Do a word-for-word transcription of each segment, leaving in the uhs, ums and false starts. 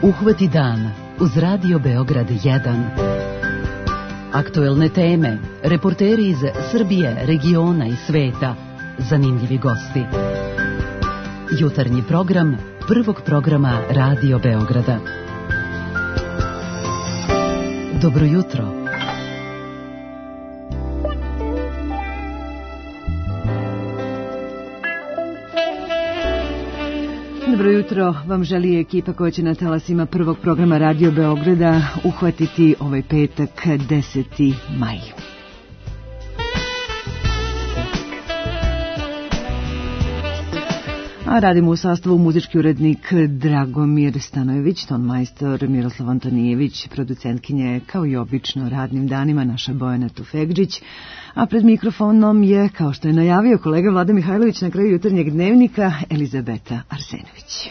Uhvati dan uz Radio Beograd jedan. Aktuelne teme, reporteri iz Srbije, regiona i sveta, zanimljivi gosti. Jutarnji program prvog programa Radio Beograda. Dobro jutro. Dobro jutro vam želi ekipa koja će na talasima prvog programa Radio Beograda uhvatiti ovaj petak deseti maj. A radimo u sastavu muzički urednik Dragomir Stanojević, tonmajstor Miroslav Antonijević, producentkinje kao i obično radnim danima naša Bojana Tufegđić, a pred mikrofonom je, kao što je najavio kolega Vlada Mihajlović na kraju jutarnjeg dnevnika, Elizabeta Arsenović.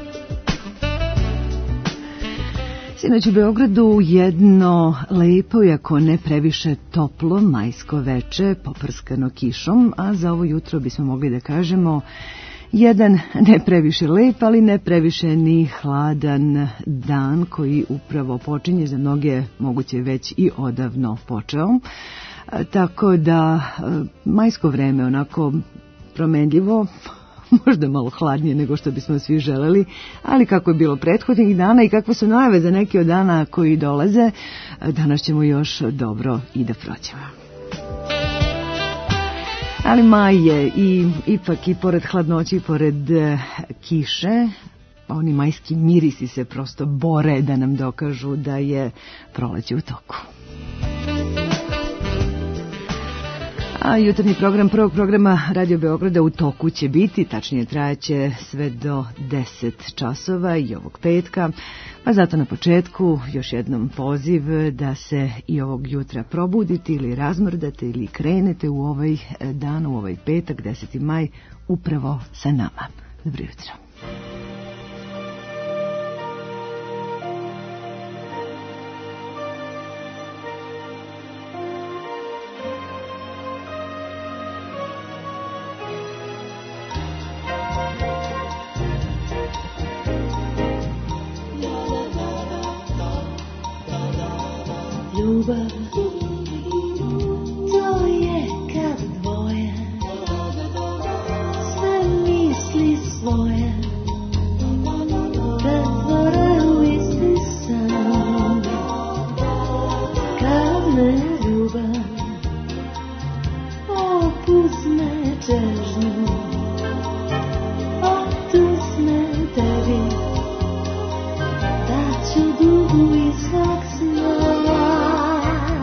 Sinoć u Beogradu jedno lepo, iako ne previše toplo, majsko veče, poprskano kišom, a za ovo jutro bismo mogli da kažemo jedan ne previše lep, ali ne previše ni hladan dan koji upravo počinje, za mnoge moguće već i odavno počeo. Tako da majsko vreme onako promenljivo, možda malo hladnije nego što bismo svi želeli, ali kako je bilo prethodnih dana i kakve su najave za neke od dana koji dolaze, danas ćemo još dobro i da prođemo. Ali maj je i ipak i pored hladnoći i pored e, kiše, oni majski mirisi se prosto bore da nam dokažu da je proleće u toku. A jutarnji program prvog programa Radio Beograda u toku će biti, tačnije trajaće sve do deset časova i ovog petka, pa zato na početku još jednom poziv da se i ovog jutra probudite ili razmrdate ili krenete u ovaj dan, u ovaj petak, deseti maj, upravo sa nama. Dobro jutro. Ljubav, to je kad dvoje sve misli svoje pretvore u isti san. Kad me ljubav opuzme težnju, otuzme tebi, da ću dugu i svak sna.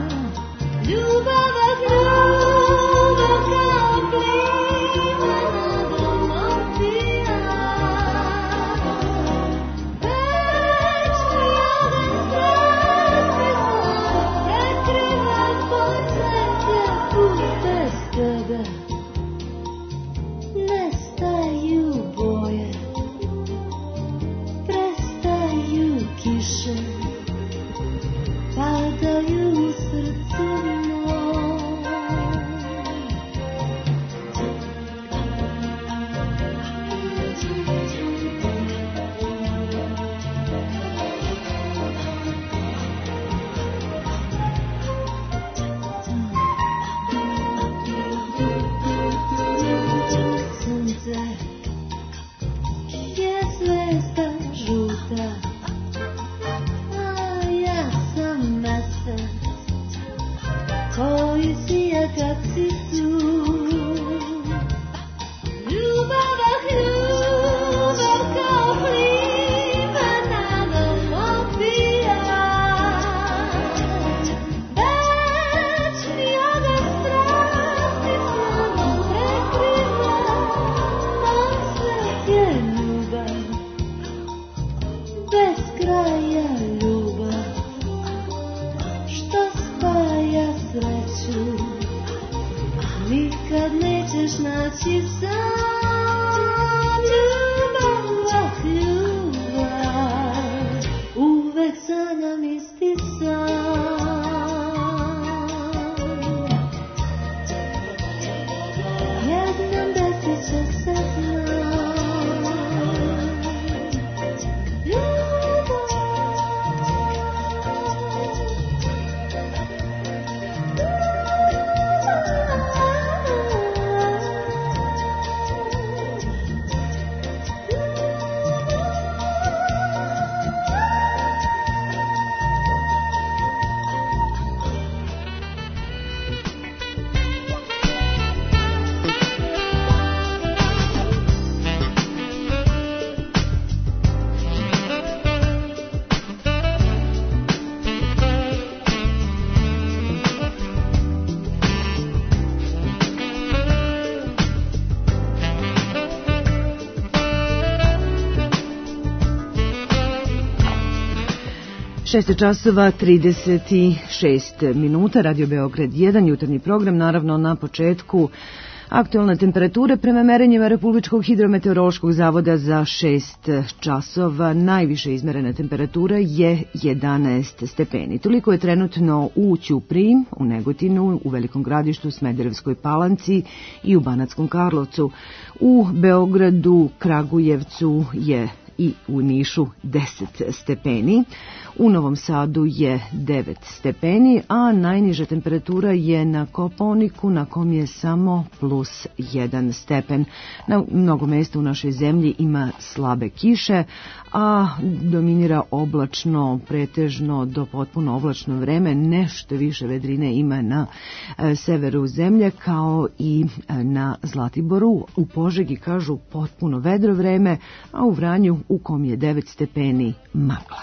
šest časova trideset šest minuta, Radio Beograd jedan, jutarnji program, naravno na početku aktualne temperature prema merenjima Republičkog hidrometeorološkog zavoda za šest časova. Najviše izmerena temperatura je jedanaest stepeni. Toliko je trenutno u Ćupriji, u Negotinu, u Velikom Gradištu, Smederevskoj Palanci i u Banatskom Karlovcu. U Beogradu, Kragujevcu je i u Nišu deset stepeni. U Novom Sadu je devet stepeni, a najniža temperatura je na Kopaoniku, na kom je samo plus jedan stepen. Na mnogo mesta u našoj zemlji ima slabe kiše, a dominira oblačno, pretežno do potpuno oblačno vreme. Nešto više vedrine ima na e, severu zemlje, kao i e, na Zlatiboru. U Požegi kažu potpuno vedro vreme, a u Vranju, u kom je devet stepeni, magla.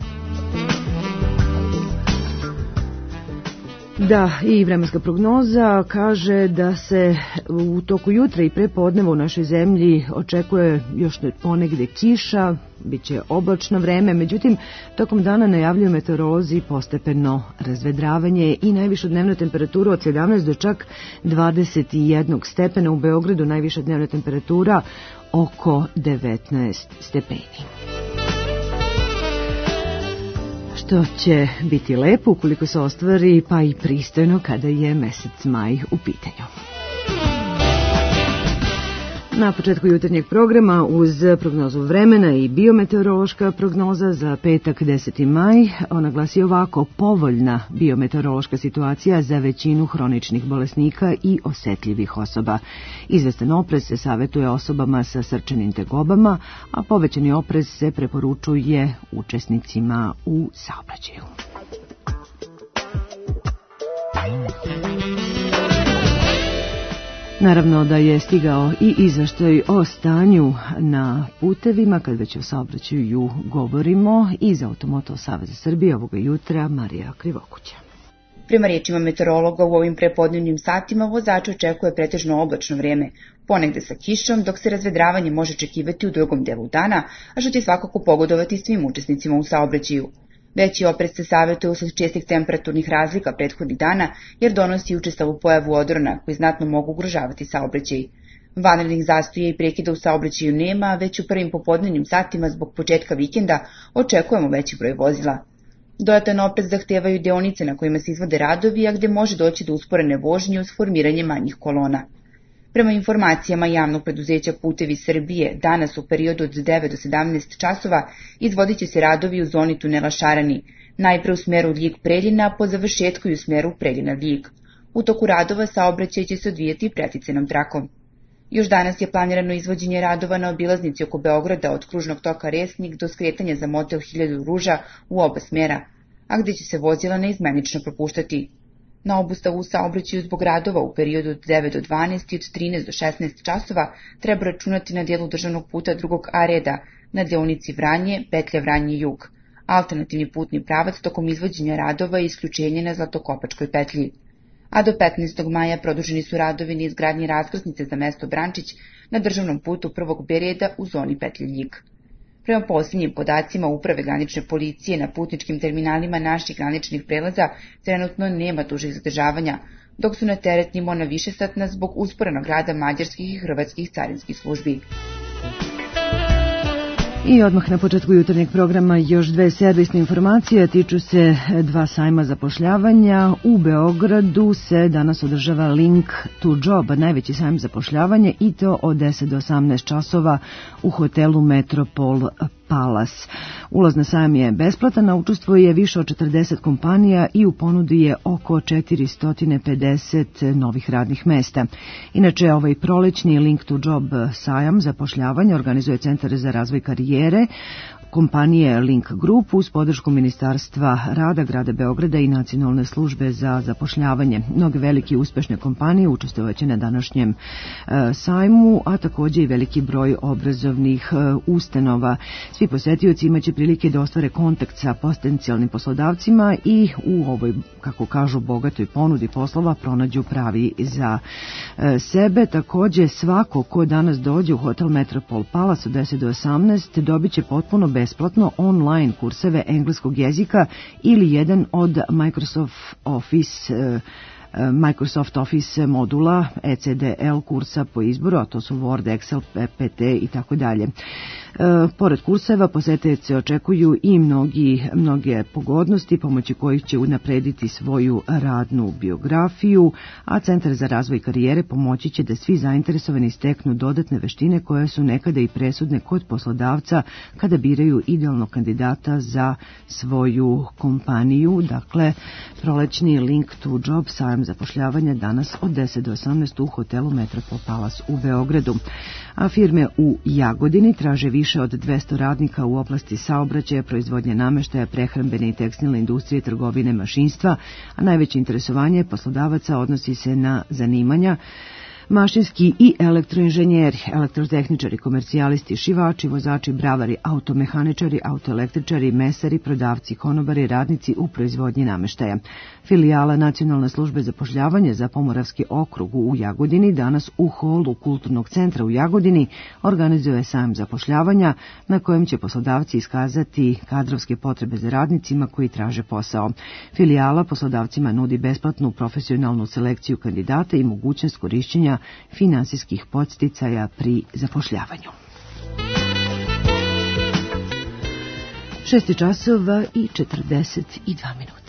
Da, i vremenska prognoza kaže da se u toku jutra i prepodneva u našoj zemlji očekuje još ponegde kiša, bit će oblačno vreme, međutim, tokom dana najavljuju meteorolozi postepeno razvedravanje i najvišu dnevnu temperaturu od sedamnaest do čak dvadeset jedan stepena. U Beogradu najviša dnevna temperatura oko devetnaest stepeni. Što će biti lepo ukoliko se ostvari, pa i pristojno kada je mesec maj u pitanju. Na početku jutarnjeg programa uz prognozu vremena i biometeorološka prognoza za petak deseti maj, ona glasi ovako: povoljna biometeorološka situacija za većinu hroničnih bolesnika i osetljivih osoba. Izvestan oprez se savjetuje osobama sa srčanim tegobama, a povećani oprez se preporučuje učesnicima u saobraćaju. Naravno da je stigao i izveštaj o stanju na putevima, kad već o saobraćaju govorimo, iz Automoto Saveza Srbije ovoga jutra Marija Krivokuća. Prema riječima meteorologa, u ovim prepodnevnim satima vozač očekuje pretežno oblačno vrijeme, ponegde sa kišom, dok se razvedravanje može očekivati u drugom delu dana, a što će svakako pogodovati svim učesnicima u saobraćaju. Veći oprez se savjetuje usled čestih temperaturnih razlika prethodnih dana, jer donosi učestalu pojavu odrona koji znatno mogu ugrožavati saobraćaj. Vanrednih zastoja i prekida u saobraćaju nema, već u prvim popodnevnim satima zbog početka vikenda očekujemo veći broj vozila. Dodatan oprez zahtevaju deonice na kojima se izvode radovi, a gde može doći do usporene vožnje uz formiranje manjih kolona. Prema informacijama javnog preduzeća Putevi Srbije, danas u periodu od devet do sedamnaest časova izvodit će se radovi u zoni tunela Šarani, najpre u smeru Ljig-Preljina, a po završetku i u smeru Preljina-Ljig. U toku radova saobraćaj će se odvijati preticanom trakom. Još danas je planirano izvođenje radova na obilaznici oko Beograda od kružnog toka Resnik do skretanja za motel Hiljadu ruža u oba smjera, a gdje će se vozila neizmenično propuštati. Na obustavu u saobraćaju zbog radova u periodu od devet do dvanaest i od trinaest do šesnaest časova treba računati na dijelu državnog puta drugog A reda, na deonici Vranje, petlja Vranje-Jug. Alternativni putni pravac tokom izvođenja radova je isključenje na Zlatokopačkoj petlji. A do petnaestog maja produženi su radovi na izgradnji raskrsnice za mesto Brančić na državnom putu prvog B reda u zoni petlje Ljig. Prema posljednjim podacima Uprave granične policije na putničkim terminalima naših graničnih prelaza trenutno nema dužih zadržavanja, dok su na teretnim ona višesatna zbog usporenog rada mađarskih i hrvatskih carinskih službi. I odmah na početku jutarnjeg programa još dve servisne informacije, tiču se dva sajma zapošljavanja. U Beogradu se danas održava Link to Job, najveći sajam zapošljavanja, i to od deset do osamnaest časova u hotelu Metropol Palace. Ulaz na sajam je besplatan, a učestvuje više od četrdeset kompanija i u ponudi je oko četiristo pedeset novih radnih mesta. Inače, ovaj prolećni Link to Job sajam zapošljavanja organizuje Centar za razvoj karijere kompanije Link Group uz podršku Ministarstva rada grada Beograda i Nacionalne službe za zapošljavanje. Mnoge velike i uspešne kompanije učestvovaće na današnjem e, sajmu, a također i veliki broj obrazovnih e, ustanova. Svi posetioci imaće prilike da ostvare kontakt sa potencijalnim poslodavcima i u ovoj, kako kažu, bogatoj ponudi poslova pronađu pravi za e, sebe. Takođe, svako ko danas dođe u hotel Metropol Palace od deset do osamnaest dobit će potpuno besplatno online kurseve engleskog jezika ili jedan od Microsoft Office e, Microsoft Office modula E C D L kursa po izboru, a to su Word, Excel, P P T i tako dalje. Pored kurseva, posetioci očekuju i mnogi, mnoge pogodnosti pomoću kojih će unaprediti svoju radnu biografiju, a Centar za razvoj karijere pomoći će da svi zainteresovani steknu dodatne veštine koje su nekada i presudne kod poslodavca kada biraju idealnog kandidata za svoju kompaniju. Dakle, prolećni link to job, sajam zapošljavanja danas od deset do osamnaest u hotelu Metropol Palace u Beogradu. A firme u Jagodini traže više od dvesta radnika u oblasti saobraćaja, proizvodnje nameštaja, prehrambene i tekstilne industrije, trgovine, mašinstva, a najveće interesovanje poslodavaca odnosi se na zanimanja mašinski i elektroinženjeri, elektrotehničari, komercijalisti, šivači, vozači, bravari, automehaničari, autoelektričari, mesari, prodavci, konobari, radnici u proizvodnji nameštaja. Filijala Nacionalne službe zapošljavanja za Pomoravski okrug u Jagodini danas u holu Kulturnog centra u Jagodini organizuje sajam zapošljavanja na kojem će poslodavci iskazati kadrovske potrebe za radnicima koji traže posao. Filijala poslodavcima nudi besplatnu profesionalnu selekciju kandidata i mogućnost korišćenja finansijskih podsticaja pri zapošljavanju. Šest časova i četrdeset dva minuta.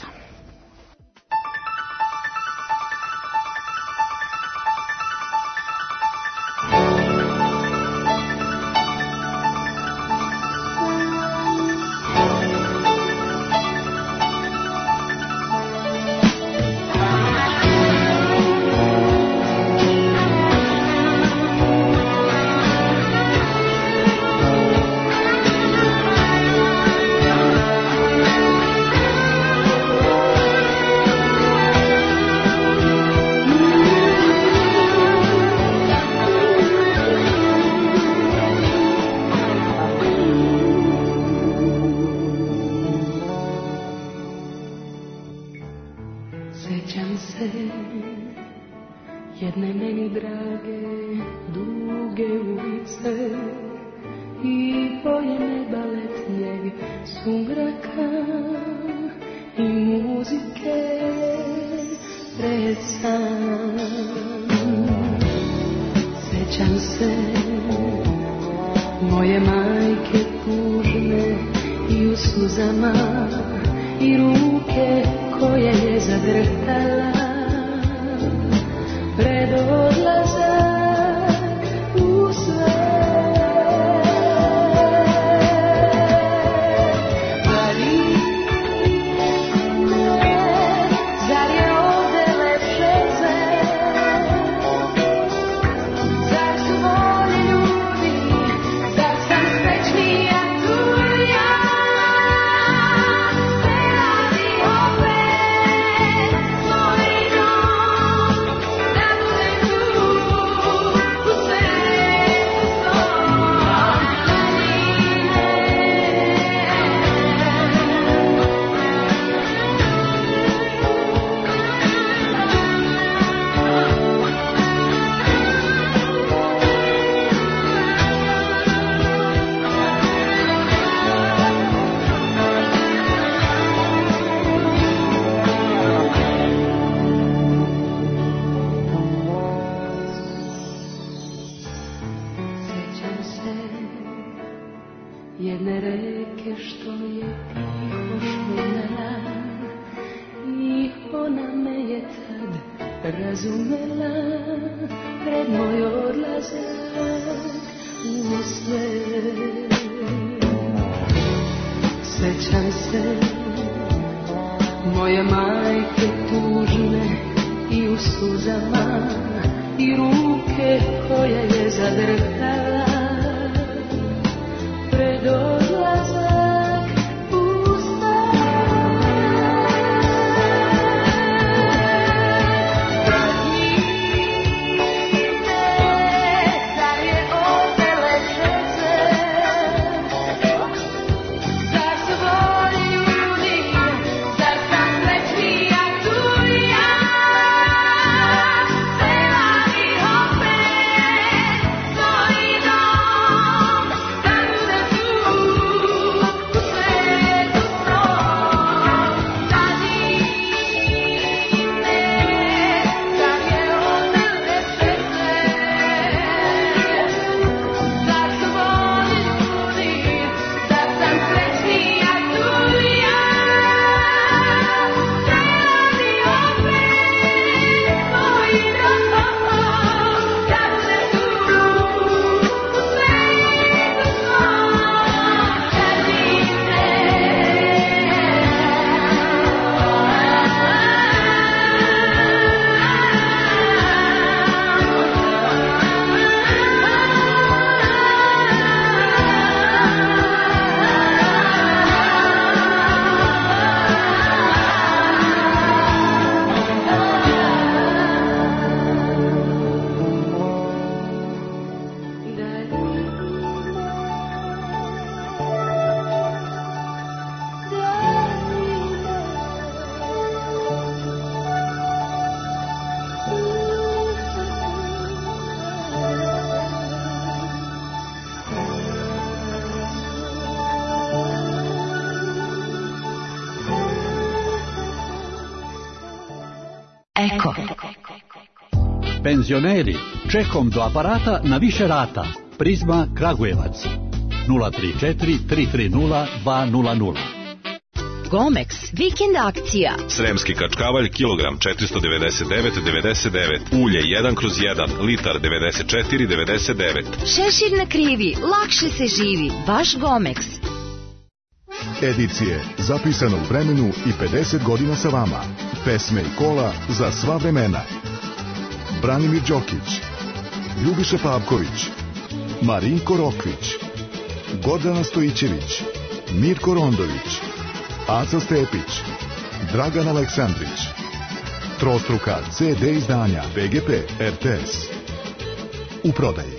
Penzioneri, čekom do aparata na više rata. Prizma Kragujevac. nula tri četiri tri tri nula dva nula nula. Gomex, vikend akcija. Sremski kačkavalj, kilogram četiristo devedeset devet devedeset devet. Ulje jedan kroz jedan, litar devedeset četiri devedeset devet. Šešir na krivi, lakše se živi. Vaš Gomex. Edicije zapisano u vremenu i pedeset godina sa vama. Pesme i kola za sva vremena. Branimir Đokić, Ljubiša Pavković, Marinko Rokvić, Gordana Stojićević, Mirko Rondović, Aca Stepić, Dragan Aleksandrić. Trostruka ce de izdanja be ge pe er te es. U prodaji.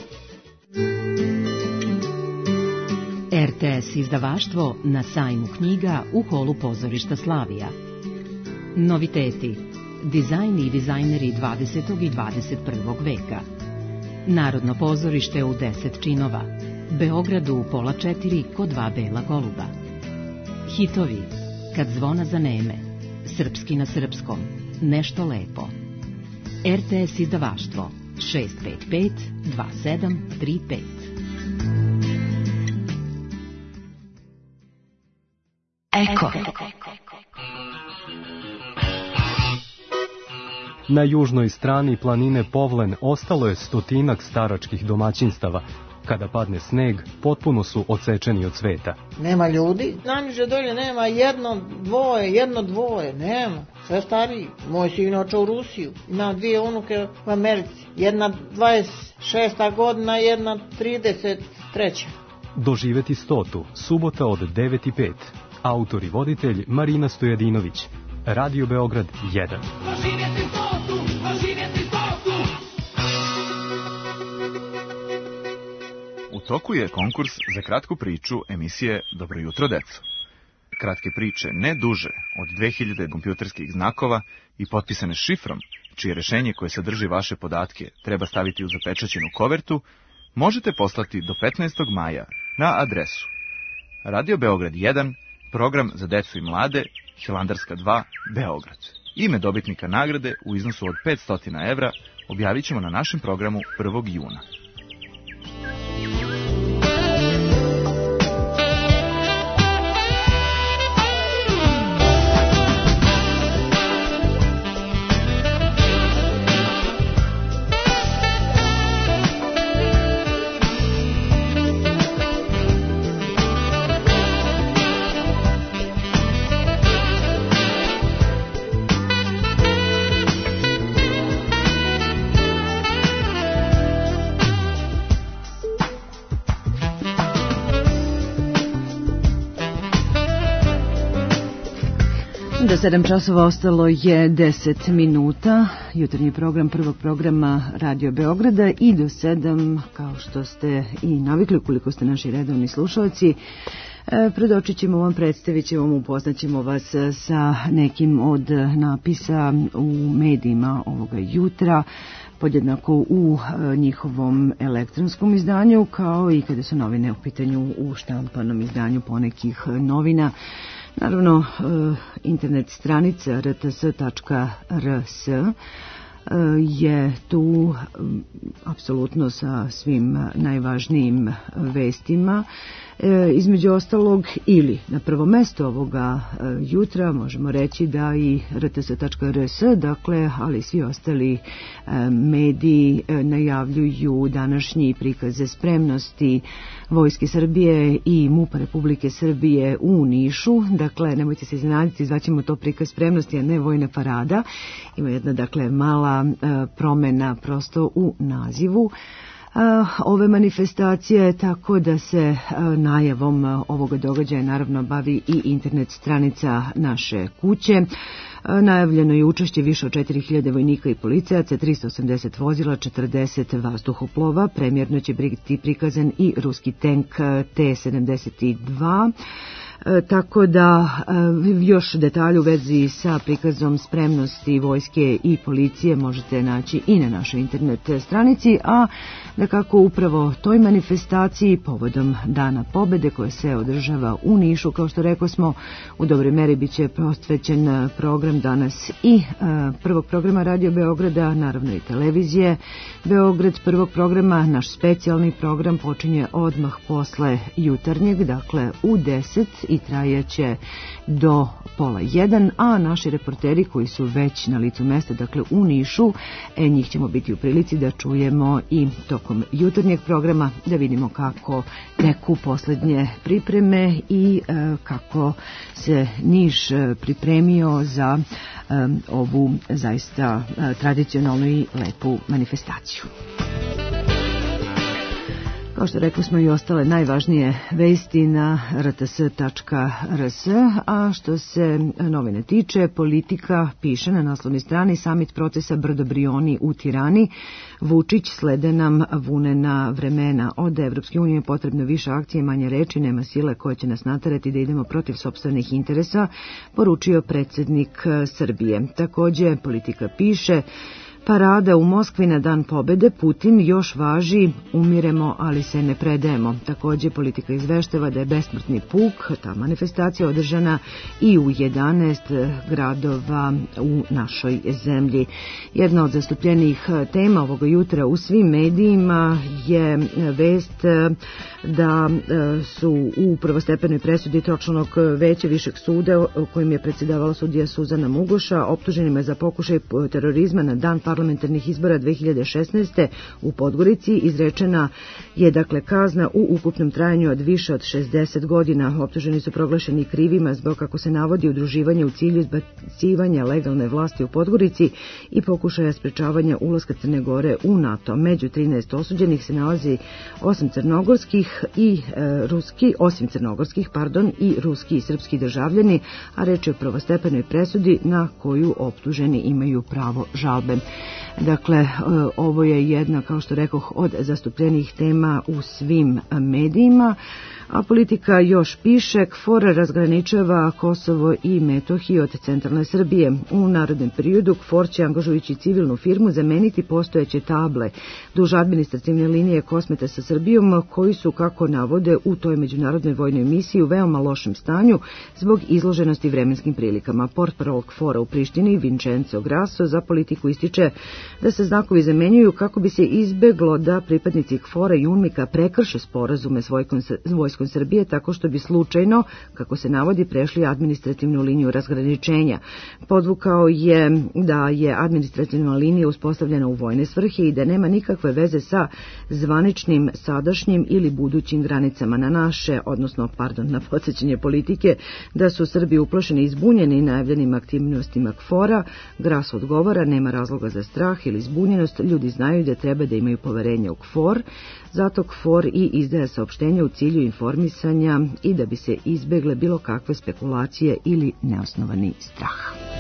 er te es izdavaštvo na sajmu knjiga u holu pozorišta Slavija. Noviteti. Dizajn i dizajneri dvadesetog i dvadeset prvog veka. Narodno pozorište u deset činova. Beogradu u pola četiri kod dva bela goluba. Hitovi. Kad zvona zaneme. Srpski na srpskom. Nešto lepo. er te es izdavaštvo šest pet pet dva sedam tri pet. Eko. Na južnoj strani planine Povlen ostalo je stotinak staračkih domaćinstava. Kada padne sneg, potpuno su odsečeni od sveta. Nema ljudi, naniže dolje nema jedno, dvoje, jedno, dvoje, nema. Sve stariji. Moj sin očeo u Rusiju, ima dvije unuke u Americi. Jedna dvadeset šesta godina, jedna trideset treća. Doživeti stotu, subota od devet i pet. Autor i voditelj Marina Stojadinović. Radio Beograd jedan. Doživjeti stotu, doživjeti stotu. U toku je konkurs za kratku priču emisije Dobro jutro, deco. Kratke priče ne duže od dve hiljade kompjuterskih znakova i potpisane šifrom, čije rešenje koje sadrži vaše podatke treba staviti u zapečaćenu kovertu, možete poslati do petnaestog maja na adresu Radio Beograd jedan, program za decu i mlade, Hilandarska dva, Beograd. Ime dobitnika nagrade u iznosu od petsto evra objavit ćemo na našem programu prvog juna. Do sedam časova ostalo je deset minuta, jutarnji program prvog programa Radio Beograda i do sedam, kao što ste i navikli, ukoliko ste naši redovni slušalci, predočit ćemo vam, predstavit ćemo vam, upoznat ćemo vas sa nekim od napisa u medijima ovoga jutra, podjednako u njihovom elektronskom izdanju, kao i kada su novine u pitanju u štampanom izdanju ponekih novina. Naravno, internet stranica er te es tačka er es je tu apsolutno sa svim najvažnijim vestima. Između ostalog, ili na prvo mesto ovoga jutra možemo reći da i er te es tačka er es, dakle, ali svi ostali mediji najavljuju današnji prikaze spremnosti Vojske Srbije i MUP Republike Srbije u Nišu. Dakle, nemojte se iznenaditi, zvaćemo to prikaz spremnosti, a ne vojna parada. Ima jedna, dakle, mala promena prosto u nazivu ove manifestacije, tako da se najavom ovoga događaja naravno bavi i internet stranica naše kuće. Najavljeno je učešće više od četiri hiljade vojnika i policajaca, tristo osamdeset vozila, četrdeset vazduhoplova. Premijerno će biti prikazan i ruski tank te sedamdeset dva. E, tako da e, još detalje u vezi sa prikazom spremnosti vojske i policije možete naći i na našoj internet stranici, a da kako upravo toj manifestaciji povodom Dana pobede koja se održava u Nišu, kao što rekao smo, u dobroj meri bit će posvećen program danas i e, prvog programa Radio Beograda, naravno i televizije Beograd. Prvog programa, naš specijalni program, počinje odmah posle jutarnjeg, dakle u deset i trajaće do pola jedan, a naši reporteri koji su već na licu mesta, dakle u Nišu, e, njih ćemo biti u prilici da čujemo i tokom jutarnjeg programa, da vidimo kako neku poslednje pripreme i e, kako se Niš pripremio za e, ovu zaista e, tradicionalnu i lepu manifestaciju. Kao što rekli smo i ostale najvažnije vesti na r t s tačka r s, a što se novine tiče, Politika piše na naslovnoj strani: Samit procesa Brdo-Brioni u Tirani, Vučić slede nam vunena vremena. Od Evropske unije potrebno više akcije, manje reči, nema sile koje će nas naterati da idemo protiv sopstvenih interesa, poručio predsjednik Srbije. Takođe, Politika piše: Parada u Moskvi na Dan pobede, Putin još važi, umiremo, ali se ne predajemo. Takođe, Politika izveštava da je besmrtni puk, ta manifestacija, održana i u jedanaest gradova u našoj zemlji. Jedna od zastupljenih tema ovoga jutra u svim medijima je vest da su u prvostepenoj presudi tročlanog veća Višeg suda, kojim je predsjedavala sudija Suzana Mugoša, optuženima za pokušaj terorizma na dan parlamentarnih izbora dve hiljade šesnaeste. u Podgorici izrečena je dakle kazna u ukupnom trajanju od više od šezdeset godina. Optuženi su proglašeni krivima zbog, kako se navodi, udruživanja u cilju izbacivanja legalne vlasti u Podgorici i pokušaja sprečavanja ulaska Crne Gore u NATO. Među trinaest osuđenih se nalazi osam crnogorskih i e, ruski, osim crnogorskih, pardon, i ruski i srpski državljani, a reč je o prvostepenoj presudi na koju optuženi imaju pravo žalbe. Dakle, ovo je jedna, kao što rekoh, od zastupljenih tema u svim medijima, a Politika još piše: KFOR razgraničava Kosovo i Metohiju od centralne Srbije. U narodnom periodu KFOR će, angažujući civilnu firmu, zameniti postojeće table duž administrativne linije Kosmeta sa Srbijom, koji su, kako navode, u toj međunarodnoj vojnoj misiji u veoma lošem stanju zbog izloženosti vremenskim prilikama. Portparol KFOR-a u Prištini, Vincenzo Grasso, za Politiku ističe da se znakovi zamenjuju kako bi se izbeglo da pripadnici KFOR-a i UNMIK-a prekrše sporazume s vojskom Srbije, tako što bi slučajno, kako se navodi, prešli administrativnu liniju razgraničenja. Podvukao je da je administrativna linija uspostavljena u vojne svrhe i da nema nikakve veze sa zvaničnim, sadašnjim ili budućim granicama. Na naše, odnosno, pardon, na podsjećanje Politike da su Srbi uplašeni i izbunjeni najavljenim aktivnostima KFOR-a, Gras odgovara: nema razloga za strah ili zbunjenost, ljudi znaju da treba da imaju poverenje u KFOR, zato KFOR i izdaje saopštenje u cilju informisanja i da bi se izbegle bilo kakve spekulacije ili neosnovani strah.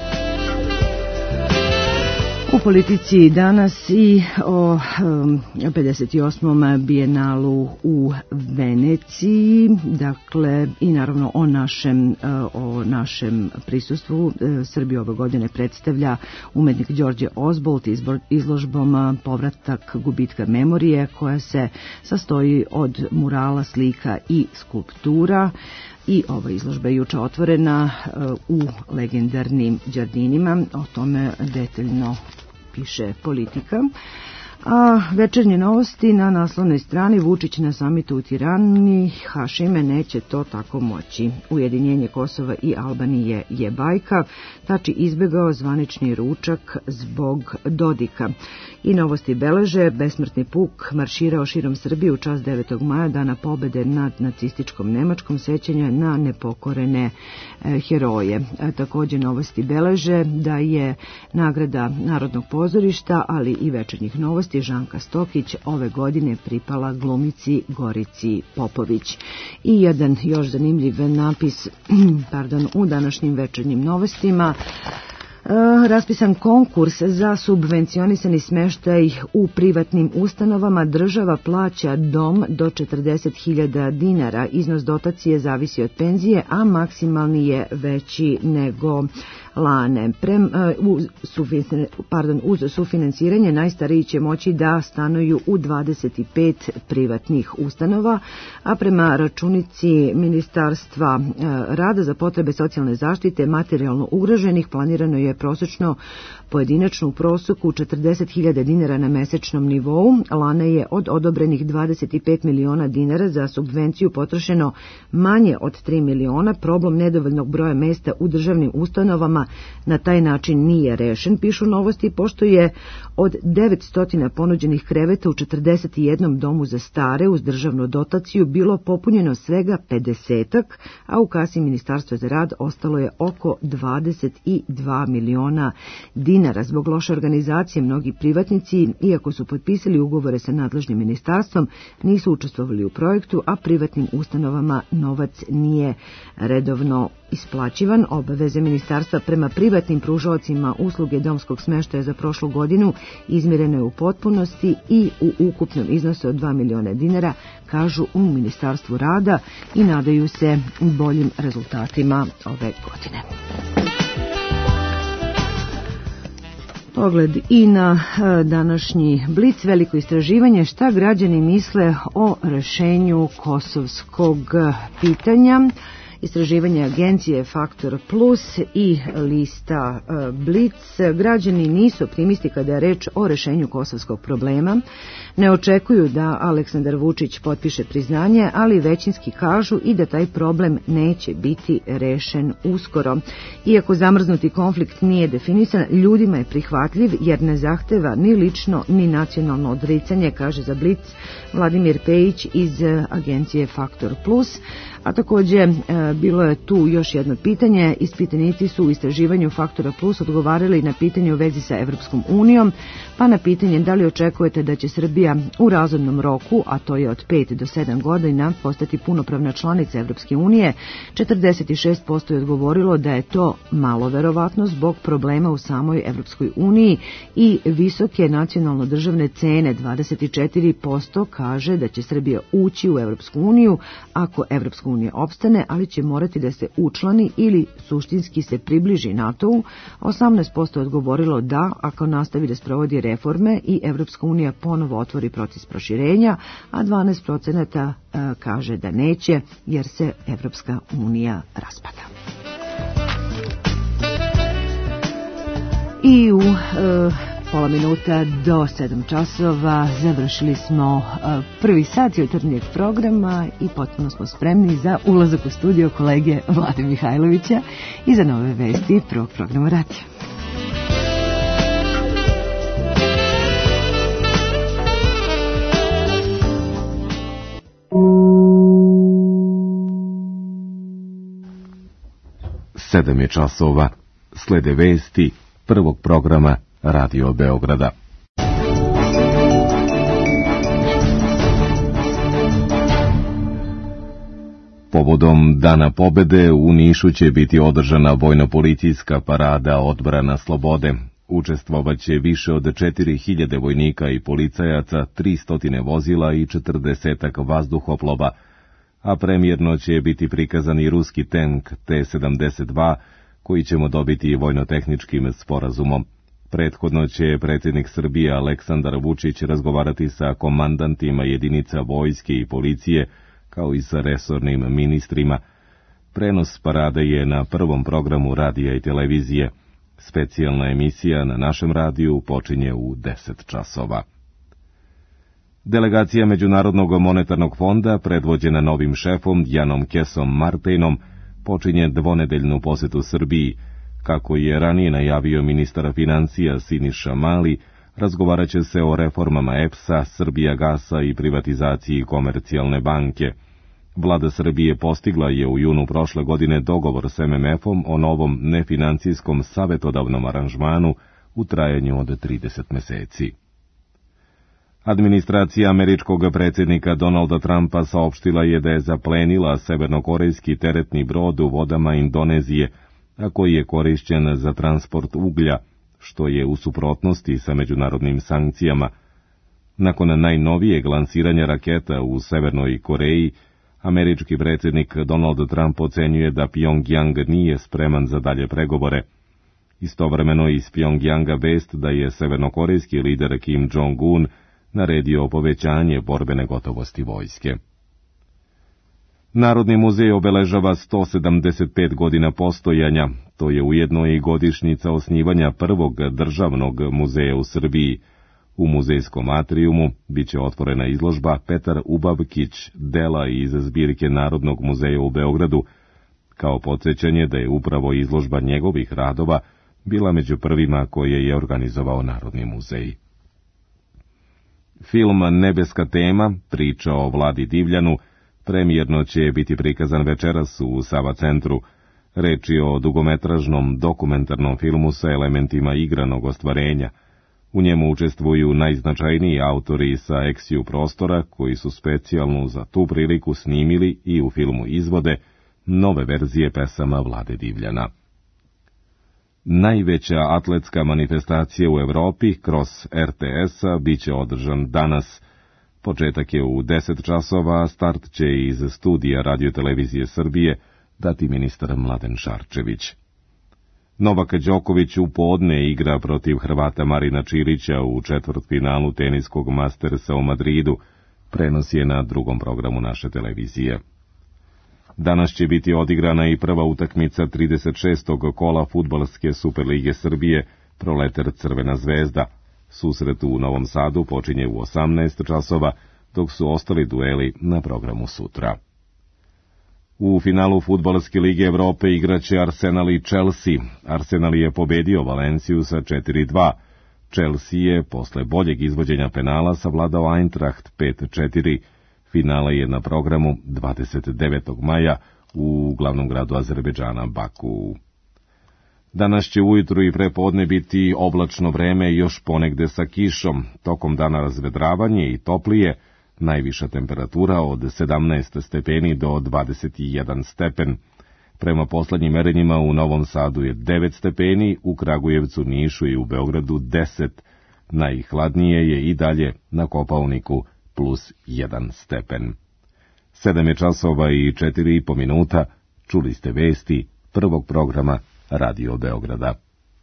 U Politici danas i o um, pedeset osmom bijenalu u Veneciji, dakle i naravno o našem, uh, o našem prisustvu. Uh, Srbiju ove godine predstavlja umetnik Đorđe Ozbolt izložbom uh, Povratak gubitka memorije, koja se sastoji od murala, slika i skulptura. I ova izložba je juče otvorena uh, u legendarnim Đardinima. O tome detaljno piše Politika. A večernje novosti na naslovnoj strani: Vučić na samitu u Tirani, Hašime neće to tako moći. Ujedinjenje Kosova i Albanije je bajka, Tači izbegao zvanični ručak zbog Dodika. I novosti beleže: besmrtni puk marširao širom Srbije u čast devetog maja, dana pobede nad nacističkom Nemačkom, sećanja na nepokorene e, heroje. E, takođe novosti beleže da je nagrada Narodnog pozorišta, ali i večernjih novosti, Žanka Stokić ove godine pripala glumici Gorici Popović. I jedan još zanimljiv napis pardon, u današnjim večernjim novostima: raspisan konkurs za subvencionisani smeštaj u privatnim ustanovama. Država plaća dom do četrdeset hiljada dinara. Iznos dotacije zavisi od penzije, a maksimalni je veći nego lane. Prem, uz, pardon, uz sufinansiranje najstariji će moći da stanuju u dvadeset pet privatnih ustanova, a prema računici Ministarstva rada za potrebe socijalne zaštite materijalno ugroženih planirano je prosečno pojedinačno u proseku četrdeset hiljada dinara na mesečnom nivou. Lane je od odobrenih dvadeset pet miliona dinara za subvenciju potrošeno manje od tri miliona. Problem nedovoljnog broja mesta u državnim ustanovama na taj način nije rešen, pišu Novosti, pošto je od devetsto ponuđenih kreveta u četrdeset jednom domu za stare uz državnu dotaciju bilo popunjeno svega pedesetak, a u kasi Ministarstva za rad ostalo je oko dvadeset dva miliona dinara. Zbog loše organizacije mnogi privatnici, iako su potpisali ugovore sa nadležnim ministarstvom, nisu učestvovali u projektu, a privatnim ustanovama novac nije redovno isplaćivan. Obaveze ministarstva prema privatnim pružaocima usluge domskog smeštaja za prošlu godinu izmirene je u potpunosti i u ukupnom iznosu od dva miliona dinara, kažu u Ministarstvu rada, i nadaju se boljim rezultatima ove godine. Pogled i na današnji Blic, veliko istraživanje šta građani misle o rešenju kosovskog pitanja. Istraživanje agencije Faktor Plus i lista Blic. Građani nisu optimisti kada je reč o rešenju kosovskog problema. Ne očekuju da Aleksandar Vučić potpiše priznanje, ali većinski kažu i da taj problem neće biti rešen uskoro. Iako zamrznuti konflikt nije definisan, ljudima je prihvatljiv jer ne zahteva ni lično ni nacionalno odricanje, kaže za Blic Vladimir Pejić iz agencije Faktor Plus. A takođe bilo je tu još jedno pitanje. Ispitanici su u istraživanju Faktora Plus odgovarali na pitanje u vezi sa Evropskom unijom, pa na pitanje da li očekujete da će Srbija u razumnom roku, a to je od pet do sedam godina, postati punopravna članica Evropske unije, četrdeset šest posto je odgovorilo da je to malo verovatno zbog problema u samoj Evropskoj uniji i visoke nacionalno državne cene. dvadeset četiri posto kaže da će Srbija ući u Evropsku uniju ako Evropska unija opstane, ali će morati da se učlani ili suštinski se približi NATO-u. osamnaest posto je odgovorilo da ako nastavi da sprovodi reforme i Evropska unija ponovo otvori proces proširenja, a dvanaest procenata kaže da neće jer se Evropska unija raspada. I u e, pola minuta do sedam časova završili smo prvi sat jutarnjeg programa i potpuno smo spremni za ulazak u studio kolege Vlade Mihajlovića i za nove vesti prvog programa radija. Sedam je časova, slede vesti prvog programa Radio Beograda. Povodom Dana pobede u Nišu će biti održana vojno-policijska parada Odbrana slobode. Učestvovaće više od četiri hiljade vojnika i policajaca, tristo vozila i četrdeset vazduhoplova, a premijerno će biti prikazan i ruski tank T sedamdeset dva, koji ćemo dobiti vojno-tehničkim sporazumom. Prethodno će predsjednik Srbije Aleksandar Vučić razgovarati sa komandantima jedinica vojske i policije, kao i sa resornim ministrima. Prenos parade je na prvom programu radija i televizije. Specijalna emisija na našem radiju počinje u deset časova. Delegacija Međunarodnog monetarnog fonda, predvođena novim šefom Janom Kesom Martejnom, počinje dvonedeljnu posetu Srbiji. Kako je ranije najavio ministar financija Siniša Mali, razgovarat će se o reformama E P S-a, Srbijagasa i privatizaciji Komercijalne banke. Vlada Srbije postigla je u junu prošle godine dogovor s M M F-om o novom nefinancijskom savetodavnom aranžmanu u trajanju od trideset meseci. Administracija američkog predsjednika Donalda Trumpa saopštila je da je zaplenila severnokorejski teretni brod u vodama Indonezije, a koji je korišćen za transport uglja, što je u suprotnosti sa međunarodnim sankcijama. Nakon najnovijeg lansiranja raketa u Severnoj Koreji, američki predsjednik Donald Trump ocenjuje da Pjongjang nije spreman za dalje pregovore. Istovremeno iz Pjongjanga vest da je severnokorejski lider Kim Jong-un naredio povećanje borbene gotovosti vojske. Narodni muzej obeležava sto sedamdeset pet godina postojanja, to je ujedno i godišnjica osnivanja prvog državnog muzeja u Srbiji. U muzejskom atrijumu biće otvorena izložba Petar Ubavkić, dela iz zbirke Narodnog muzeja u Beogradu, kao podsjećanje da je upravo izložba njegovih radova bila među prvima koje je organizovao Narodni muzej. Film Nebeska tema, priča o Vladi Divljanu, premijerno će biti prikazan večeras u Sava centru. Reč je o dugometražnom dokumentarnom filmu sa elementima igranog ostvarenja. U njemu učestvuju najznačajniji autori sa Eksiju prostora, koji su specijalno za tu priliku snimili i u filmu izvode nove verzije pesama Vlade Divljana. Najveća atletska manifestacija u Evropi kroz R T S-a biće održan danas. Početak je u deset časova, a start će iz studija Radiotelevizije Srbije dati ministar Mladen Šarčević. Novak Đoković u podne igra protiv Hrvata Marina Čilića u četvrtfinalu teniskog Mastersa u Madridu, prenos je na drugom programu naše televizije. Danas će biti odigrana i prva utakmica trideset šestog kola fudbalske Superlige Srbije, Proleter Crvena zvezda. Susret u Novom Sadu počinje u osamnaest časova, dok su ostali dueli na programu sutra. U finalu fudbalske lige Evrope igraće Arsenal i Chelsea. Arsenal je pobedio Valenciju sa četiri dva. Chelsea je posle boljeg izvođenja penala savladao Eintracht pet četiri. Finala je na programu dvadeset devetog maja u glavnom gradu Azerbejdžana Baku. Danas će ujutru i prepodne biti oblačno vreme još ponegde sa kišom, tokom dana razvedravanje i toplije, najviša temperatura od sedamnaest stepeni do dvadeset jedan stepen. Prema poslednjim merenjima u Novom Sadu je devet stepeni, u Kragujevcu, Nišu i u Beogradu deset. Najhladnije je i dalje na Kopaoniku plus jedan stepen. Sedam je časova i četiri i po minuta, čuli ste vesti prvog programa Radio Beograda.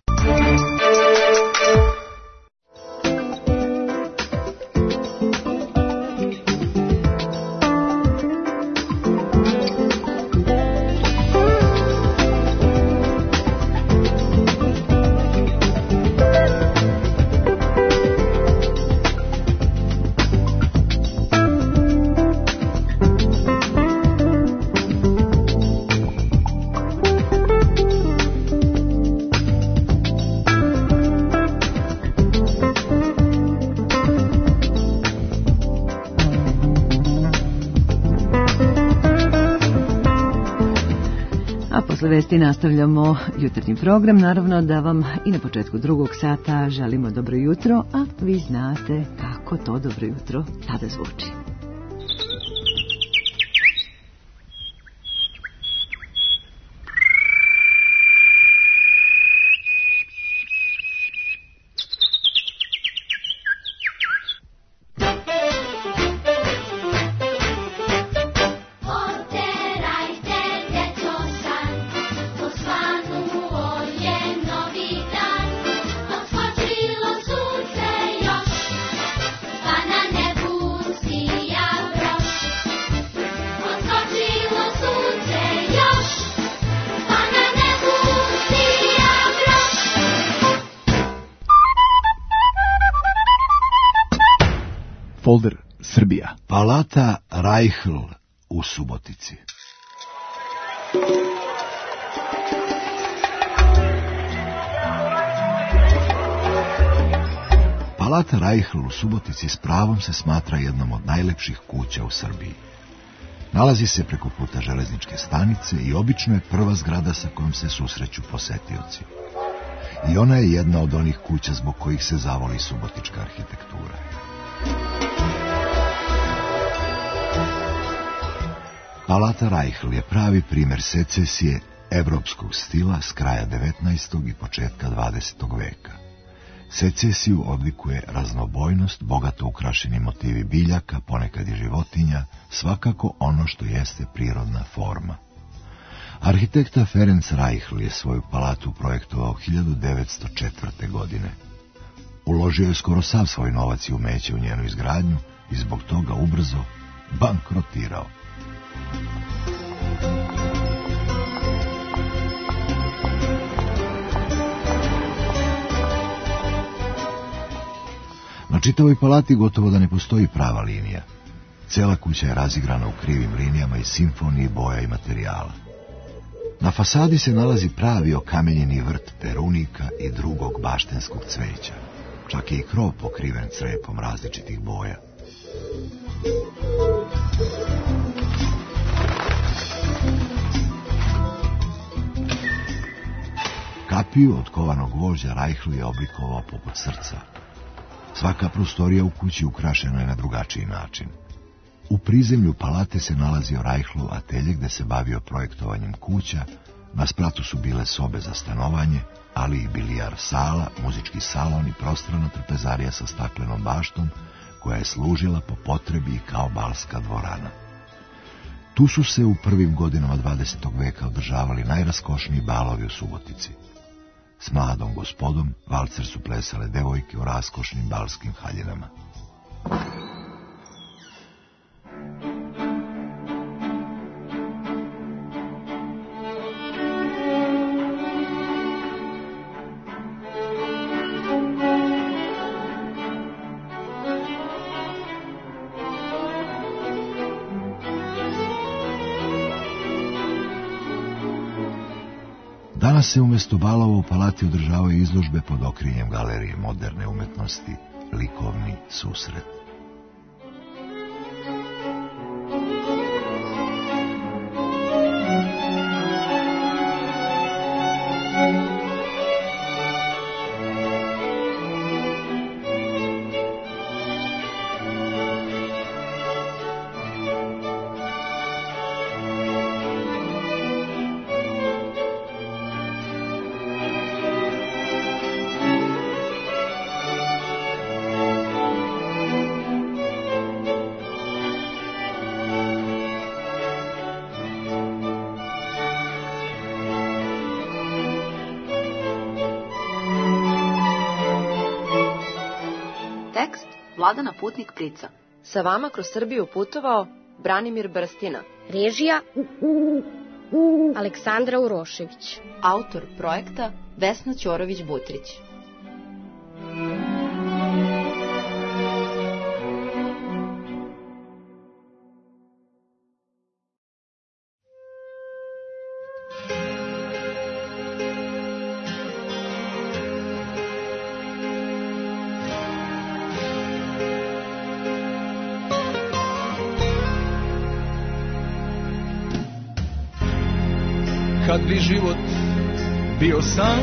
Posle vesti nastavljamo jutarnji program. Naravno da vam i na početku drugog sata želimo dobro jutro, a vi znate kako to dobro jutro tada zvuči. Folder Srbija. Palata Reihl u Subotici. Palata Reihl u Subotici s pravom se smatra jednom od najlepših kuća u Srbiji. Nalazi se preko puta železničke stanice i obično je prva zgrada sa kojom se susreću posetioci. I ona je jedna od onih kuća zbog kojih se zavoli subotička arhitektura. Palata Reihl je pravi primer secesije evropskog stila s kraja devetnaestog i početka dvadesetog veka. Secesiju odlikuje raznobojnost, bogato ukrašeni motivi biljaka, ponekad i životinja, svakako ono što jeste prirodna forma. Arhitekta Ferenc Reichel je svoju palatu projektovao hiljadu devetsto četvrte. godine. Uložio je skoro sav svoj novac i umeće u njenu izgradnju i zbog toga ubrzo bankrotirao. Na čitavoj palati gotovo da ne postoji prava linija. Cela kuća je razigrana u krivim linijama i simfoniji boja i materijala. Na fasadi se nalazi pravi okamenjeni vrt perunika i drugog baštenskog cveća. Čak je i krov pokriven crepom različitih boja. Kapiju od kovanog gvožđa Reichel je oblikovao poput srca. Svaka prostorija u kući ukrašena je na drugačiji način. U prizemlju palate se nalazio Reichlov atelje gde se bavio projektovanjem kuća, na spratu su bile sobe za stanovanje, ali i bilijar sala, muzički salon i prostrana trpezarija sa staklenom baštom, koja je služila po potrebi kao balska dvorana. Tu su se u prvim godinama dvadesetog veka održavali najraskošniji balovi u Subotici. S mladom gospodom valcer su plesale devojke u raskošnim balskim haljinama. Danas se umjesto balova u palati održavaju izložbe pod okriljem galerije moderne umetnosti, likovni susret. Vladana Putnik Prica. Sa vama kroz Srbiju putovao Branimir Brstina. Režija Aleksandra Urošević. Autor projekta Vesna Ćorović-Butrić. Kad bi život bio san,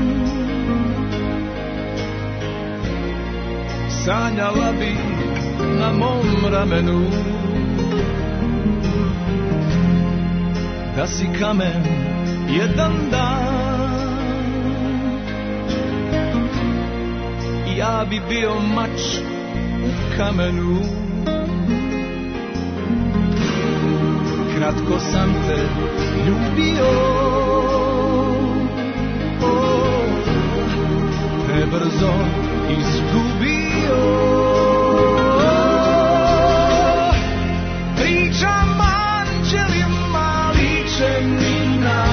sanjala bi na mom ramenu da si kamen jedan dan, ja bi bio mač u kamenu. Kratko sam te ljubio, oh, prebrzo izgubio. Pričam anđelima, liče mi na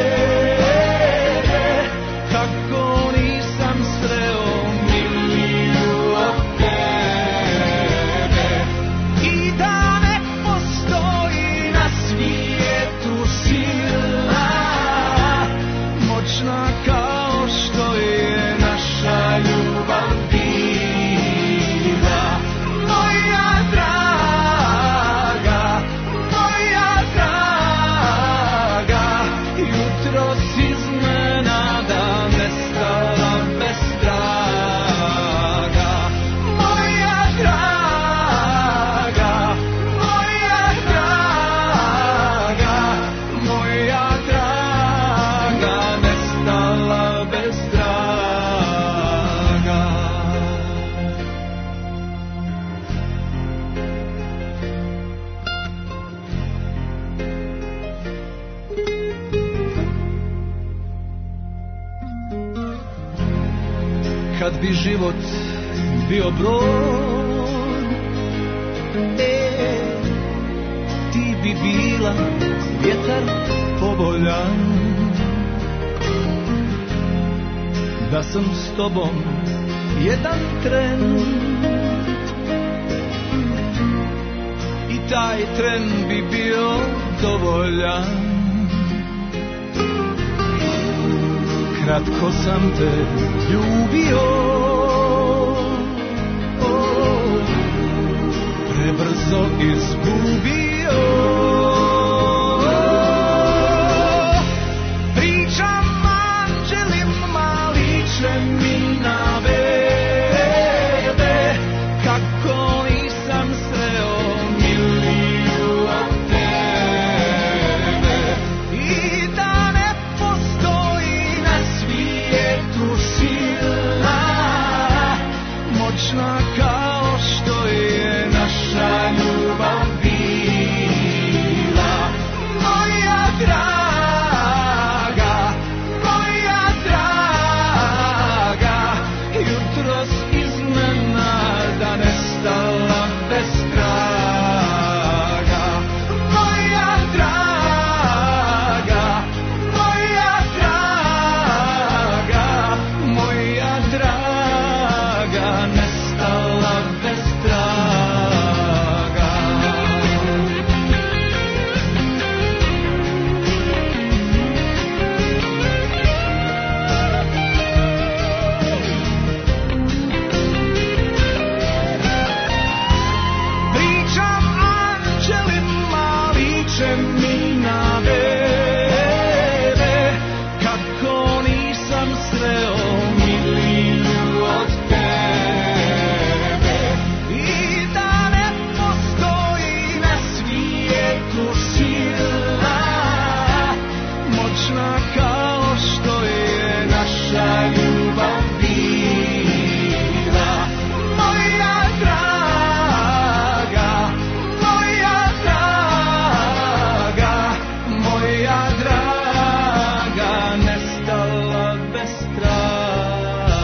mene, kako nisam sreo miliju od tebe. I da ne postoji na svijetu sila moćna kao što je naša ljubav bila. Moja draga, moja draga, bi život bio brod, e, ti bi bila vjetar povoljan. Da sam s tobom jedan tren i taj tren bi bio dovoljan. Kratko sam te ljubio, oh, prebrzo izgubio. Pričam anđelima, liče mi na bebe, kako nisam sreo miliju od tebe. I da ne postoji na svijetu sila moćna kao što je naša ljubav bila. Moja draga, moja draga, jutros iznenada nestala bez traga. Moja draga, moja draga, moja draga, nestala bez traga. Pričam anđelima, liče mi na bebe, kako nisam sreo miliju od tebe. I da ne postoji na svijetu sila moćna kao što je naša ljubav bila. Moja draga, moja draga, moja draga, nestala bez traga.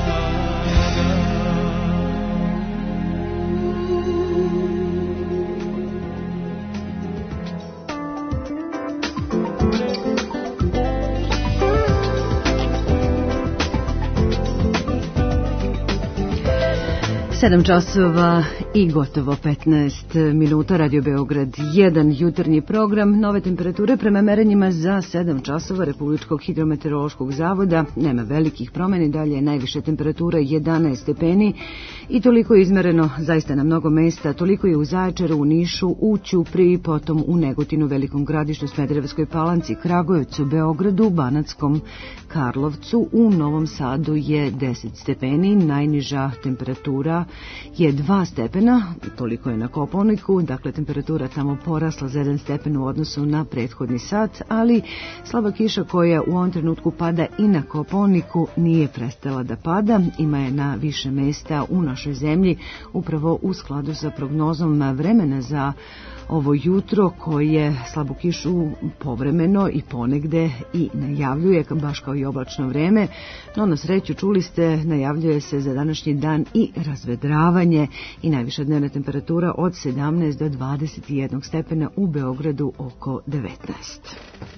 Sedam časova i gotovo petnaest minuta. Radio Beograd jedan, jutarnji program. Nove temperature prema merenjima za sedam časova Republičkog hidrometeorološkog zavoda. Nema velikih promjena, dalje je najviša temperatura jedanaest stepeni i toliko je izmereno zaista na mnogo mesta. Toliko je u Zaječaru, u Nišu, u Ćupriji, potom u Negotinu, Velikom Gradištu, Smederevskoj Palanci, Kragujevcu, Beogradu, Banatskom Karlovcu. U Novom Sadu je deset stepeni, najniža temperatura je dva stepena, toliko je na Kopaoniku, dakle temperatura tamo porasla za jedan stepen u odnosu na prethodni sat, ali slaba kiša koja u ovom trenutku pada i na Kopaoniku nije prestala da pada, ima je na više mesta u našoj zemlji, upravo u skladu sa prognozom vremena za ovo jutro koje slabu kišu povremeno i ponegde i najavljuje, baš kao i oblačno vreme, no na sreću čuli ste, najavljuje se za današnji dan i razvedravanje i najviša dnevna temperatura od sedamnaest do dvadeset jedan stepena, u Beogradu oko devetnaest.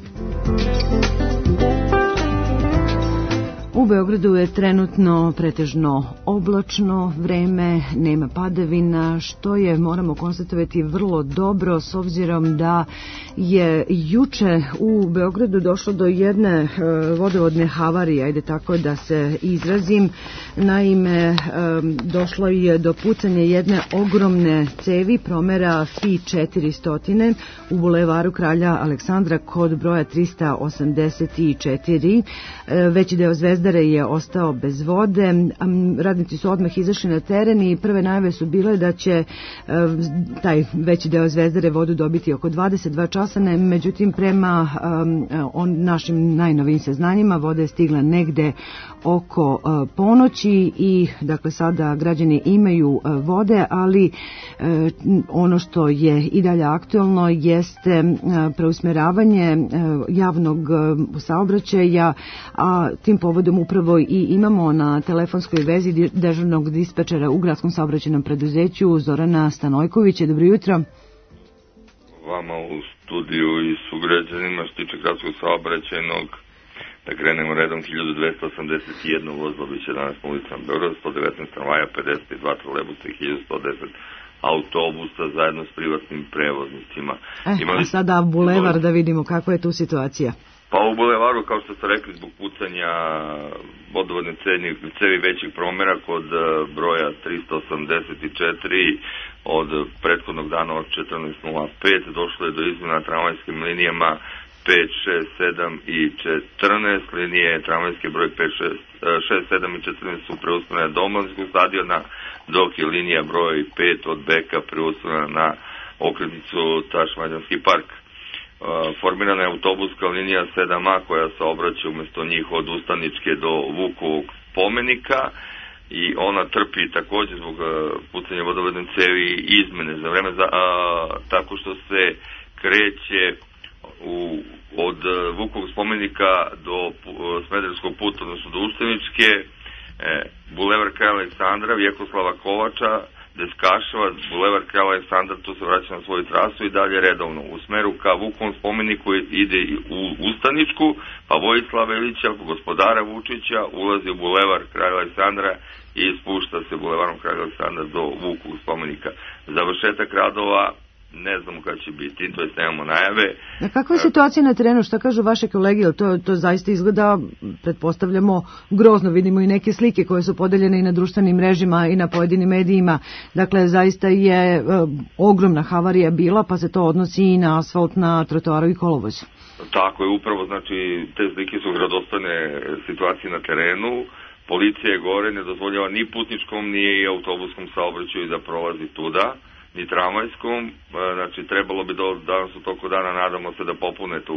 U Beogradu je trenutno pretežno oblačno vreme, nema padavina, što je, moramo konstatovati, vrlo dobro s obzirom da je juče u Beogradu došlo do jedne e, vodovodne havarije, ajde tako da se izrazim. Naime, e, došlo je do pucanja jedne ogromne cevi promera F I četiristo u bulevaru Kralja Aleksandra kod broja trista osamdeset četiri. E, veći deo Zvezdare je ostao bez vode. Radnici su odmah izašli na teren i prve najave su bile da će e, taj veći deo Zvezdare vodu dobiti oko dvadeset dva časa. Međutim, prema um, on, našim najnovijim saznanjima, voda je stigla negde oko uh, ponoći i dakle sada građani imaju uh, vode, ali uh, ono što je i dalje aktuelno jeste uh, preusmeravanje uh, javnog uh, saobraćaja, a tim povodom kojom upravo i imamo na telefonskoj vezi dežurnog dispečera u gradskom saobraćajnom preduzeću Zorana Stanojkovića. Dobro jutro. Vama u studiju i sugrađanima što tiče gradskog saobraćajnog, da krenemo redom, hiljadu dvesta osamdeset jedno vozilo biće danas na ulicama Beograda, sto devetnaest tramvaja, pedeset dva trolejbusa i hiljadu sto deset autobusa zajedno s privatnim prevoznicima. Eh, Imali... A sada bulevar da vidimo kakva je tu situacija. Pa u bulevaru, kao što ste rekli, zbog pucanja vodovodne cevi većih promjera kod broja tristo osamdeset četiri od prethodnog dana od četrnaest nula pet došlo je do izmjena na tramvajskim linijama pet, šest, sedam i četrnaest. Linije tramvajske broj pet, šest, sedam i četrnaest su preusmjerene do Domlanskog stadiona, dok je linija broj pet od Beka preusmjerena na okretnicu Tašmađanski park. Formirana je autobuska linija sedam A koja se obraća umjesto njih od Ustaničke do Vukovog spomenika i ona trpi također zbog pucanja vodovodne cevi izmene za vreme za, a, tako što se kreće u, od Vukovog spomenika do Smederevskog puta, odnosno do Ustaničke, e, bulevar Kralja Aleksandra, Vjekoslava Kovača, Deskaševa, bulevar Kralja Aleksandra, tu se vraća na svoju trasu i dalje redovno. U smeru ka Vukovom spomeniku ide u Ustaničku, pa Vojislava Ilića, gospodara Vučića, ulazi u bulevar Kralja Aleksandra i spušta se bulevarom Kralja Aleksandra do Vukovog spomenika. Završetak radova ne znamo kada će biti, to jest nemamo najave. Na kakva je situacija na terenu, šta kažu vaše kolege, to, to zaista izgleda, pretpostavljamo, grozno, vidimo i neke slike koje su podeljene i na društvenim mrežima i na pojedinim medijima, dakle zaista je e, ogromna havarija bila, pa se to odnosi i na asfalt, na trotoaru i kolovoz. Tako je, upravo, znači, te slike su gradostojne situacije na terenu. Policija je gore, ne dozvoljava ni putničkom, ni autobuskom saobraćaju da prolazi tuda, ni tramvajskom, znači trebalo bi do danas u toku dana, nadamo se da popune tu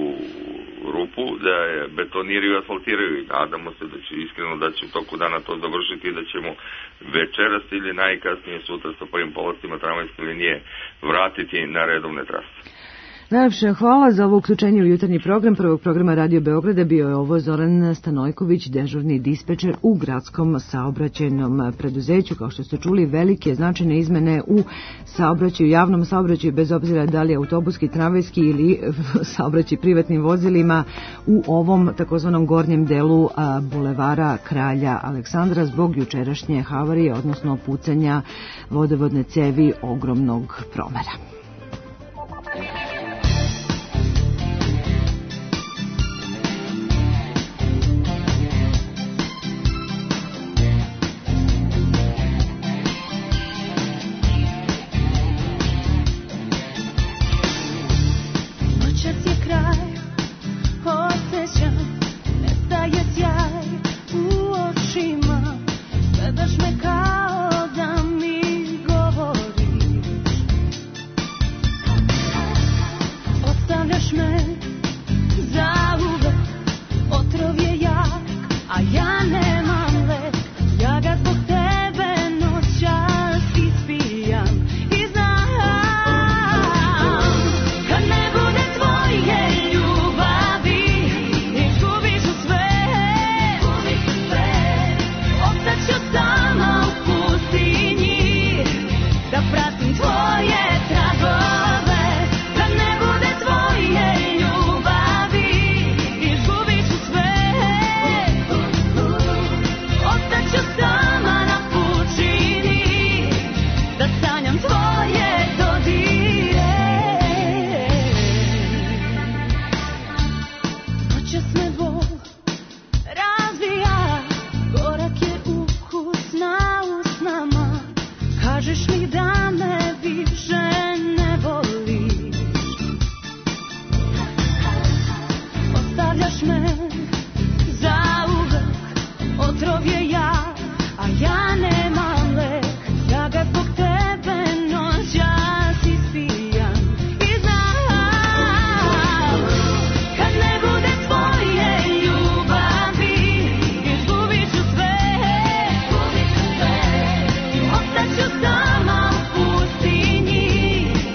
rupu, da je betoniraju i asfaltiraju i nadamo se da će iskreno da će u toku dana to završiti i da ćemo večeras ili najkasnije sutra sa prvim polastima tramvajske linije vratiti na redovne trase. Najlepše hvala za ovo uključenje u jutarnji program prvog programa Radio Beograda. Bio je ovo Zoran Stanojković, dežurni dispečer u gradskom saobraćajnom preduzeću. Kao što ste čuli, velike značajne izmene u saobraćaju, javnom saobraćaju, bez obzira da li je autobuski, tramvajski ili saobraćaj privatnim vozilima u ovom takozvanom gornjem delu bulevara Kralja Aleksandra zbog jučerašnje havarije, odnosno pucanja vodovodne cevi ogromnog promera.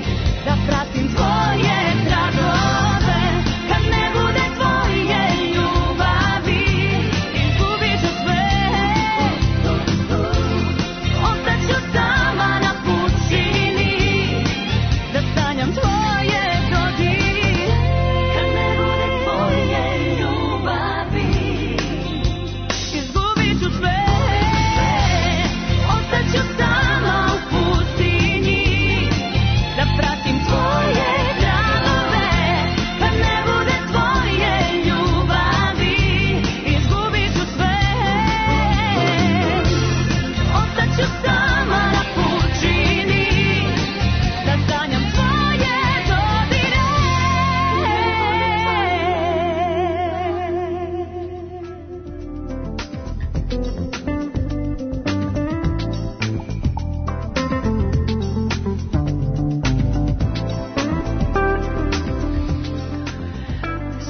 Pratim tvoje tragove, kad ne bude tvoje ljubavi.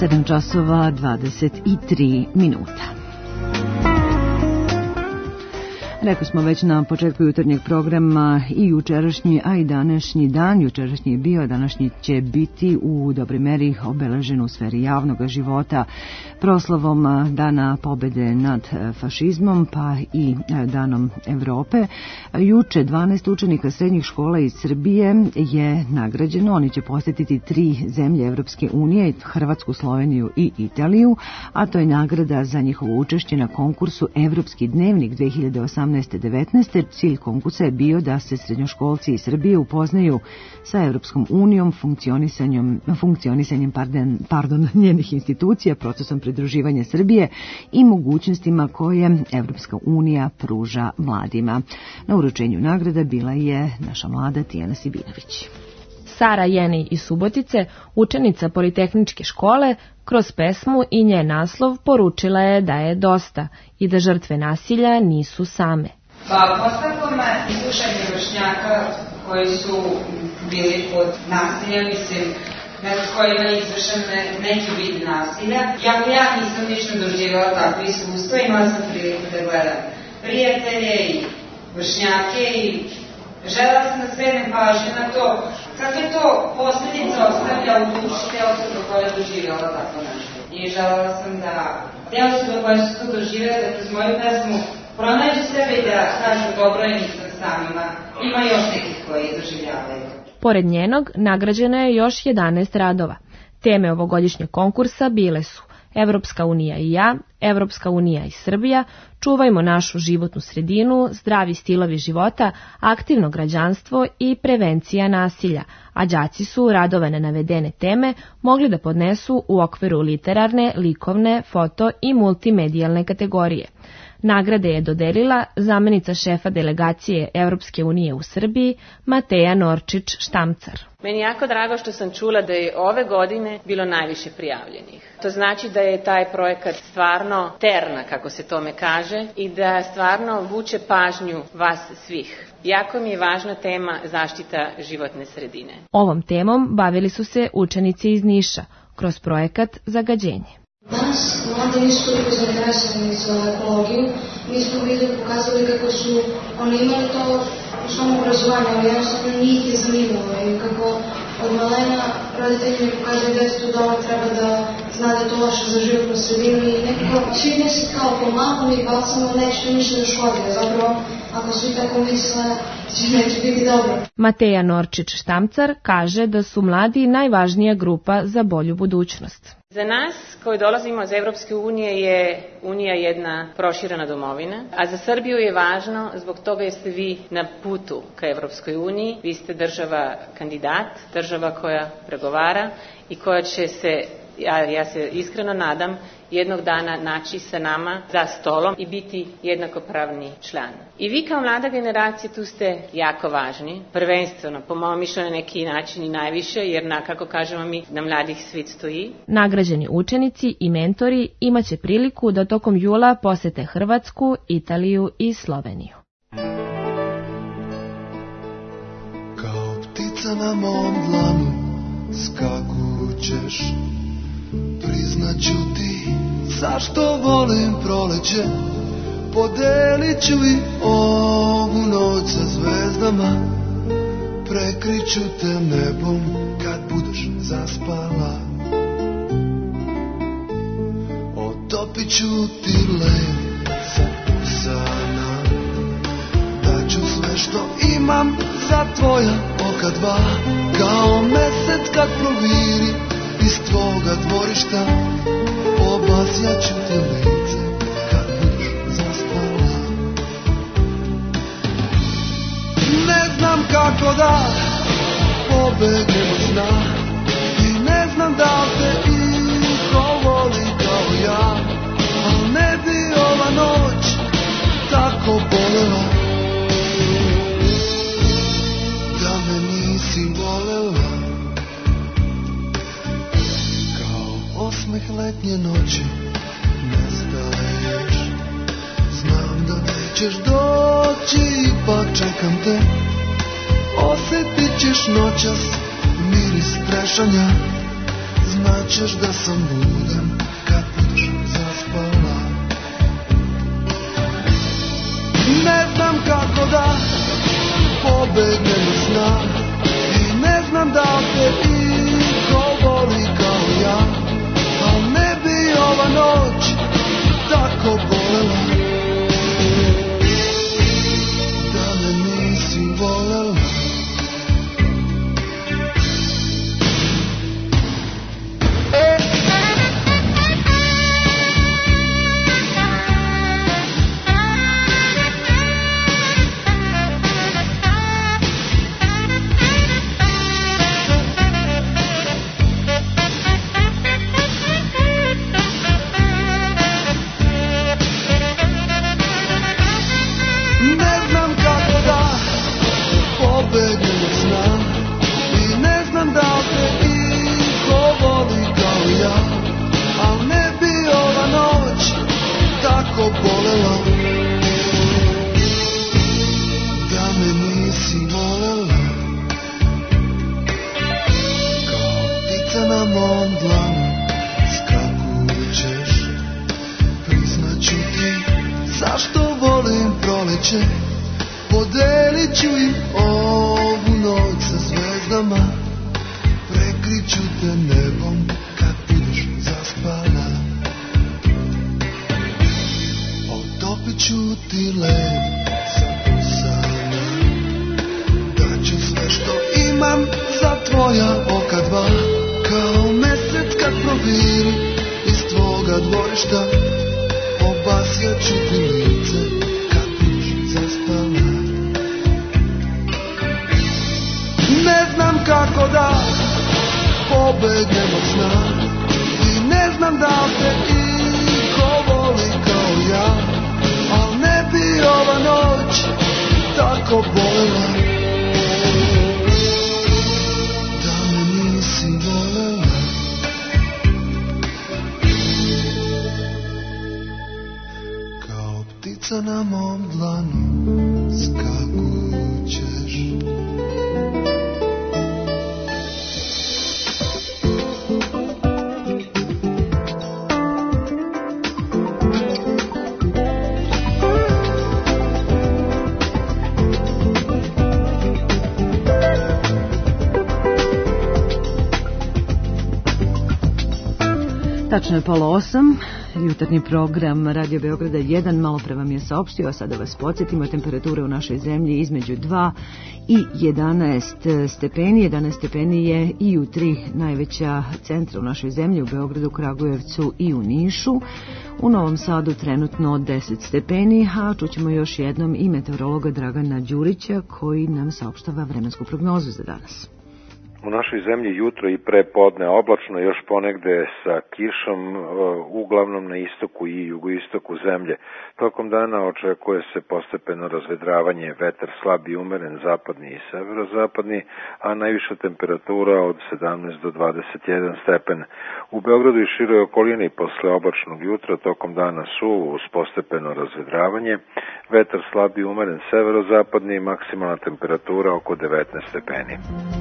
sedam časova dvadeset tri minuta. Rekli smo već na početku jutarnjeg programa i jučerašnji, a i današnji dan. Jučerašnji je bio, današnji će biti u dobroj meri obeležen u sferi javnog života proslavom Dana pobede nad fašizmom, pa i Danom Evrope. Juče dvanaest učenika srednjih škola iz Srbije je nagrađeno. Oni će posjetiti tri zemlje Evropske unije, Hrvatsku, Sloveniju i Italiju, a to je nagrada za njihovo učešće na konkursu Evropski dnevnik dve hiljade osamnaeste devetnaeste. Cilj konkursa je bio da se srednjoškolci iz Srbije upoznaju sa Evropskom unijom, funkcionisanjem, funkcionisanjem pardon, pardon, njenih institucija, procesom pridruživanja Srbije i mogućnostima koje Evropska unija pruža mladima. Na uručenju nagrada bila je naša mlada Tijana Sibinović. Sara Jeni iz Subotice, učenica Politehničke škole, kroz pesmu i njen naslov poručila je da je dosta i da žrtve nasilja nisu same. Pa postavkom i slušanje vršnjaka koji su bili pod nasiljem, mislim, nad kojima je izvršen neki vid nasilja. Jako ja nisam ništa doživjela takve iskustva, imala sam priliku da gledam prijatelje i vršnjake i želela sam da skrenem pažnju na to kakve to posljedice ostavlja u duši te osobe koja je doživjela tako nešto. I želela sam da te osobe koje su to doživjela da kroz moju pesmu pronađu sebe i da kažu dobro je nisam samima. Ima još nekih koji doživljavaju. Pored njenog nagrađeno je još jedanaest radova. Teme ovogodišnjeg konkursa bile su Evropska unija i ja, Evropska unija i Srbija, čuvajmo našu životnu sredinu, zdravi stilovi života, aktivno građanstvo i prevencija nasilja, a đaci su radove na navedene teme mogli da podnesu u okviru literarne, likovne, foto i multimedijalne kategorije. Nagrade je dodelila zamenica šefa delegacije Evropske unije u Srbiji, Mateja Norčić-Štamcar. Meni je jako drago što sam čula da je ove godine bilo najviše prijavljenih. To znači da je taj projekat stvarno terna, kako se tome kaže, i da stvarno vuče pažnju vas svih. Jako mi je važna tema zaštita životne sredine. Ovom temom bavili su se učenici iz Niša kroz projekat Zagađenje. Danas mladi nisu toliko zainteresovani za ekologiju. Mi smo video pokazali kako su oni imali to u svom obrazovanju, ali jednostavno njih je zanimljivo i kako od malena roditelji mi pokazuju detetu da on treba da zna da je to loše za životnu sredinu i nekako svi misli kao pomalo mi bacamo neće ništa da škodi, a zapravo ako svi tako misle neće biti dobro. Mateja Norčić-Štamcar kaže da su mladi najvažnija grupa za bolju budućnost. Za nas koji dolazimo iz Evropske unije je Unija jedna proširena domovina, a za Srbiju je važno zbog toga jer ste vi na putu ka Evropskoj uniji, vi ste država kandidat, država koja pregovara i koja će se, ja, ja se iskreno nadam, jednog dana naći sa nama za stolom i biti jednakopravni član. I vi kao mlada generacija tu ste jako važni, prvenstveno, po mojom mišljenju na neki način i najviše, jer na, kako kažemo mi, na mladih svit stoji. Nagrađeni učenici i mentori imaće priliku da tokom jula posete Hrvatsku, Italiju i Sloveniju. Kao ptica na mom dlanu skakućeš, priznaću ti zašto volim proleće, podelit ću i ovu noć sa zvezdama, prekriću te nebom kad budeš zaspala, otopit ću ti led sa usana, daću sve što imam za tvoja oka dva, kao mesec kad proviri iz tvoga dvorišta, obasjaću te lice kad budeš zaspala. Ne znam kako da pobegnem od sna i ne znam da te iko voli kao ja, al ne bi ova noć tako bolela da me nisi volela. Osmeh letnje noći nestaješ, znam da nećeš doći, ipak čekam te, osjetit ćeš noćas miris trešanja, znam znaćeš da sam budan kad budeš zaspala. Ne znam kako da pobegnem od sna i ne znam da te iko voli kao ja, al ne bi ova noć tako bolela da me nisi volela. Podelit ću im ovu noć sa zvezdama, prekriću te nebom kad budeš zaspala. Otopit ću ti led sa usana, daću sve što imam za tvoja oka dva, kao mesec kad proviri iz tvoga dvorišta, obasjat ću ti lice zaspala. Ne znam kako da pobegnem od sna i ne znam da te iko voli kao ja, al ne bi ova noć tako bolela da me nisi volela. Kao ptica na mom dlanu skakućeš. Tačno je pola osam, jutarnji program Radio Beograda jedan, malo pre vam je saopštio, a sada vas podsjetimo, temperature u našoj zemlji između dva i jedanaest stepeni. jedanaest stepeni je i u tri najveća centra u našoj zemlji, u Beogradu, Kragujevcu i u Nišu. U Novom Sadu trenutno deset stepeni, a čućemo još jednom i meteorologa Dragana Đurića koji nam saopštava vremensku prognozu za danas. U našoj zemlji jutro i pre podne oblačno, još ponegde sa kišom, uglavnom na istoku i jugoistoku zemlje. Tokom dana očekuje se postepeno razvedravanje, vetar slab i umeren zapadni i severozapadni, a najviša temperatura od sedamnaest do dvadeset jedan stepen. U Beogradu i široj okolini posle oblačnog jutra tokom dana suvo uz postepeno razvedravanje, vetar slab i umeren severozapadni, maksimalna temperatura oko devetnaest stepeni.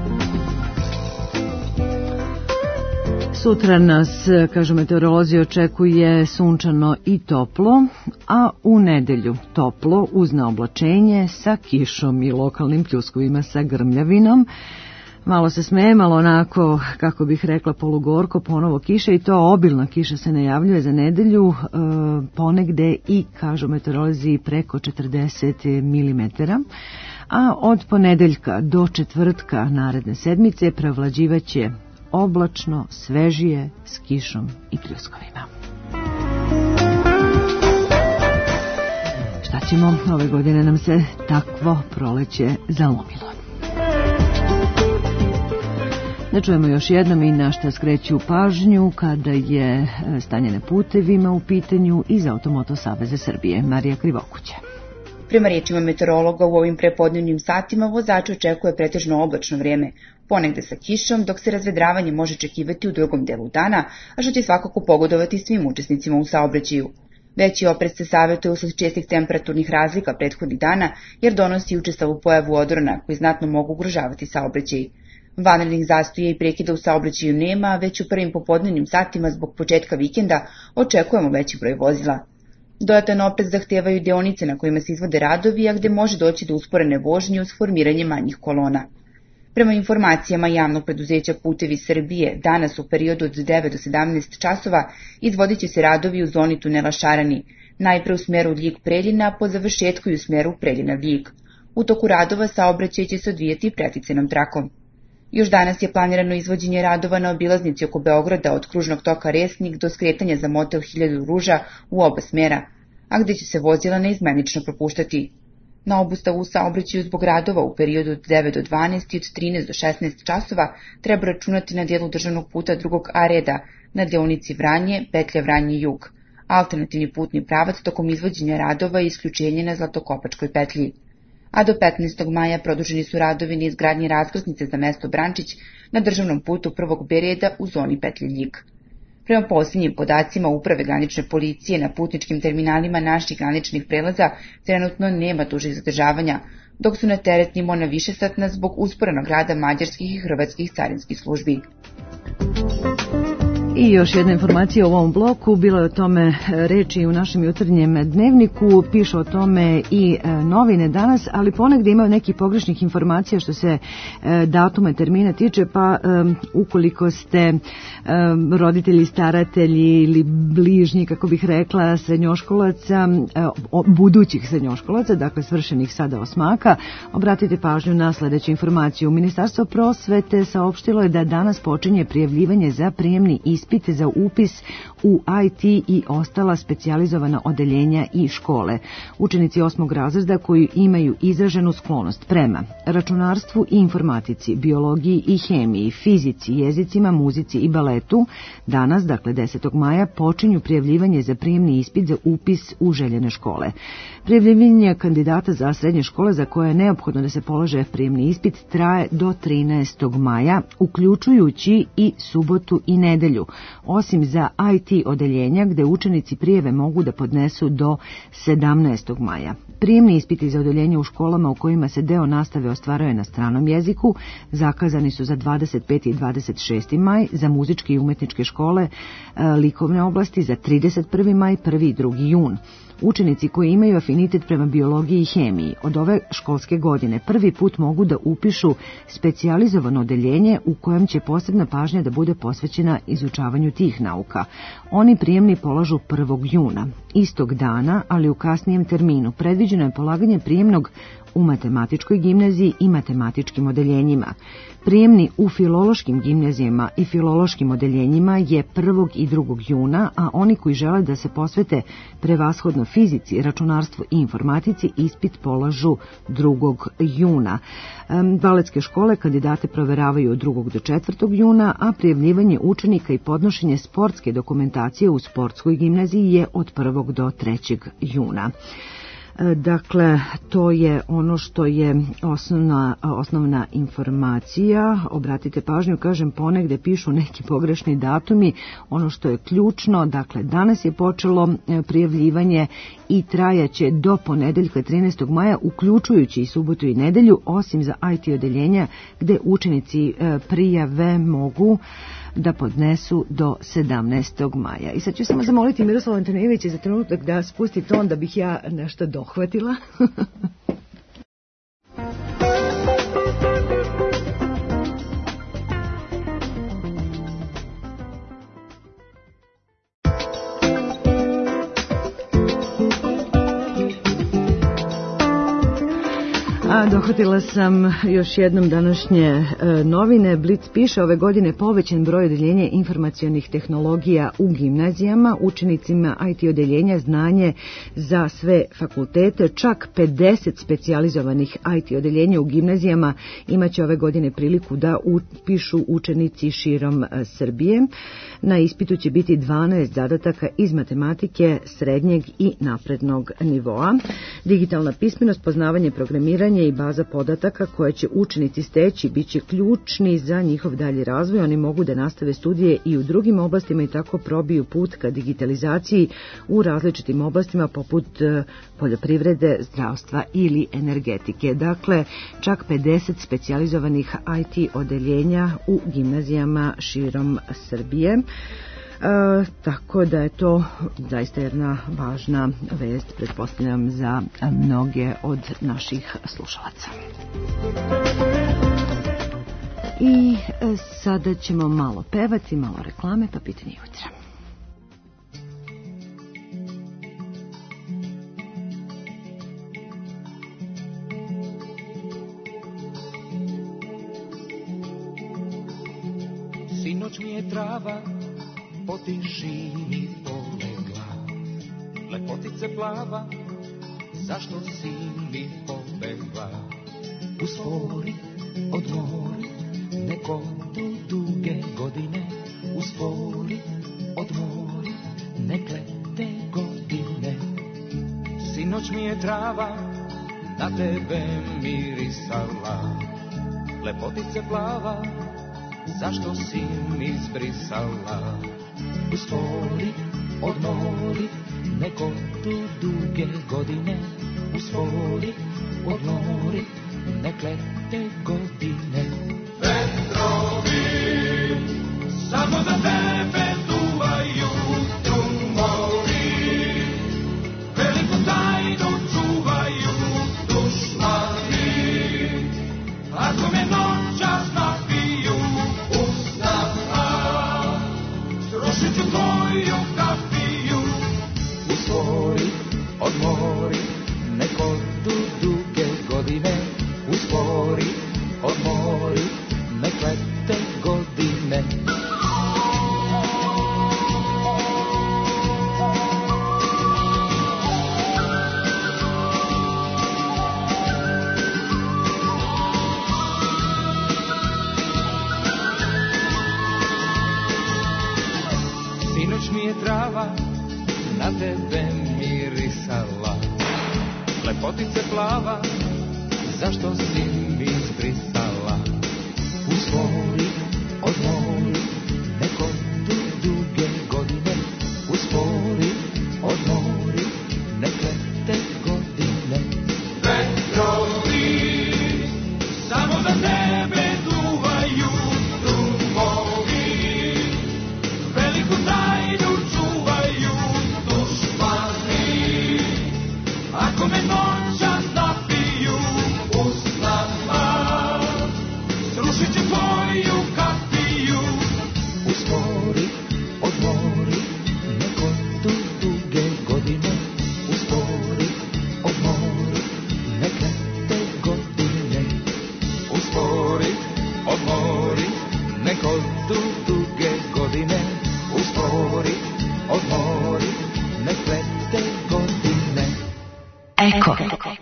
Sutra nas, kažu meteorolozi, očekuje sunčano i toplo, a u nedelju toplo uz naoblačenje sa kišom i lokalnim pljuskovima sa grmljavinom. Malo se smeje, malo onako, kako bih rekla, polugorko, ponovo kiša, i to obilna kiša se najavljuje za nedelju, e, ponegde i, kažu meteorolozi, preko četrdeset milimetara. A od ponedeljka do četvrtka naredne sedmice prevlađivaće oblačno, svežije, s kišom i pljuskovima. Šta ćemo, ove godine nam se takvo proleće zalomilo. Da čujemo još jednom i na šta skreću pažnju kada je stanje na putevima u pitanju iz Automoto Saveza Srbije. Marija Krivokuća. Prema riječima meteorologa, u ovim prepodnevnim satima vozače očekuje pretežno oblačno vrijeme, ponegde sa kišom, dok se razvedravanje može očekivati u drugom delu dana, a što će svakako pogodovati svim učesnicima u saobraćaju. Veći oprez se savjetuje usled čestih temperaturnih razlika prethodnih dana, jer donosi učestalu pojavu odrona koji znatno mogu ugrožavati saobraćaj. Vanrednih zastoja i prekida u saobraćaju nema, već u prvim popodnevnim satima zbog početka vikenda očekujemo veći broj vozila. Dodatan oprez zahtevaju deonice na kojima se izvode radovi, a gde može doći do usporene vožnje uz formiranje manjih kolona. Prema informacijama javnog preduzeća Putevi Srbije, danas u periodu od devet do sedamnaest časova izvodit će se radovi u zoni tunela Šarani, najpre u smeru Ljig-Preljina, po završetku i u smeru Preljina-Ljig. U toku radova saobraćaj će se odvijati preticajnom trakom. Još danas je planirano izvođenje radova na obilaznici oko Beograda od kružnog toka Resnik do skretanja za motel Hiljadu ruža u oba smera, a gde će se vozila neizmenično propuštati. Na obustavu u saobraćaju zbog radova u periodu od devet do dvanaest i od trinaest do šesnaest časova treba računati na dijelu državnog puta drugog A reda, na deonici Vranje, petlja Vranje-Jug. Alternativni putni pravac tokom izvođenja radova je isključenje na Zlatokopačkoj petlji. A do petnaestog maja produženi su radovi na izgradnji raskrsnice za mesto Brančić na državnom putu prvog B reda u zoni petlje Ljig. Prema posljednjim podacima Uprave granične policije na putničkim terminalima naših graničnih prelaza trenutno nema dužih zadržavanja, dok su na teretnimo na višesatna zbog usporenog rada mađarskih i hrvatskih carinskih službi. I još jedna informacija u ovom bloku, bilo je o tome reči u našem jutarnjem dnevniku, piše o tome i novine danas, ali ponegde imaju nekih pogrešnih informacija što se datuma i termina tiče, pa ukoliko ste roditelji, staratelji ili bližnji, kako bih rekla, srednjoškolaca, budućih srednjoškolaca, dakle svršenih sada osmaka, obratite pažnju na sljedeću informaciju. Ministarstvo prosvete saopštilo je da danas počinje prijavljivanje za prijemni ispit za upis u I T i ostala specijalizovana odeljenja i škole. Učenici osmog razreda koji imaju izraženu sklonost prema računarstvu i informatici, biologiji i hemiji, fizici, jezicima, muzici i baletu danas, dakle desetog maja, počinju prijavljivanje za prijemni ispit za upis u željene škole. Prijavljivanje kandidata za srednje škole za koje je neophodno da se polože prijemni ispit traje do trinaestog maja, uključujući i subotu i nedelju, osim za I T odeljenja gde učenici prijave mogu da podnesu do sedamnaestog maja. Prijemni ispiti za odeljenje u školama u kojima se deo nastave ostvaruje na stranom jeziku zakazani su za dvadeset peti i dvadeset šesti maj, za muzičke i umetničke škole, likovne oblasti za trideset prvi maj, prvi i drugi jun. Učenici koji imaju afinitet prema biologiji i hemiji od ove školske godine prvi put mogu da upišu specijalizovano odeljenje u kojem će posebna pažnja da bude posvećena izučavanju tih nauka. Oni prijemni polažu prvog juna. Istog dana, ali u kasnijem terminu, predviđeno je polaganje prijemnog u matematičkoj gimnaziji i matematičkim odeljenjima. Prijemni u filološkim gimnazijama i filološkim odeljenjima je prvog i drugog juna, a oni koji žele da se posvete prevashodno fizici, računarstvu i informatici ispit polažu drugog juna. Baletske škole kandidate proveravaju od drugog do četvrtog juna, a prijavljivanje učenika i podnošenje sportske dokumentacije u sportskoj gimnaziji je od prvog do trećeg juna. Dakle, to je ono što je osnovna, osnovna informacija. Obratite pažnju, kažem, ponegde pišu neki pogrešni datumi. Ono što je ključno, dakle, danas je počelo prijavljivanje i trajaće do ponedeljka trinaestog maja, uključujući i subotu i nedelju, osim za I T odeljenja gde učenici prijave mogu da podnesu do sedamnaestog maja. I sad ću samo zamoliti Miroslava Antonijevića za trenutak da spusti ton da bih ja nešto dohvatila. A dohvatila sam još jednom današnje e, novine. Blitz piše, ove godine povećan broj odeljenja informacionih tehnologija u gimnazijama, učenicima I T odeljenja znanje za sve fakultete, čak pedeset specijalizovanih I T odeljenja u gimnazijama imaće ove godine priliku da upišu učenici širom e, Srbije. Na ispitu će biti dvanaest zadataka iz matematike, srednjeg i naprednog nivoa. Digitalna pismenost, poznavanje, programiranje znanje i baza podataka koje će učenici steći biće ključni za njihov dalji razvoj. Oni mogu da nastave studije i u drugim oblastima i tako probiju put ka digitalizaciji u različitim oblastima poput poljoprivrede, zdravstva ili energetike. Dakle, čak pedeset specijalizovanih I T odeljenja u gimnazijama širom Srbije. E, tako da je to zaista jedna važna vest, pretpostavljam, za mnoge od naših slušalaca. I e, sada ćemo malo pevati, malo reklame, pa pitanje jutra. Sinoć mi je trava po tišini polegla, lepotice plava, zašto si mi pobegla? Uspori, odmori, neko tu duge godine. Uspori, odmori, nek lete godine. Sinoć mi je trava na tebe mirisala, lepotice plava, zašto si mi zbrisala? Uspori, odmori, neko tu duge godine. Uspori, odmori, nek lete godine. Vetrovi samo za tebe duvaju, trumovi veliku tajnu čuvaju, dušmani ako me noćas napiju usnama, srušit ću tvoju kafiju. Uspori, odmori, neko tu duge godine. Uspori, odmori, nek lete godine. Sinoć mi je trava na tebe mirisala, lepotice plava, zašto si mi zbrisala? Uspori, odmori, neko tu duge godine. Uspori, odmori, nek lete godine. Vetrovi samo za tebe duvaju, trumovi veliku tajnu čuvaju, dušmani ako me noćas napiju usnama, srušit ću tvoju kafiju. Uspori, odmori, neko tu duge godine. Uspori, odmori, nek lete godine. Uspori, odmori, neko tu duge godine. Uspori, odmori, nek lete godine. Eko.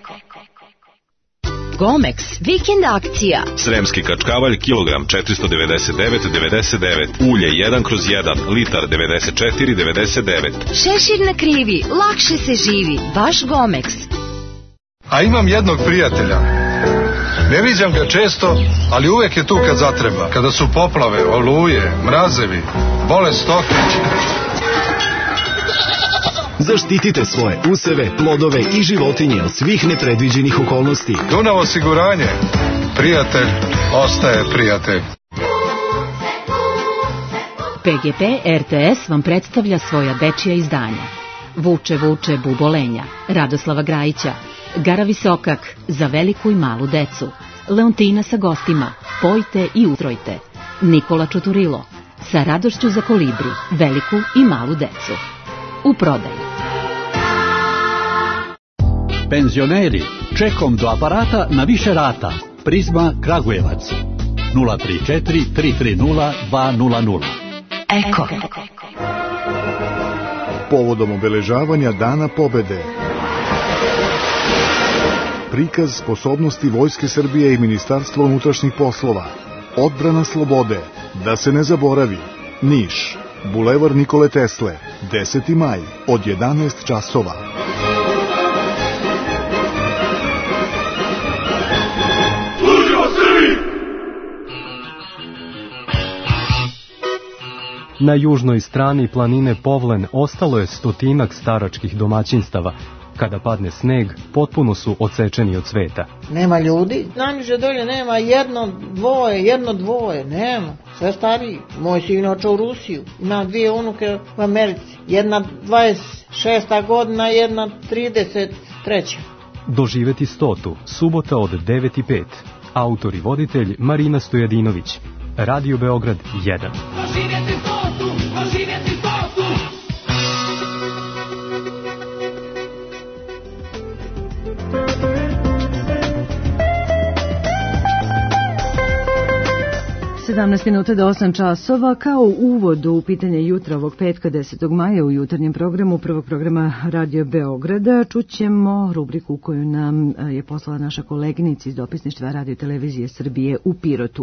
Gomex, vikend akcija. Sremski kačkavalj, kilogram četiristo devedeset devet devedeset devet. Ulje jedan kroz jedan, litar devedeset četiri devedeset devet. Šešir na krivi, lakše se živi. Vaš Gomex. A imam jednog prijatelja. Ne viđam ga često, ali uvek je tu kad zatreba. Kada su poplave, oluje, mrazevi, bole stoke. Zaštitite svoje useve, plodove i životinje od svih nepredviđenih okolnosti. Dunav osiguranje. Prijatelj ostaje prijatelj. P G P R T S vam predstavlja svoja dečija izdanja. Vuče, vuče, bubolenja, Radoslava Grajića, Gara Visokak, za veliku i malu decu, Leontina sa gostima, Pojte i utrojte, Nikola Čuturilo, sa radošću za kolibri, veliku i malu decu. U prodaju. Penzioneri, čekom do aparata na više rata. Prizma Kragujevac. nula tri četiri tri tri nula dva nula nula. Eko. Povodom obeležavanja Dana pobede. Prikaz sposobnosti Vojske Srbije i Ministarstva unutrašnjih poslova. Odbrana slobode. Da se ne zaboravi. Niš. Bulevar Nikole Tesle. deseti maj od jedanaest časova. Na južnoj strani planine Povlen ostalo je stotinak staračkih domaćinstava. Kada padne sneg, potpuno su odsečeni od sveta. Nema ljudi. Najniže dolje nema jedno, dvoje, jedno, dvoje, nema. Sve stariji. Moj sin očeo u Rusiju. Imam dvije unuke u Americi. Jedna dvadeset šesta godina, jedna trideset treća. Doživeti stotu, subota od devet i pet. Autor i voditelj Marina Stojadinović. Radio Beograd jedan. Doživjeti stotu, doživjeti stotu. sedamnaest minuta do osam časova. Kao uvod u pitanje jutra ovog petka desetog maja u jutarnjem programu prvog programa Radio Beograda čućemo rubriku koju nam je poslala naša koleginica iz dopisništva Radio Televizije Srbije u Pirotu.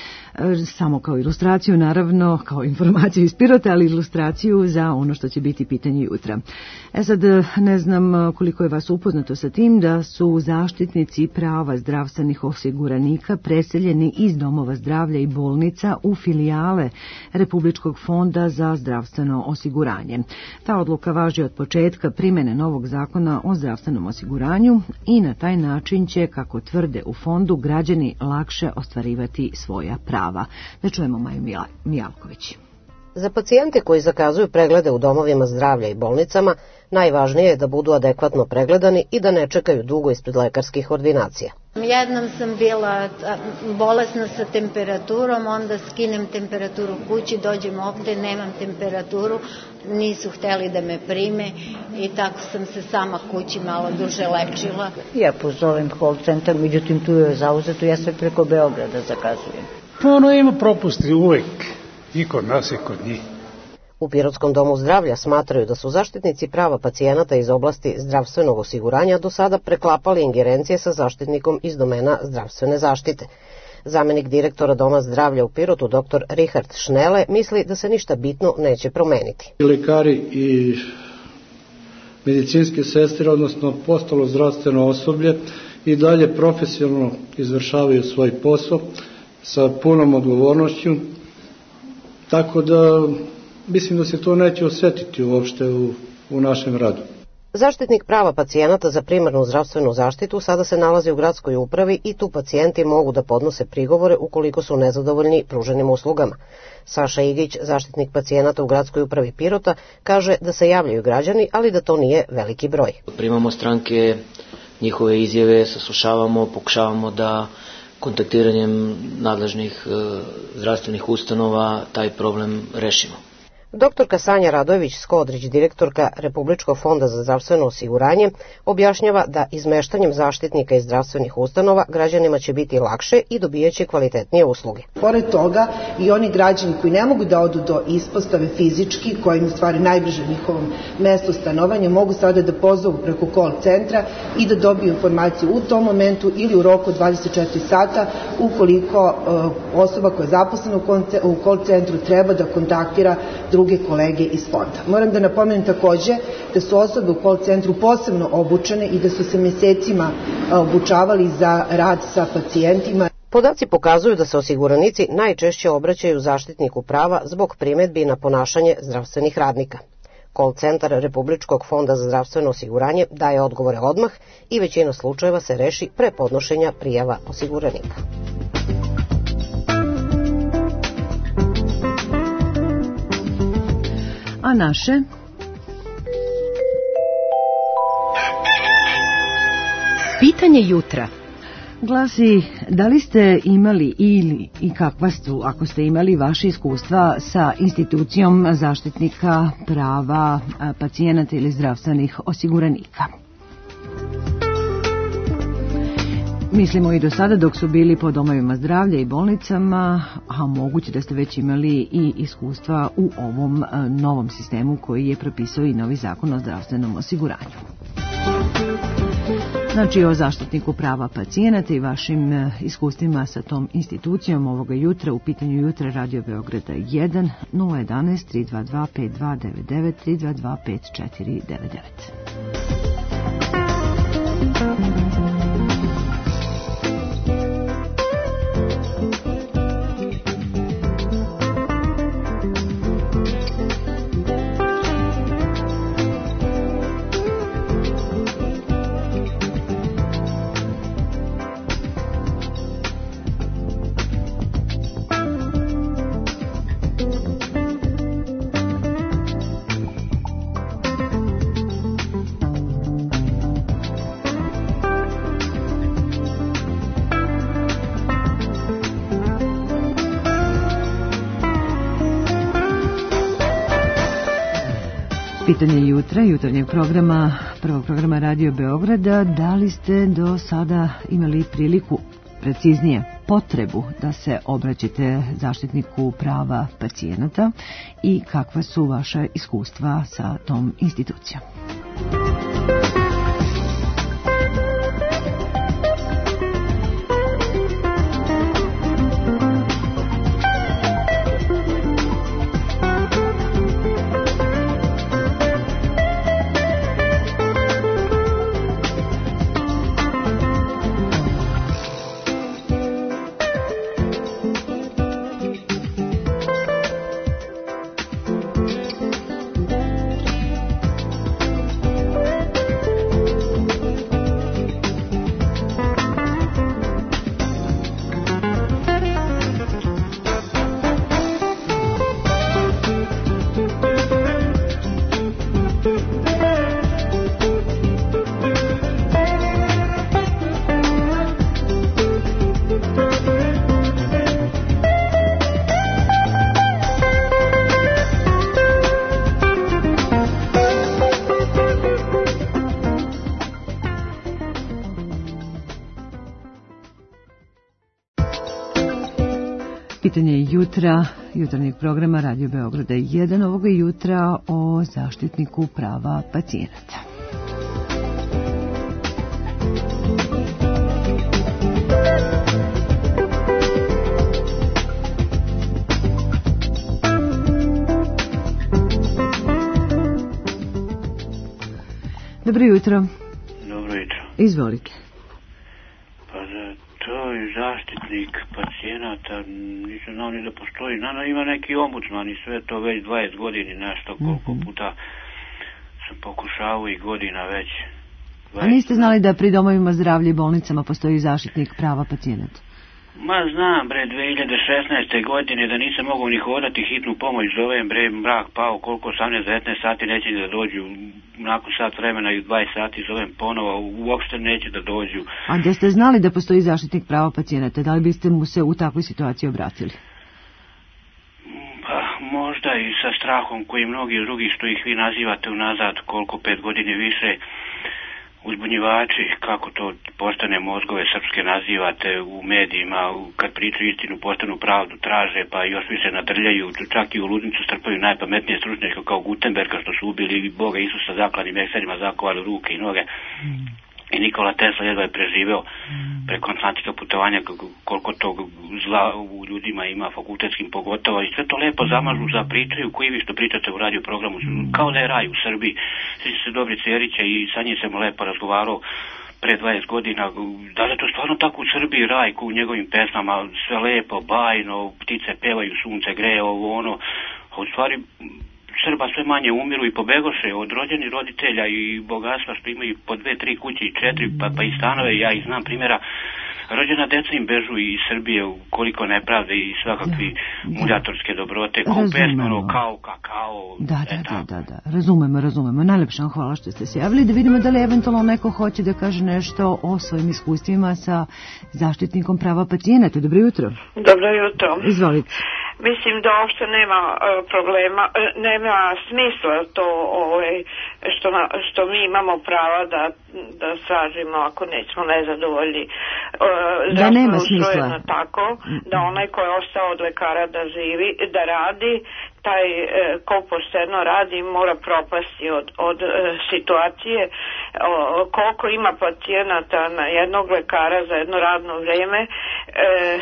Samo kao ilustraciju, naravno, kao informaciju iz Pirota, ali ilustraciju za ono što će biti pitanje jutra. E sad, ne znam koliko je vas upoznato sa tim da su zaštitnici prava zdravstvenih osiguranika preseljeni iz domova zdravlja i bolnica u filijale Republičkog fonda za zdravstveno osiguranje. Ta odluka važi od početka primene novog zakona o zdravstvenom osiguranju i na taj način će, kako tvrde u fondu, građani lakše ostvarivati svoja prava. Da čujemo Maju Mijalković. Za pacijente koji zakazuju preglede u domovima zdravlja i bolnicama, najvažnije je da budu adekvatno pregledani i da ne čekaju dugo ispred lekarskih ordinacija. Jednom sam bila bolesna sa temperaturom, onda skinem temperaturu kući, dođem ovde, nemam temperaturu, nisu hteli da me prime i tako sam se sama kući malo duže lečila. Ja pozovem call centar, međutim tu je zauzeto, ja sve preko Beograda zakazujem. Ono ima propusti uvek, i kod nas i kod njih. U Pirotskom domu zdravlja smatraju da su zaštitnici prava pacijenata iz oblasti zdravstvenog osiguranja do sada preklapali ingerencije sa zaštitnikom iz domena zdravstvene zaštite. Zamenik direktora Doma zdravlja u Pirotu, doktor Richard Šnele, misli da se ništa bitno neće promeniti. Lekari i medicinske sestre, odnosno postalo zdravstveno osoblje, i dalje profesionalno izvršavaju svoj posao sa punom odgovornošću, tako da mislim da se to neće osjetiti uopšte u, u našem radu. Zaštitnik prava pacijenata za primarnu zdravstvenu zaštitu sada se nalazi u gradskoj upravi i tu pacijenti mogu da podnose prigovore ukoliko su nezadovoljni pruženim uslugama. Saša Igić, zaštitnik pacijenata u gradskoj upravi Pirota, kaže da se javljaju građani, ali da to nije veliki broj. Primamo stranke, njihove izjave, saslušavamo, pokušavamo da kontaktiranjem nadležnih e, zdravstvenih ustanova taj problem rešimo. Doktorka Sanja Radojević Skodrić, direktorka Republičkog fonda za zdravstveno osiguranje, objašnjava da izmeštanjem zaštitnika iz zdravstvenih ustanova građanima će biti lakše i dobijaće kvalitetnije usluge. Pored toga i oni građani koji ne mogu da odu do ispostave fizički, koji im u stvari najbliže njihovom mestu stanovanja, mogu sada da pozovu preko call centra i da dobiju informaciju u tom momentu ili u roku dvadeset četiri sata ukoliko uh, osoba koja je zaposlena u call centru treba da kontaktira druge kolege iz fonda. Moram da napomenem takođe da su osobe u call centru posebno obučene i da su se mesecima obučavali za rad sa pacijentima. Podaci pokazuju da se osiguranici najčešće obraćaju zaštitniku prava zbog primedbi na ponašanje zdravstvenih radnika. Call centar Republičkog fonda za zdravstveno osiguranje daje odgovore odmah i većina slučajeva se reši pre podnošenja prijava osiguranika. A naše? Pitanje jutra glasi, da li ste imali ili i kakva su, ako ste imali, vaše iskustva sa institucijom zaštitnika prava pacijenata ili zdravstvenih osiguranika? Mislimo i do sada dok su bili po domovima zdravlja i bolnicama, a moguće da ste već imali i iskustva u ovom novom sistemu koji je propisao i novi zakon o zdravstvenom osiguranju. Znači o zaštitniku prava pacijenata i vašim iskustvima sa tom institucijom ovoga jutra u pitanju jutra Radio Beograda jedan nula jedan tri dva dva pet dva devet devet tri dva dva pet četiri devet devet. Pitanje jutra, jutarnjeg programa, prvog programa Radio Beograda, da li ste do sada imali priliku, preciznije, potrebu da se obraćate zaštitniku prava pacijenata i kakva su vaša iskustva sa tom institucijom? Pitanje jutra, jutarnjeg programa Radio Beograda jedan, ovoga jutra o zaštitniku prava pacijenata. Dobro jutro. Dobro jutro. Izvolite. Pa da to je zaštitnik pacijenata, nisam znao ni da postoji. Naravno ima neki ombudsman i sve to već dvadeset godina nešto, koliko puta sam pokušavao i godina već. A niste znali da pri domovima zdravlja i bolnicama postoji zaštitnik prava pacijenata? Ma znam bre, dve hiljade šesnaeste. godine da nisam mogao ni hodati, hitnu pomoć zovem bre, mrak pao, koliko osamnaest devetnaest sati neće da dođu, nakon sat vremena i dvadeset sati zovem ponovo, uopšte neće da dođu. A da ste znali da postoji zaštitnik prava pacijenata, da li biste mu se u takvoj situaciji obratili? Pa možda i sa strahom koji mnogi drugi što ih vi nazivate unazad koliko pet godine više, uzbunjivači, kako to postane mozgove srpske nazivate u medijima, kad pričaju istinu, postanu pravdu, traže, pa još više nadrljaju, čak i u ludnicu strpaju najpametnije stručnjake kao Gutenberga što su ubili Boga Isusa zaklanim ekserima, zakovali ruke i noge. Mm. I Nikola Tesla jedva je preživeo mm. preko atlantika putovanja, koliko tog zla u ljudima ima, fakultetskim pogotovo, i sve to lepo zamažu za pričaju koji vi što pričate u radio programu, mm. kao da je raj u Srbiji. Svi se dobri Cerića i sa njim sam lepo razgovarao pre dvadeset godina, da li je to stvarno tako u Srbiji raj ko u njegovim pesmama, sve lepo, bajno, ptice pevaju, sunce greje, ovo ono, a u stvari Srba sve manje umiru i pobegoše od rođenih roditelja i bogatstva što imaju po dve, tri kuće i četiri, pa, pa i stanove. Ja ih znam primjera, rođena deca im bežu iz Srbije koliko nepravde i svakakvi da, da. muljatorske dobrote, kao pesmano, kao kakao. Da, da, da, da, da, razumemo, razumemo. Najlepše vam hvala što ste se javili, da vidimo da li eventualno neko hoće da kaže nešto o svojim iskustvima sa zaštitnikom prava pacijenata. Dobro jutro. Dobro jutro. Izvolite. Mislim da uopšte nema uh, problema, uh, nema smisla to ovaj, što, na, što mi imamo prava da, da tražimo ako nećemo nezadovoljni. Uh, da nema smisla. Tako da onaj ko je ostao od lekara da živi, da radi, taj e, ko pošteno radi mora propasti od, od e, situacije. O, koliko ima pacijenata na jednog lekara za jedno radno vrijeme, e, e,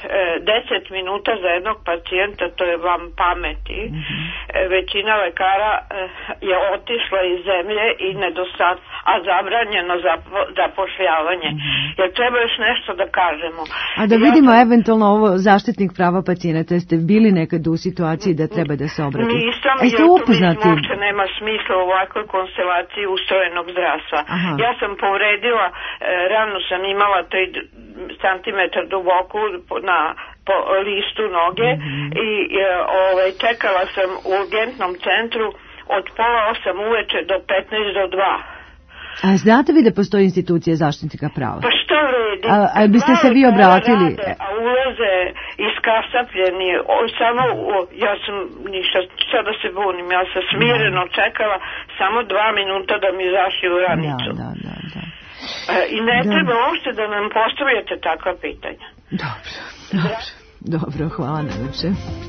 deset minuta za jednog pacijenta, to je vam pameti. Mm-hmm. E, većina lekara e, je otišla iz zemlje i nedostat, a zabranjeno zapo, zapošljavanje. Mm-hmm. Jer treba još nešto da kažemo. A da vidimo ja, eventualno ovo zaštitnik prava pacijenata, jeste bili nekad u situaciji da treba da se obrati? Nisam, jer to mislim uopće nema smisla u ovakvoj konstelaciji ustrojenog zdravstva. Aha. Ja sam povredila, e, rano sam imala tri centimetra duboku na po listu noge mm-hmm. i e, ovaj, čekala sam u urgentnom centru od pola osam uveče do petnaest do dva. A znate vi da postoji institucija zaštitnika prava? Pa što vredi? A, a biste se vi obratili? Rade, a ulaze iskasapljeni, o, samo, o, ja sam, ništa, šta da se bunim, ja sam smireno čekala samo dva minuta da mi zašiju ranicu. Da, da, da, da. E, I ne da. treba uopšte da nam postavljate takva pitanja. Dobro, dobro, dobro, hvala najlepše.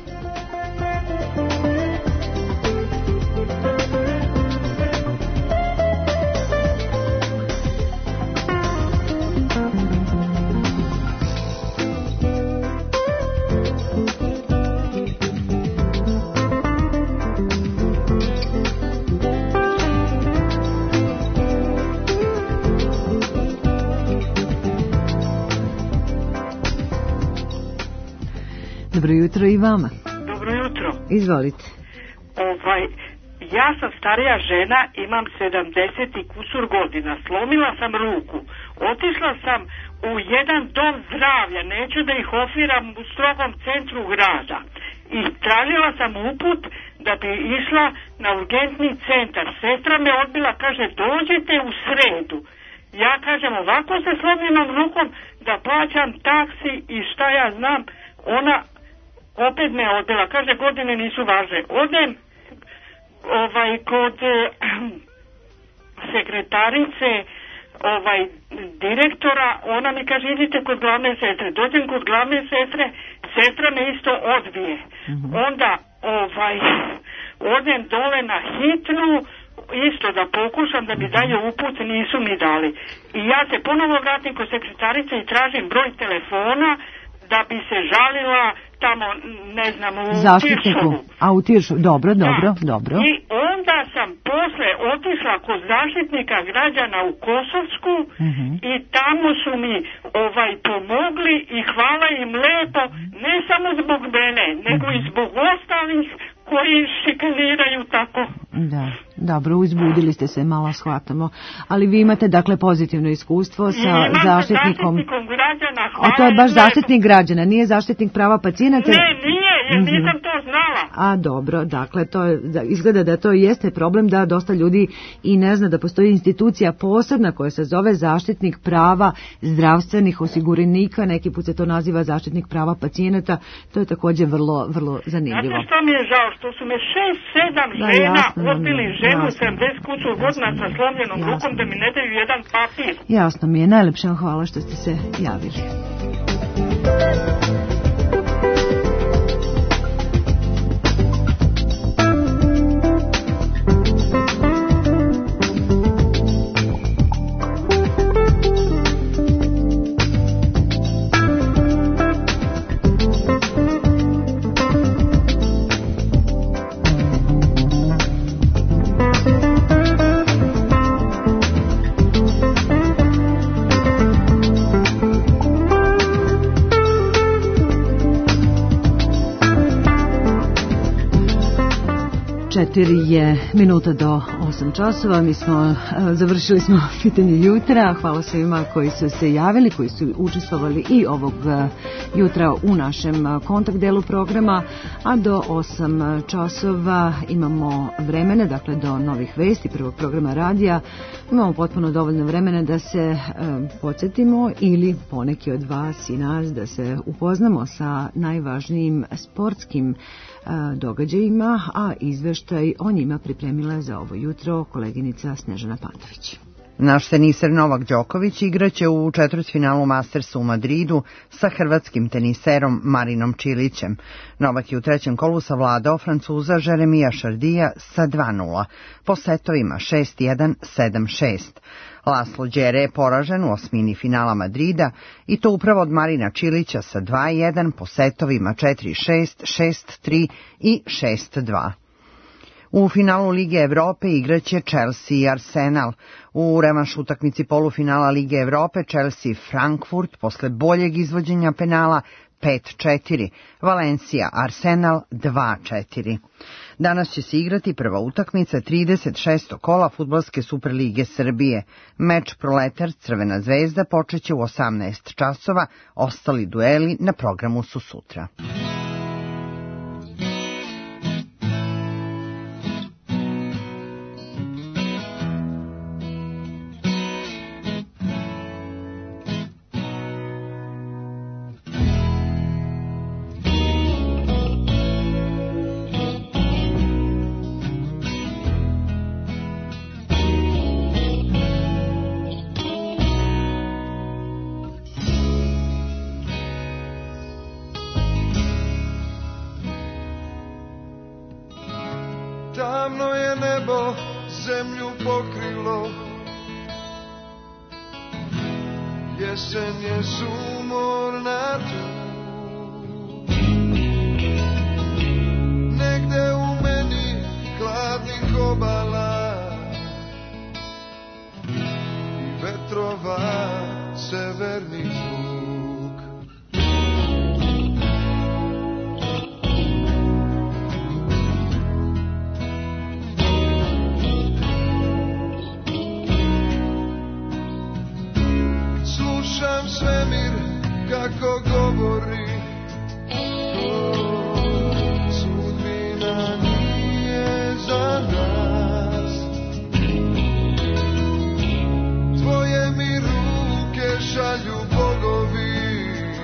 Dobro jutro i vama. Dobro jutro. Izvolite. Ovaj, ja sam starija žena, imam sedamdeset i kusur godina. Slomila sam ruku. Otišla sam u jedan dom zdravlja, neću da ih ofiram u strogom centru grada. I tražila sam uput da bi išla na urgentni centar. Sestra me odbila, kaže, dođete u sredu. Ja kažem, ovako se slomilom rukom da plaćam taksi i šta ja znam. Ona opet me odbila, kaže, godine nisu važne. Odem ovaj, kod eh, sekretarice, ovaj, direktora, ona mi kaže, idite kod glavne sestre. Dođem kod glavne sestre, sestra me isto odbije. Mm-hmm. Onda ovaj, odem dole na hitnu, isto da pokušam da mi daju uput, nisu mi dali. I ja se ponovo vratim kod sekretarice i tražim broj telefona da bi se žalila tamo, ne znam, u Zaštitniku. Tiršovu. A u Tiršovu, dobro, dobro, da. dobro. I onda sam posle otišla kod zaštitnika građana u Kosovsku uh-huh. i tamo su mi ovaj pomogli i hvala im lepo, ne samo zbog mene, nego uh-huh. i zbog ostalih koji šikaniraju tako. Da, dobro, uzbudili ste se, malo shvatamo. Ali vi imate, dakle, pozitivno iskustvo sa zaštitnikom... zaštitnikom... zaštitnikom građana, hvala. A to je baš lepo. Zaštitnik građana, nije zaštitnik prava pacijenata? Ne, nije, jer mm-hmm. nisam to znala. A dobro, dakle, to je, izgleda da to jeste problem da dosta ljudi i ne zna da postoji institucija posebna koja se zove Zaštitnik prava zdravstvenih osiguranika, neki put se to naziva Zaštitnik prava pacijenata, to je također vrlo, vrlo zanimljivo. Znate što mi je žao? Što su me šest, sedam da, žena jasno, odbili ženu sedamdeset kusur godina sa slomljenom jasno. rukom da mi ne daju jedan papir. Jasno mi je, najlepše vam hvala što ste se javili. Četiri je minuta do osam časova, mi smo, završili smo pitanje jutra, hvala svima koji su se javili, koji su učestvovali i ovog jutra u našem kontakt delu programa, a do osam časova imamo vremena, dakle do novih vesti, prvog programa radija, imamo potpuno dovoljno vremena da se e, podsjetimo ili poneki od vas i nas da se upoznamo sa najvažnijim sportskim događajima, a izveštaj o njima pripremila za ovo jutro koleginica Snežana Pantović. Naš teniser Novak Đoković igraće u četvrtfinalu Mastersa u Madridu sa hrvatskim teniserom Marinom Čilićem. Novak je u trećem kolu savladao Francuza Jeremija Šardija sa dva nula, po setovima šest jedan, sedam šest. Laslo Đere je poražen u osmini finala Madrida i to upravo od Marina Čilića sa dva jedan, po setovima četiri šest, šest tri i šest dva. U finalu Lige Evrope igraće Chelsea i Arsenal. U revanš utakmici polufinala Lige Evrope Chelsea Frankfurt posle boljeg izvođenja penala pet četiri, Valencija Arsenal dva četiri. Danas će se igrati prva utakmica trideset šestog kola Fudbalske Superlige Srbije. Meč Proletar Crvena zvezda počeće u osamnaest časova, ostali dueli na programu su sutra. zemlju pokrilo. Jesen je sumorna tu, negde u meni hladnih obala i vetrova severni zvuk. Slušam svemir kako govori, sudbina nije za nas. Tvoje mi ruke šalju bogovi,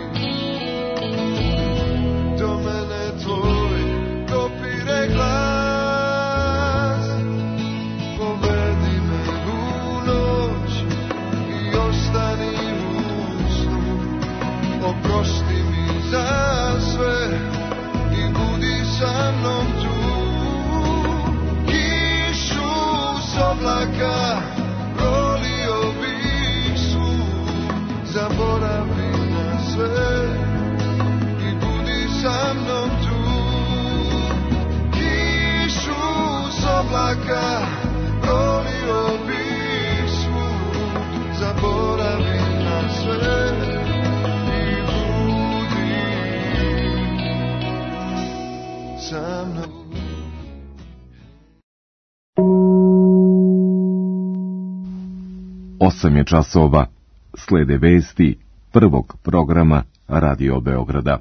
do mene tvoj dopire glas. Povedi me u noć i ostani u snu, oprosti mi za sve i budi sa mnom tu. Kišu s oblaka prolio bih svud, zaboravi na sve i budi sa mnom tu. Kišu s oblaka prolio bih svud, zaboravi na sve i budi sa mnom. Osam je časova, slede vesti prvog programa Radio Beograda.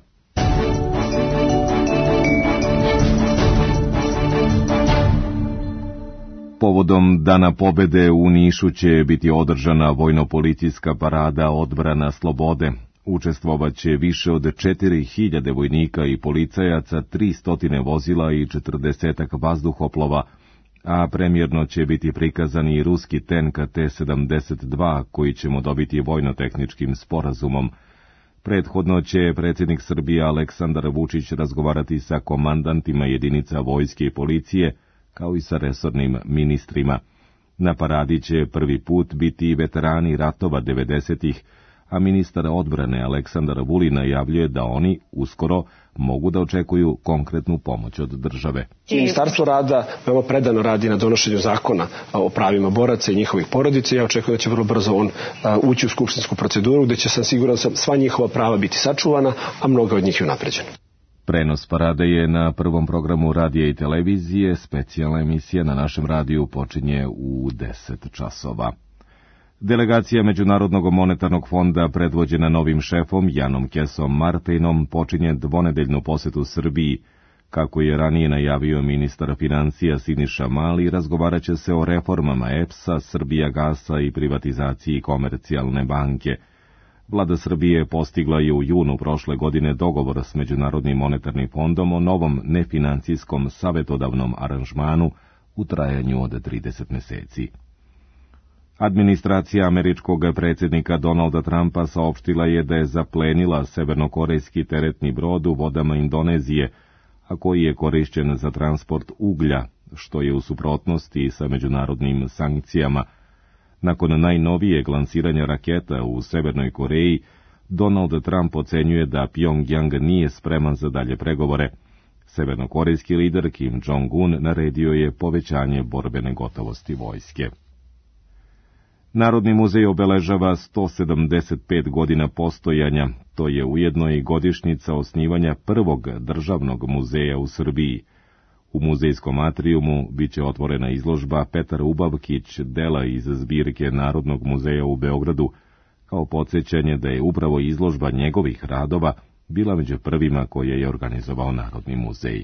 Povodom Dana pobede u Nišu će biti održana vojno-policijska parada Odbrana slobode. Učestvovaće više od četiri hiljade vojnika i policajaca, tri stotine vozila i četrdesetak vazduhoplova, a premjerno će biti prikazan i ruski tenk T sedamdeset dva koji ćemo dobiti vojno-tehničkim sporazumom. Prethodno će predsjednik Srbije Aleksandar Vučić razgovarati sa komandantima jedinica vojske i policije, kao i sa resornim ministrima. Na paradi će prvi put biti i veterani ratova devedesetih, a ministar odbrane Aleksandar Vulin najavljuje da oni uskoro mogu da očekuju konkretnu pomoć od države. Ministarstvo rada veoma predano radi na donošenju zakona o pravima boraca i njihovih porodica. Ja očekujem da će vrlo brzo on ući u skupštinsku proceduru, gde će sam siguran sam sva njihova prava biti sačuvana, a mnoga od njih je unapređena. Prenos parade je na prvom programu radija i televizije. Specijalna emisija na našem radiju počinje u deset časova. Delegacija Međunarodnog monetarnog fonda predvođena novim šefom Janom Kesom Martinom počinje dvonedeljnu posetu Srbiji. Kako je ranije najavio ministar financija Siniša Mali, razgovarat će se o reformama E P S-a, Srbijagasa i privatizaciji Komercijalne banke. Vlada Srbije postigla je u junu prošle godine dogovor s Međunarodnim monetarnim fondom o novom nefinancijskom savjetodavnom aranžmanu u trajanju od trideset meseci. Administracija američkog predsjednika Donalda Trumpa saopštila je da je zaplenila severnokorejski teretni brod u vodama Indonezije, a koji je korišćen za transport uglja, što je u suprotnosti sa međunarodnim sankcijama. Nakon najnovijeg lansiranja raketa u Severnoj Koreji, Donald Trump ocenjuje da Pyongyang nije spreman za dalje pregovore. Severnokorejski lider Kim Jong-un naredio je povećanje borbene gotovosti vojske. Narodni muzej obeležava sto sedamdeset pet godina postojanja, to je ujedno i godišnjica osnivanja prvog državnog muzeja u Srbiji. U muzejskom atrijumu biće otvorena izložba Petar Ubavkić, dela iz zbirke Narodnog muzeja u Beogradu, kao podsjećanje da je upravo izložba njegovih radova bila među prvima koje je organizovao Narodni muzej.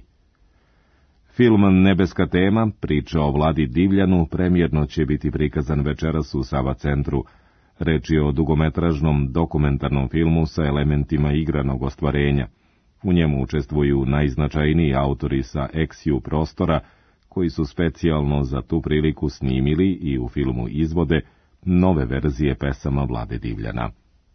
Film Nebeska tema, priča o Vladi Divljanu, premjerno će biti prikazan večeras u Sava centru. Reč je o dugometražnom dokumentarnom filmu sa elementima igranog ostvarenja. U njemu učestvuju najznačajniji autori sa Eksiju prostora, koji su specijalno za tu priliku snimili i u filmu izvode nove verzije pesama Vlade Divljana.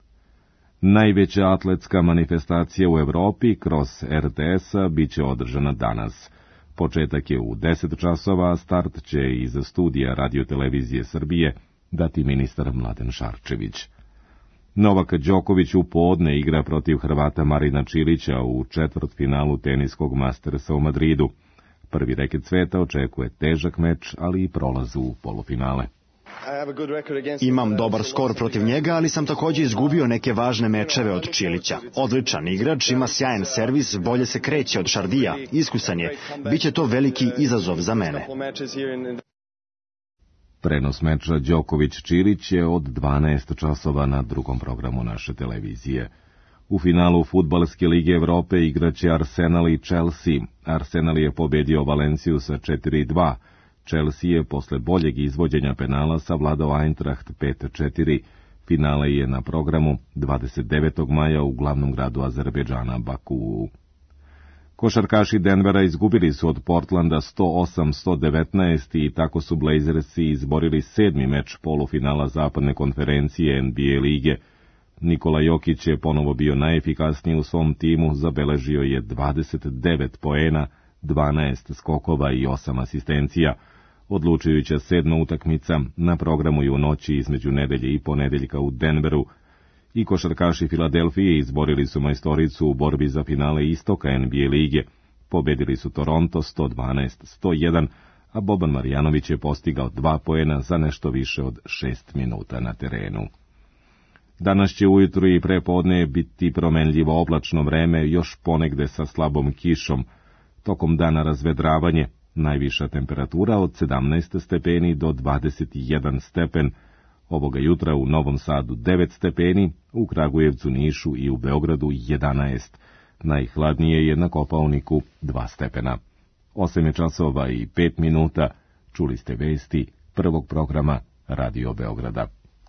Najveća atletska manifestacija u Evropi kroz R T S biće održana danas. Početak je u deset časova, a start će iz studija Radio-televizije Srbije dati ministar Mladen Šarčević. Novak Đoković u podne igra protiv Hrvata Marina Čilića u četvrtfinalu teniskog Mastersa u Madridu. Prvi reket sveta očekuje težak meč, ali i prolaz u polufinale. Imam dobar skor protiv njega, ali sam također izgubio neke važne mečeve od Čilića. Odličan igrač, ima sjajan servis, bolje se kreće od Šardija, iskusan je. Biće to veliki izazov za mene. Prenos meča Đoković-Čilić je od dvanaest časova na drugom programu naše televizije. U finalu Fudbalske lige Evrope igraće Arsenal i Chelsea. Arsenal je pobedio Valenciju sa četiri dva. Chelsea je posle boljeg izvođenja penala savladao Eintracht pet četiri. Finale je na programu dvadeset devetog maja u glavnom gradu Azerbejdžana Bakuu. Košarkaši Denvera izgubili su od Portlanda sto osam sto devetnaest i tako su Blazersi izborili sedmi meč polufinala zapadne konferencije N B A lige. Nikola Jokić je ponovo bio najefikasniji u svom timu, zabeležio je dvadeset devet poena, dvanaest skokova i osam asistencija. Odlučujuća sedma utakmica na programu je u noći između nedelje i ponedeljka u Denveru. I košarkaši Filadelfije izborili su majstoricu u borbi za finale istoka N B A lige. Pobedili su Toronto sto dvanaest sto jedan, a Boban Marjanović je postigao dva poena za nešto više od šest minuta na terenu. Danas će ujutru i prepodne biti promenljivo oblačno vreme, još ponegde sa slabom kišom. Tokom dana razvedravanje, najviša temperatura od sedamnaest stepeni do dvadeset jedan stepen. Ovoga jutra u Novom Sadu devet stepeni, u Kragujevcu, Nišu i u Beogradu jedanaest. Najhladnije je na Kopaoniku dva stepena. Osam je časova i pet minuta. Čuli ste vesti prvog programa Radio Beograda.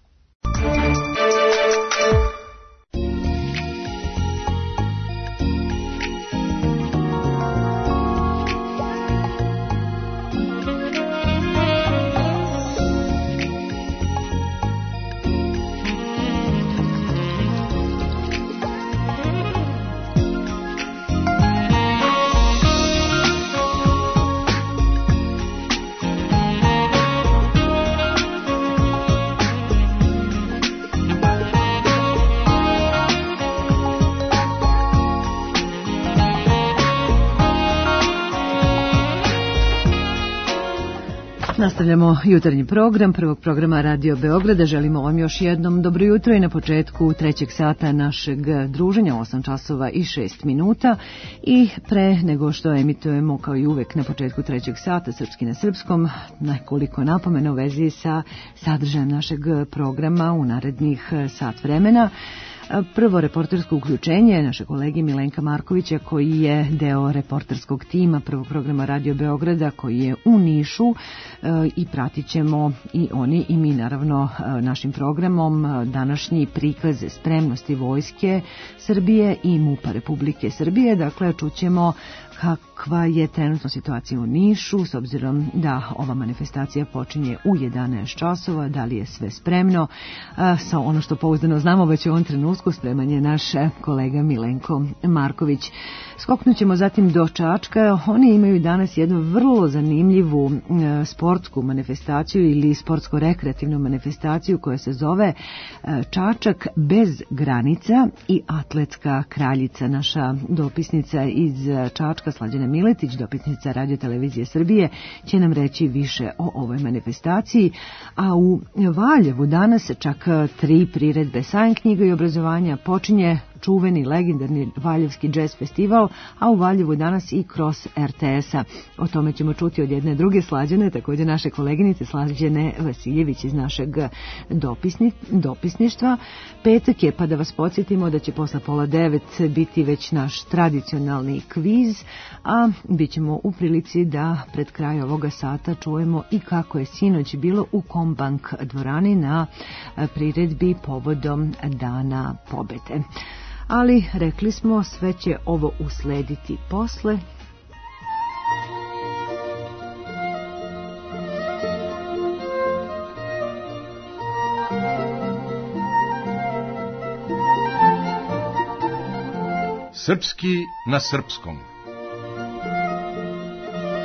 Nastavljamo jutarnji program prvog programa Radio Beograda. Želimo vam još jednom dobro jutro i na početku trećeg sata našeg druženja, osam časova i šest minuta. I pre nego što emitujemo kao i uvek na početku trećeg sata Srpski na srpskom, nekoliko napomena u vezi sa sadržajem našeg programa u narednih sat vremena. Prvo reportersko uključenje naše kolege Milenka Markovića, koji je deo reporterskog tima prvog programa Radio Beograda, koji je u Nišu, i pratit ćemo i oni i mi naravno našim programom današnji prikaz spremnosti vojske Srbije i MUP-a Republike Srbije. Dakle, čućemo kakva je trenutno situacija u Nišu, s obzirom da ova manifestacija počinje u jedanaest časova, da li je sve spremno. Sa ono što pouzdano znamo već u ovom trenutku spreman je naš kolega Milenko Marković. Skoknut ćemo zatim do Čačka. Oni imaju danas jednu vrlo zanimljivu sportsku manifestaciju ili sportsko-rekreativnu manifestaciju koja se zove Čačak bez granica i atletska kraljica. Naša dopisnica iz Čačka, Slađana Miletić, dopisnica Radio-televizije Srbije, će nam reći više o ovoj manifestaciji. A u Valjevu danas čak tri priredbe Sajam knjiga i obrazovanja, počinje čuveni legendarni Valjevski džez festival, a u Valjevu danas i Cross R T S-a. O tome ćemo čuti od jedne druge Slađane, također naše koleginice Slađane Vasiljević iz našeg dopisni, dopisništva. Petak je, pa da vas podsjetimo da će posle pola devet biti već naš tradicionalni kviz, a bit ćemo u prilici da pred kraj ovoga sata čujemo i kako je sinoć bilo u Kombank dvorani na priredbi povodom Dana pobede. Ali, rekli smo, sve će ovo uslediti posle. Srpski na srpskom.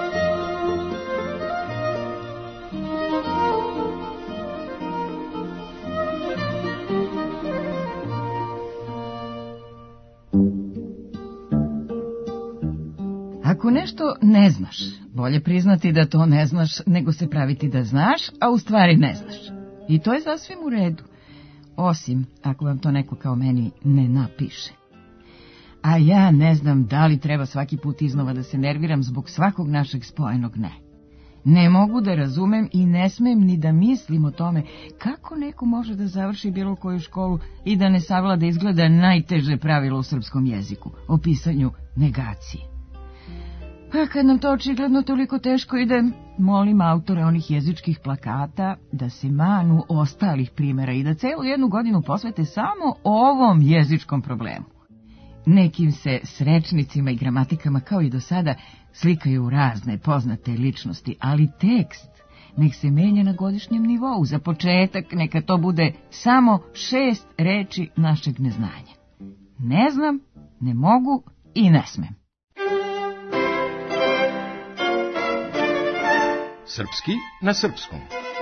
Ako nešto ne znaš, bolje priznati da to ne znaš nego se praviti da znaš, a u stvari ne znaš. I to je sasvim u redu, osim ako vam to neko kao meni ne napiše. A ja ne znam da li treba svaki put iznova da se nerviram zbog svakog našeg spojenog ne. Ne mogu da razumem i ne smem ni da mislim o tome kako neko može da završi bilo koju školu i da ne savlada izgleda najteže pravilo u srpskom jeziku, o pisanju negacije. Pa kad nam to očigledno toliko teško ide, molim autore onih jezičkih plakata da se manu ostalih primjera i da celu jednu godinu posvete samo ovom jezičkom problemu. Nekim se s rečnicima i gramatikama kao i do sada slikaju razne poznate ličnosti, ali tekst nek se menja na godišnjem nivou. Za početak neka to bude samo šest reči našeg neznanja. Ne znam, ne mogu i ne smem. Srpski na srpskom.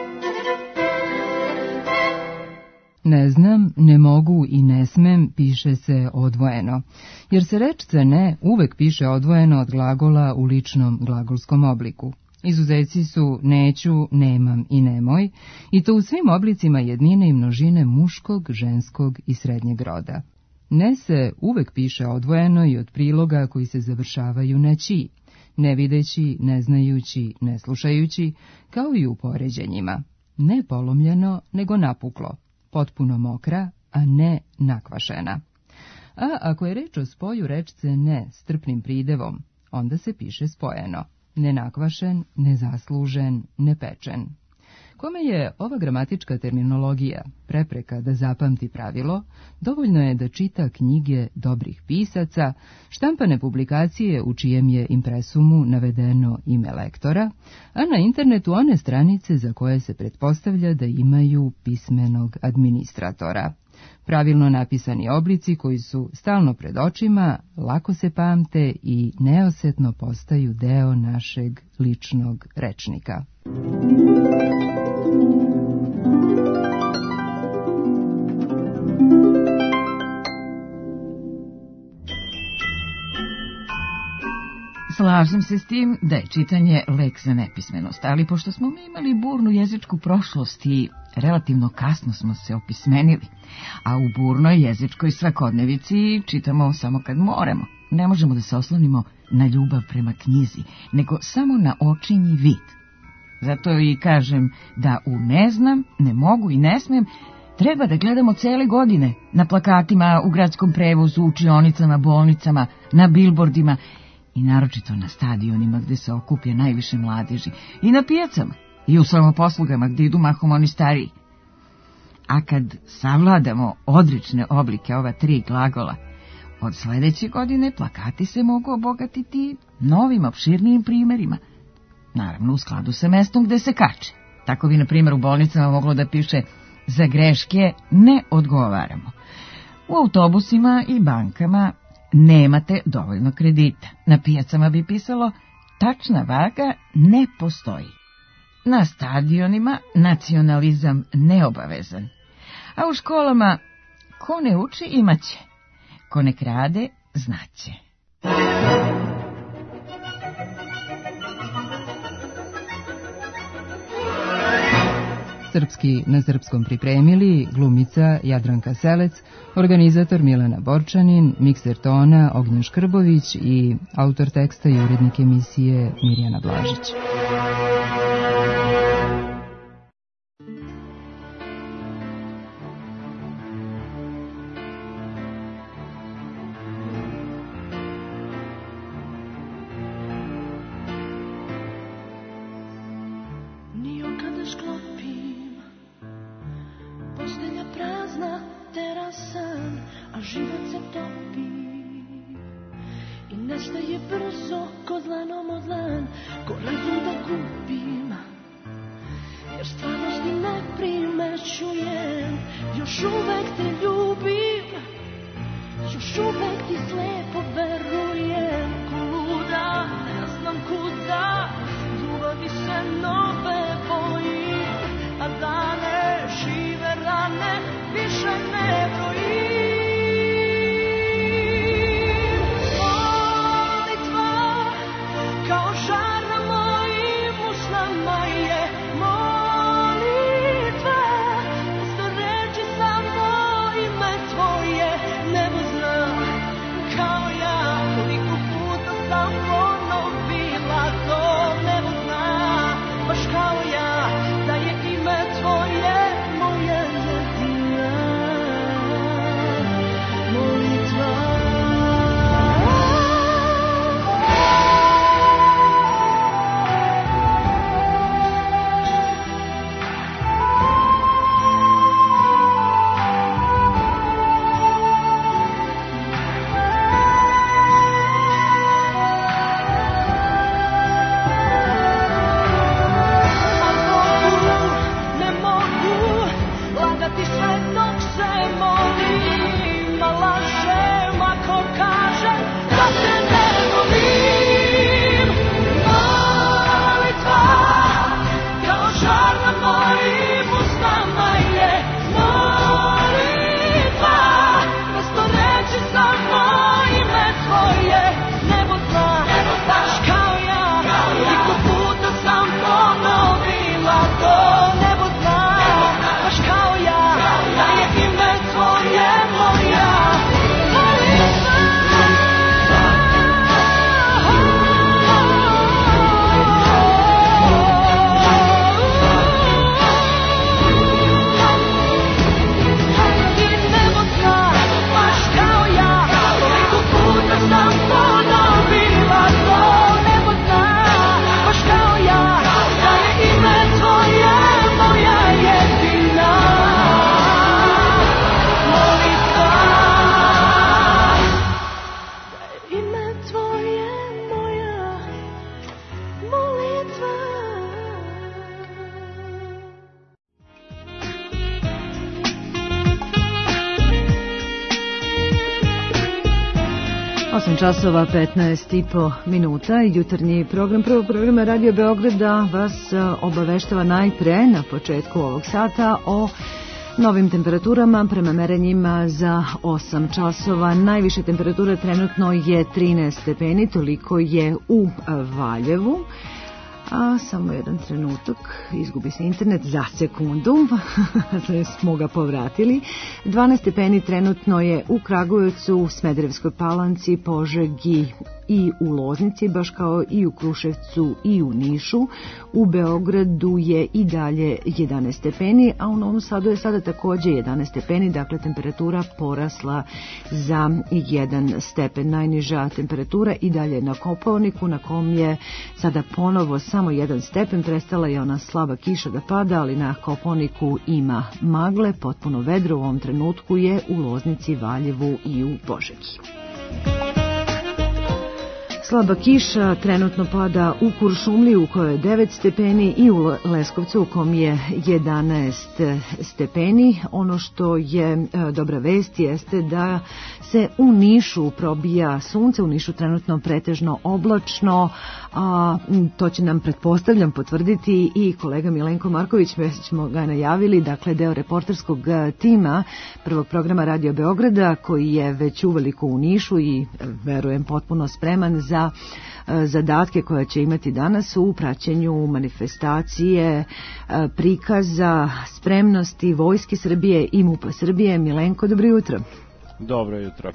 Ne znam, ne mogu i ne smem piše se odvojeno, jer se rečce ne uvek piše odvojeno od glagola u ličnom glagolskom obliku. Izuzeci su neću, nemam i nemoj, i to u svim oblicima jednine i množine muškog, ženskog i srednjeg roda. Ne se uvek piše odvojeno i od priloga koji se završavaju na ći, ne videći, ne znajući, ne slušajući, kao i u poređenjima. Ne polomljeno, nego napuklo, potpuno mokra, a ne nakvašena. A ako je reč o spoju rečce ne s trpnim pridevom, onda se piše spojeno, nenakvašen, nezaslužen, nepečen. Kome je ova gramatička terminologija prepreka da zapamti pravilo, dovoljno je da čita knjige dobrih pisaca, štampane publikacije u čijem je impresumu navedeno ime lektora, a na internetu one stranice za koje se pretpostavlja da imaju pismenog administratora. Pravilno napisani oblici koji su stalno pred očima, lako se pamte i neosetno postaju deo našeg ličnog rečnika. Slažem se s tim da je čitanje lek za nepismenost, ali pošto smo mi imali burnu jezičku prošlost i relativno kasno smo se opismenili, a u burnoj jezičkoj svakodnevici čitamo samo kad moramo. Ne možemo da se oslonimo na ljubav prema knjizi, nego samo na očinji vid. Zato i kažem da u ne znam, ne mogu i ne smem treba da gledamo cele godine na plakatima, u gradskom prevozu, u učionicama, bolnicama, na bilbordima i naročito na stadionima gde se okuplja najviše mladeži, i na pijacama, i u samoposlugama gde idu mahom oni stariji. A kad savladamo odlične oblike ova tri glagola, od sledeće godine plakati se mogu obogatiti novim, opširnijim primerima, naravno u skladu sa mestom gde se kače. Tako bi, na primjer, u bolnicama moglo da piše za greške ne odgovaramo. U autobusima i bankama nemate dovoljno kredita. Na pijacama bi pisalo tačna vaga ne postoji. Na stadionima nacionalizam neobavezan. A u školama ko ne uči imaće, ko ne krade znaće. Srpski na srpskom pripremili glumica Jadranka Selec, organizator Milena Borčanin, mikser tona Ognjen Škrbović i autor teksta i urednik emisije Mirjana Blažić. osam časova petnaest i po minuta, jutarnji program prvog programa Radio Beograda vas obaveštava najpre na početku ovog sata o novim temperaturama prema merenjima za osam časova. Najviše temperatura trenutno je trinaest stepeni, toliko je u Valjevu. A samo jedan trenutak, izgubi se internet za sekundu, smo ga povratili. dvanaest stepeni trenutno je u Kragujevcu, Smederevskoj Palanci, Požegi i u Loznici, baš kao i u Kruševcu i u Nišu. U Beogradu je i dalje jedanaest stepeni, a u Novom Sadu je sada takođe jedanaest stepeni, dakle temperatura porasla za jedan stepen. Najniža temperatura i dalje na Kopaoniku, na kom je sada ponovo samo jedan stepen, prestala je ona slaba kiša da pada, ali na Kopaoniku ima magle, potpuno vedro u ovom trenutku je u Loznici, Valjevu i u Požegi. Slaba kiša trenutno pada u Kuršumliji u kojoj je devet stepeni i u Leskovcu u kom je jedanaest stepeni. Ono što je dobra vest jeste da se u Nišu probija sunce, u Nišu trenutno pretežno oblačno, a to će nam, pretpostavljam, potvrditi i kolega Milenko Marković, već smo ga najavili, dakle deo reporterskog tima prvog programa Radio Beograda koji je već uveliko u Nišu i verujem potpuno spreman za za zadatke koje će imati danas u praćenju manifestacije, prikaza, spremnosti Vojske Srbije i MUP-a Srbije. Milenko, dobro jutro. Dobro jutro.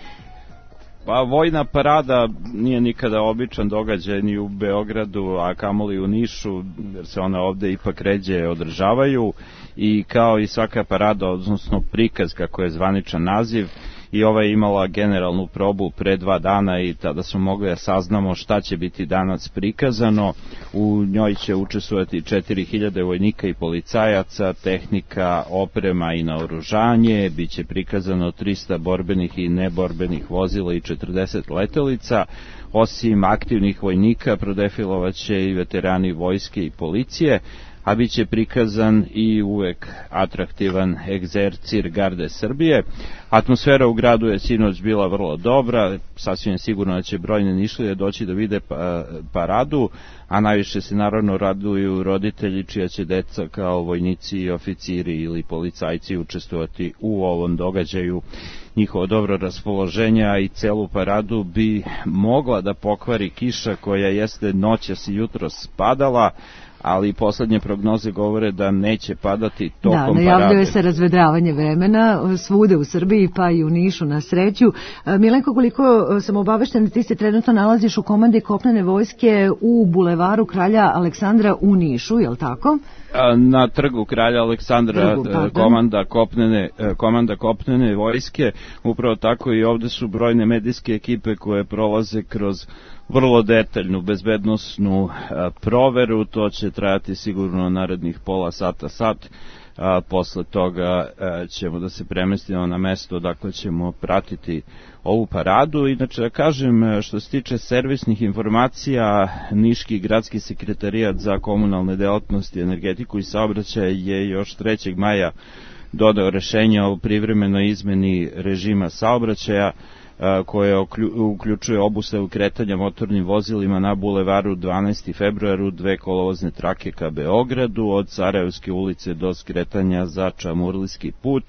Pa vojna parada nije nikada običan događaj ni u Beogradu, a kamoli u Nišu, jer se one ovde ipak ređe održavaju i kao i svaka parada, odnosno prikaz kako je zvaničan naziv, i ova je imala generalnu probu pre dva dana i tada smo mogli da saznamo šta će biti danas prikazano. U njoj će učestvovati četiri hiljade vojnika i policajaca, tehnika, oprema i naoružanje, bit će prikazano trista borbenih i neborbenih vozila i četrdeset letelica. Osim aktivnih vojnika prodefilovaće i veterani vojske i policije, a bit će prikazan i uvek atraktivan egzercir Garde Srbije. Atmosfera u gradu je sinoć bila vrlo dobra, sasvim sigurno da će brojne Nišlije doći da vide paradu, a najviše se naravno raduju roditelji čija će deca kao vojnici i oficiri ili policajci učestvovati u ovom događaju. Njihovo dobro raspoloženje i celu paradu bi mogla da pokvari kiša koja jeste noćas i jutros padala, ali poslednje prognoze govore da neće padati tokom parade. Da, najavljuje se razvedravanje vremena svude u Srbiji, pa i u Nišu na sreću. Milenko, koliko sam obaveštena, ti se trenutno nalaziš u komandi kopnene vojske u bulevaru Kralja Aleksandra u Nišu, je li tako? Na trgu Kralja Aleksandra, trgu, komanda, kopnene, komanda kopnene vojske, upravo tako i ovde su brojne medijske ekipe koje prolaze kroz vrlo detaljnu bezbednosnu proveru. To će trajati sigurno narednih pola sata, sat. A, posle toga a, ćemo da se premestimo na mesto, dakle ćemo pratiti ovu paradu. Inače da kažem, što se tiče servisnih informacija, Niški gradski sekretarijat za komunalne delatnosti, energetiku i saobraćaj je još trećeg maja dodao rešenje o privremenoj izmeni režima saobraćaja koje uključuje obustavu kretanja motornim vozilima na bulevaru dvanaesti februaru, dve kolovozne trake ka Beogradu, od Sarajevske ulice do skretanja za Čamurlijski put.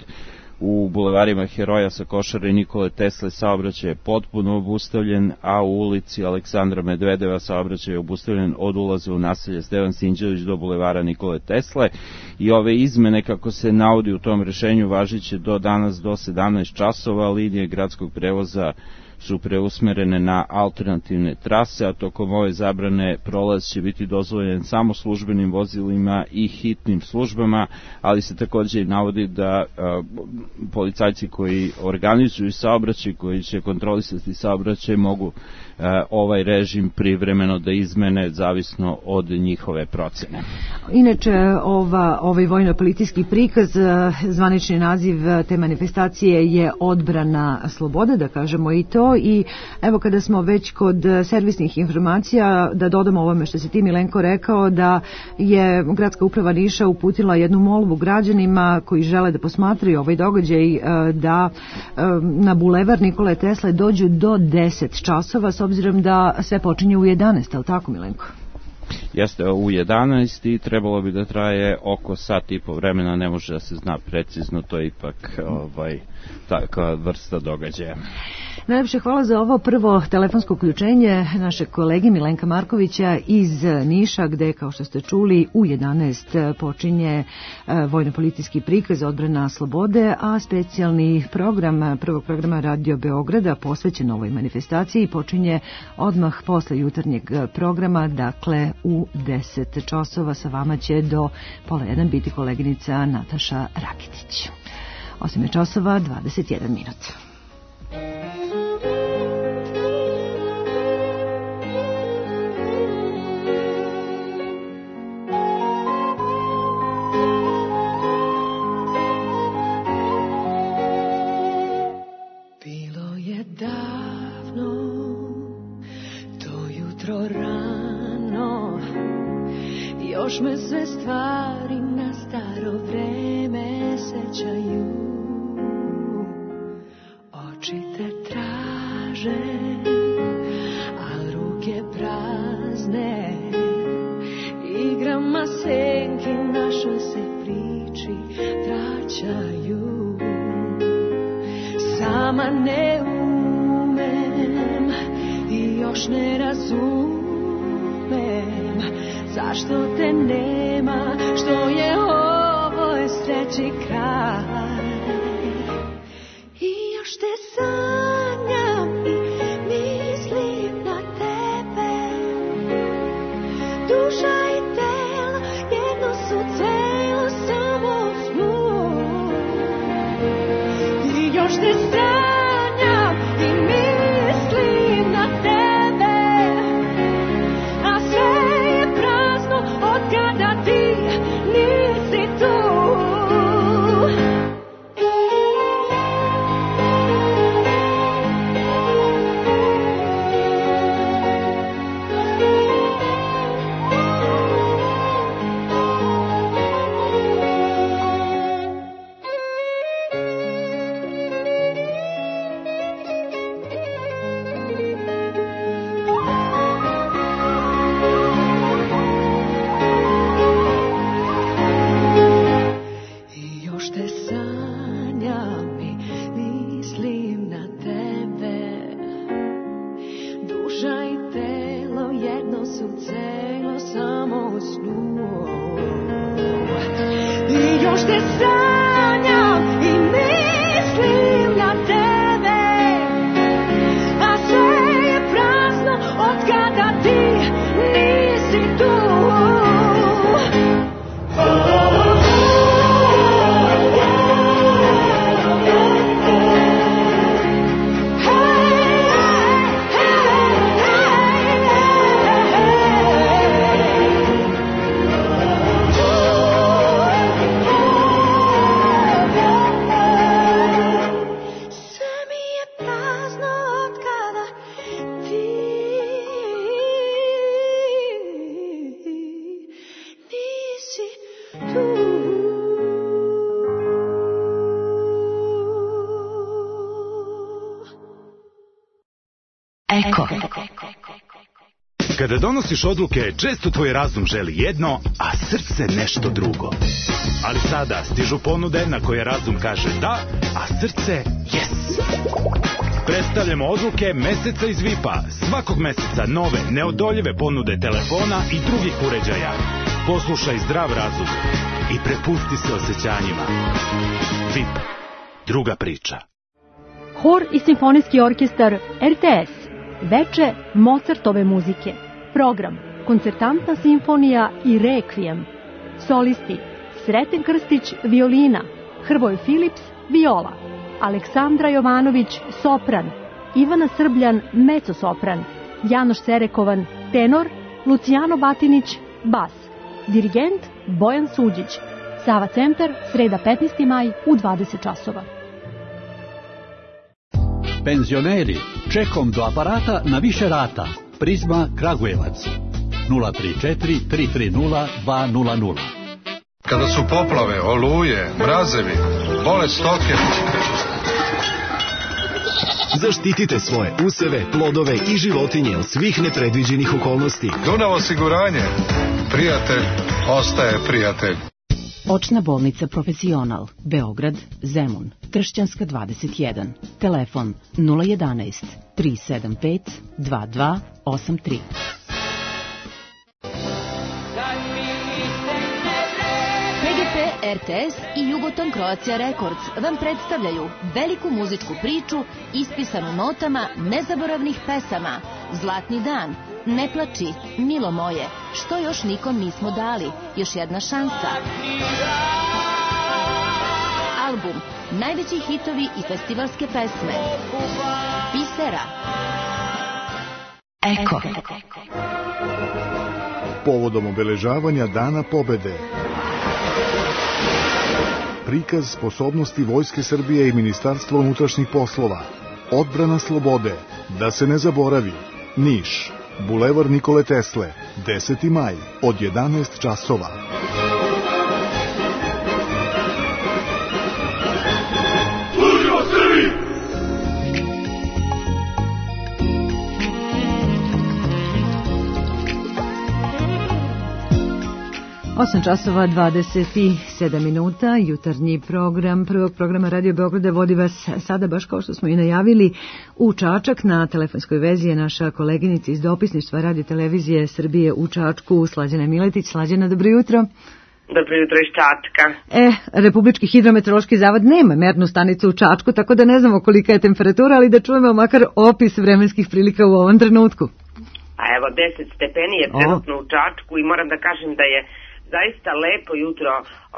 U bulevarima Heroja sa Košare i Nikole Tesle saobraćaj je potpuno obustavljen, a u ulici Aleksandra Medvedeva saobraćaj je obustavljen od ulaza u naselje Stevan Sinđelić do bulevara Nikole Tesle. I ove izmene, kako se navodi u tom rešenju, važiće do danas do sedamnaest časova. Linije gradskog prevoza su preusmerene na alternativne trase, a tokom ove zabrane prolaz će biti dozvoljen samo službenim vozilima i hitnim službama, ali se takođe i navodi da a, policajci koji organizuju saobraćaj, koji će kontrolisati saobraćaj, mogu a, ovaj režim privremeno da izmene zavisno od njihove procene. Inače, ova, ovaj vojno-policijski prikaz, zvanični naziv te manifestacije je odbrana slobode, da kažemo i to, to i evo kada smo već kod servisnih informacija, da dodamo ovome što si ti Milenko rekao, da je Gradska uprava Niša uputila jednu molbu građanima koji žele da posmatraju ovaj događaj da na bulevar Nikole Tesle dođu do deset časova, s obzirom da sve počinje u jedanaest, ali tako Milenko? Jeste, u jedanaest i trebalo bi da traje oko sat i po vremena, ne može da se zna precizno, to je ipak ovaj, takva vrsta događaja. Najlepše hvala za ovo prvo telefonsko uključenje našeg kolege Milenka Markovića iz Niša, gde, kao što ste čuli, u jedanaest počinje vojno-policijski prikaz Odbrana slobode, a specijalni program prvog programa Radio Beograda posvećen ovoj manifestaciji počinje odmah posle jutarnjeg programa, dakle u deset časova. Sa vama će do pola jedan biti koleginica Nataša Rakitić. osam časova dvadeset jedan minut. Još me sve stvari na staro vreme sećaju, oči te traže, a ruke prazne, igrama senki našoj se priči vraćaju. Sama ne umem i još ne razumem zašto te nema, što je ovoj sreći kraj. I još te sanjam i mislim na tebe, duša i telo jedno su celo samo u snu. I još te sanjam i mislim na tebe, a sve kada ti nisi tu. Eko. Kada donosiš odluke, često tvoj razum želi jedno, a srce nešto drugo. Ali sada stižu ponude na koje razum kaže da, a srce yes. Predstavljamo odluke meseca iz V I P-a. Svakog meseca nove, neodoljive ponude telefona i drugih uređaja. Poslušaj zdrav razum i prepusti se osjećanjima. V I P. Druga priča. Hor i simfonijski orkestar R T S. Veče Mozartove muzike. Program Koncertantna simfonija i Rekvijem. Solisti Sreten Krstić violina, Hrvoje Filips viola, Aleksandra Jovanović sopran, Ivana Srbljan mezzo-sopran, Janoš Serekovan tenor, Lucijano Batinić bas. Dirigent Bojan Suđić. Sava centar, sreda petnaesti maj u dvadeset časova. Penzioneri, Čekom do aparata na više rata. Prizma Kragujevac. nula tri četiri tri tri nula dva nula nula. Kada su poplave, oluje, mrazevi, bolest stoke. Zaštitite svoje useve, plodove i životinje od svih nepredviđenih okolnosti. Dunav osiguranje. Prijatelj ostaje prijatelj. Očna bolnica Profesional, Beograd, Zemun, Kršćanska dvadeset jedan. Telefon nula jedanaest tri sedam pet dva dva osam tri. P G P, R T S i Jugoton Croatia Records vam predstavljaju veliku muzičku priču ispisanu notama nezaboravnih pesama. Zlatni dan, Ne plači, Milo moje, Što još nikom nismo dali, Još jedna šansa. Album, najveći hitovi i festivalske pesme. Pisera. Eko. Povodom obeležavanja Dana pobede. Prikaz sposobnosti Vojske Srbije i Ministarstva unutrašnjih poslova. Odbrana slobode. Da se ne zaboravi. Niš. Bulevar Nikole Tesle. deseti maj. Od jedanaest časova. Služimo Srbiji! osam časova dvadeset sedam minuta, jutarnji program prvog programa Radio Beograda vodi vas sada, baš kao što smo i najavili, u Čačak. Na telefonskoj vezi je naša koleginica iz dopisništva Radio Televizije Srbije u Čačku, Slađana Miletić. Slađana, dobro jutro. Dobro jutro iz Čačka. E, Republički hidrometeorološki zavod nema mernu stanicu u Čačku, tako da ne znamo kolika je temperatura, ali da čujemo makar opis vremenskih prilika u ovom trenutku. A evo, deset stepeni je trenutno u Čačku i moram da kažem da je zaista lepo jutro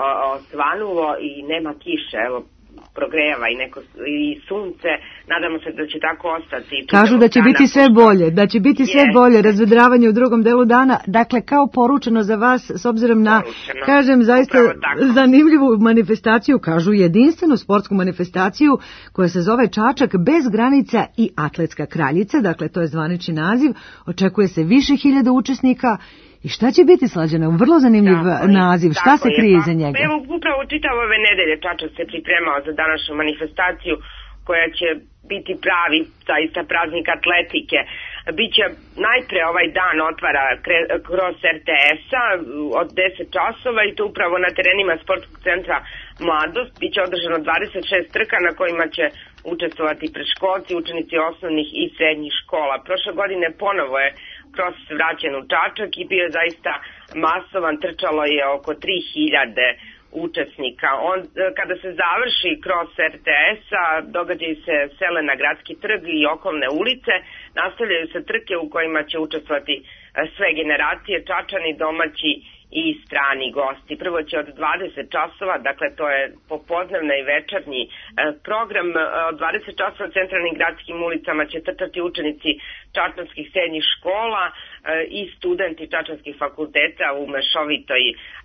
osvanulo i nema kiše, evo, progrejava i neko i sunce, nadamo se da će tako ostati. Kažu da će dana, biti sve bolje, da će biti sve je. bolje, razvedravanje u drugom delu dana, dakle kao poručeno za vas, s obzirom na, poručeno. kažem, zaista zanimljivu manifestaciju, kažu jedinstvenu sportsku manifestaciju koja se zove Čačak bez granica i atletska kraljica, dakle to je zvanični naziv, očekuje se više hiljada učesnika. I šta će biti, Slađana? Vrlo zanimljiv tako naziv. Šta se krije iza njega? Evo, upravo čitav ove nedelje Čačak se pripremao za današnju manifestaciju koja će biti pravi, zaista praznik atletike. Biće najpre ovaj dan otvara kroz R T S-a od deset časova i to upravo na terenima sportskog centra Mladost. Biće održano dvadeset šest trka na kojima će učestvovati predškolci, učenici osnovnih i srednjih škola. Prošle godine ponovo je Kros vraćen u Čačak i bio je zaista masovan, trčalo je oko tri hiljade učesnika. On, kada se završi Kros R T S-a, događaju se sele na Gradski trg i okolne ulice, nastavljaju se trke u kojima će učestvovati sve generacije, Čačani, domaći i strani gosti. Prvo će od dvadeset časova, dakle to je popodnevna i večernji program, od dvadeset časova centralnim gradskim ulicama će trčati učenici čačanskih srednjih škola i studenti čačanskih fakulteta u mešovitoj,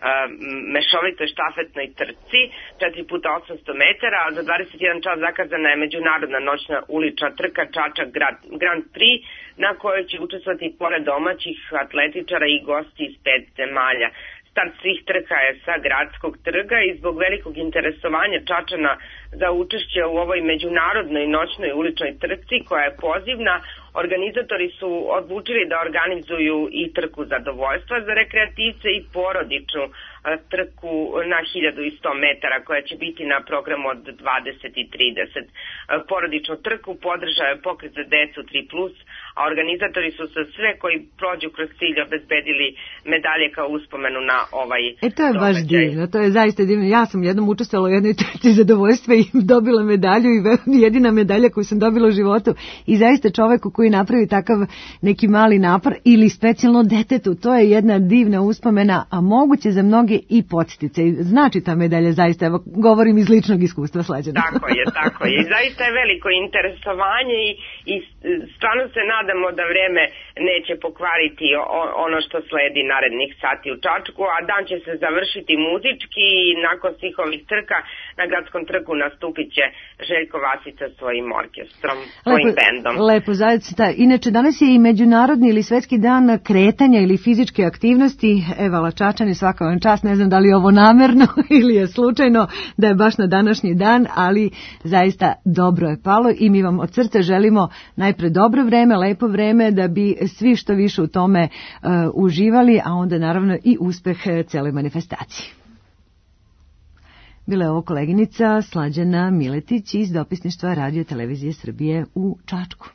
mešovitoj štafetnoj trci, četiri puta osamsto metara, a za dvadeset jedan čas zakazana je međunarodna noćna ulična trka Čačak Grand Prix, na kojoj će učestvovati pored domaćih atletičara i gosti iz pet zemalja. Start svih trka je sa Gradskog trga i zbog velikog interesovanja Čačana za učešće u ovoj međunarodnoj noćnoj uličnoj trci koja je pozivna, organizatori su odlučili da organizuju i trku zadovoljstva za rekreativce i porodičnu trku na hiljadu sto metara koja će biti na programu od dvadeset i trideset. Porodičnu trku podržao je Pokret za decu tri plus, a organizatori su sa sve koji prođu kroz cilj obezbedili medalje kao uspomenu na ovaj događaj. E to je događaj. Baš divno, to je zaista divno. Ja sam jednom učestvovala u jednoj trci zadovoljstva i dobila medalju i jedina medalja koju sam dobila u životu i zaista čoveku koji koji napravi takav neki mali napor ili specijalno detetu. To je jedna divna uspomena, a moguće za mnoge i podsticaj. Znači ta medalja zaista, evo, govorim iz ličnog iskustva, Slađana. Tako je, tako je. I zaista je veliko interesovanje i, i stvarno se nadamo da vreme neće pokvariti ono što sledi narednih sati u Čačku, a dan će se završiti muzički i nakon svih ovih trka na gradskom trku nastupit će Željko Vasica svojim orkestrom, svojim lepo, bendom. Lepo, zaista. Inače, danas je i međunarodni ili svetski dan kretanja ili fizičke aktivnosti. Eva Lačačani, svaka vam čast, ne znam da li je ovo namerno ili je slučajno da je baš na današnji dan, ali zaista dobro je palo i mi vam od srca želimo najpre dobro vreme, lepo vreme, da bi svi što više u tome uh, uživali, a onda naravno i uspeh celoj manifestaciji. Bila je ovo koleginica Slađana Miletić iz dopisništva Radio Televizije Srbije u Čačku.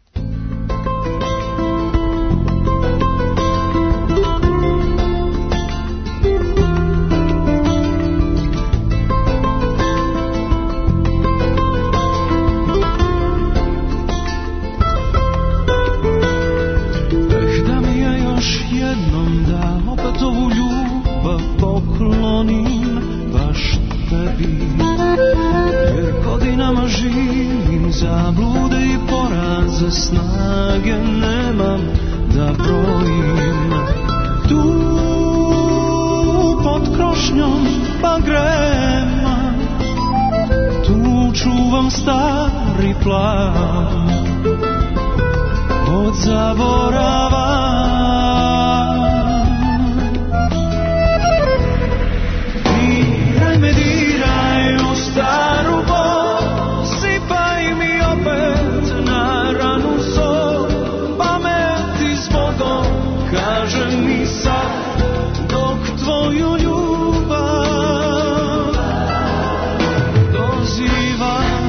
Jer godinama živim zablude i poraze, snage nemam da brojim. Tu pod krošnjom bagrema, tu čuvam stari plan od zaborava. Staru bol, sipaj mi opet na ranu sol, pameti zbogom, kaže mi sad, dok tvoju ljubav dozivam.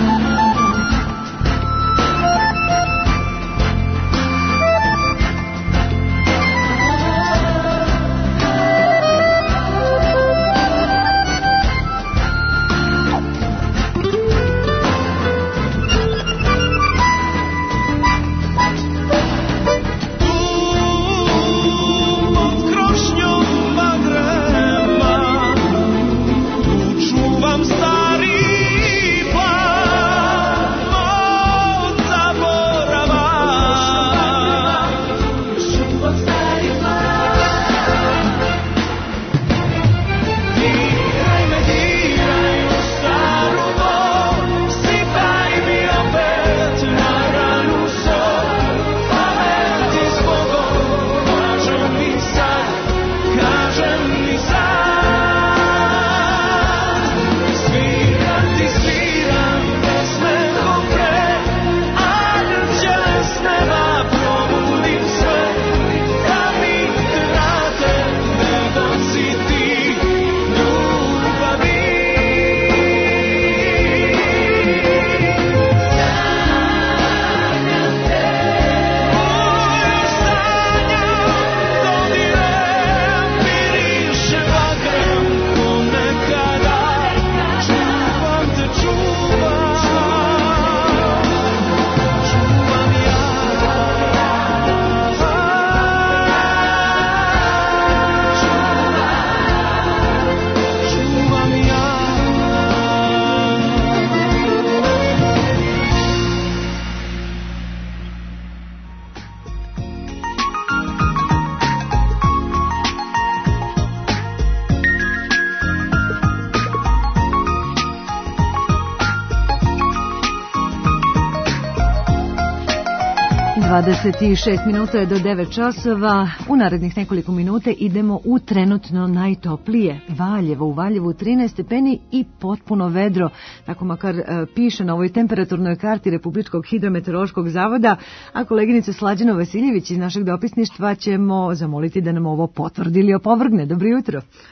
dvadeset šest minuta je do devet časova. U narednih nekoliko minuta idemo u trenutno najtoplije Valjevo. U Valjevu trinaest stepeni i potpuno vedro, tako makar e, piše na ovoj temperaturnoj karti Republičkog hidrometeorološkog zavoda, a koleginicu Slađanu Vasiljević iz našeg dopisništva ćemo zamoliti da nam ovo potvrdi ili opovrgne. Dobro jutro.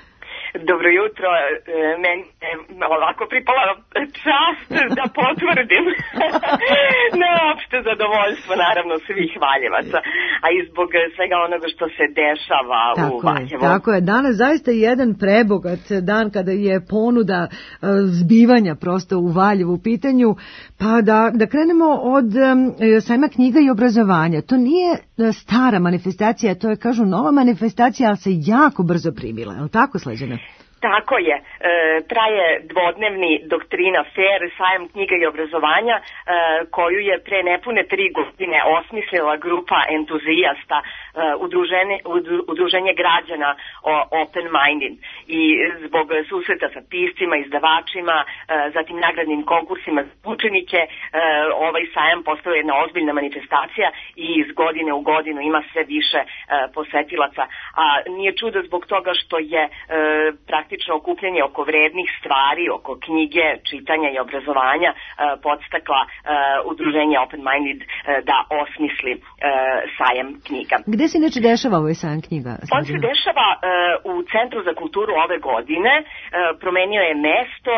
Dobro jutro, meni je ovako pripala čast da potvrdim neopšte zadovoljstvo naravno svih Valjevaca, a i zbog svega onoga što se dešava tako u Valjevu. Je, tako je, danas zaista jedan prebogat dan kada je ponuda zbivanja prosto u Valjevu u pitanju, pa da, da krenemo od sajma knjiga i obrazovanja. To nije stara manifestacija, to je, kažu, nova manifestacija, ali se jako brzo primila, je li tako, Sleđana? Tako je, e, traje dvodnevni Doktrina Fair, sajam knjiga i obrazovanja, e, koju je pre nepune tri godine osmislila grupa entuzijasta, e, udruženje, udruženje građana Open Minded, i zbog susreta sa piscima, izdavačima, e, zatim nagradnim konkursima za učenike, e, ovaj sajam postao jedna ozbiljna manifestacija i iz godine u godinu ima sve više e, posetilaca, a nije čudo zbog toga što je e, praktično praktično okupljanje oko vrednih stvari, oko knjige, čitanja i obrazovanja podstakla udruženje Open Minded da osmisli sajam knjiga. Gde se neče dešava ovaj sajam knjiga? On se dešava u Centru za kulturu ove godine, promenio je mesto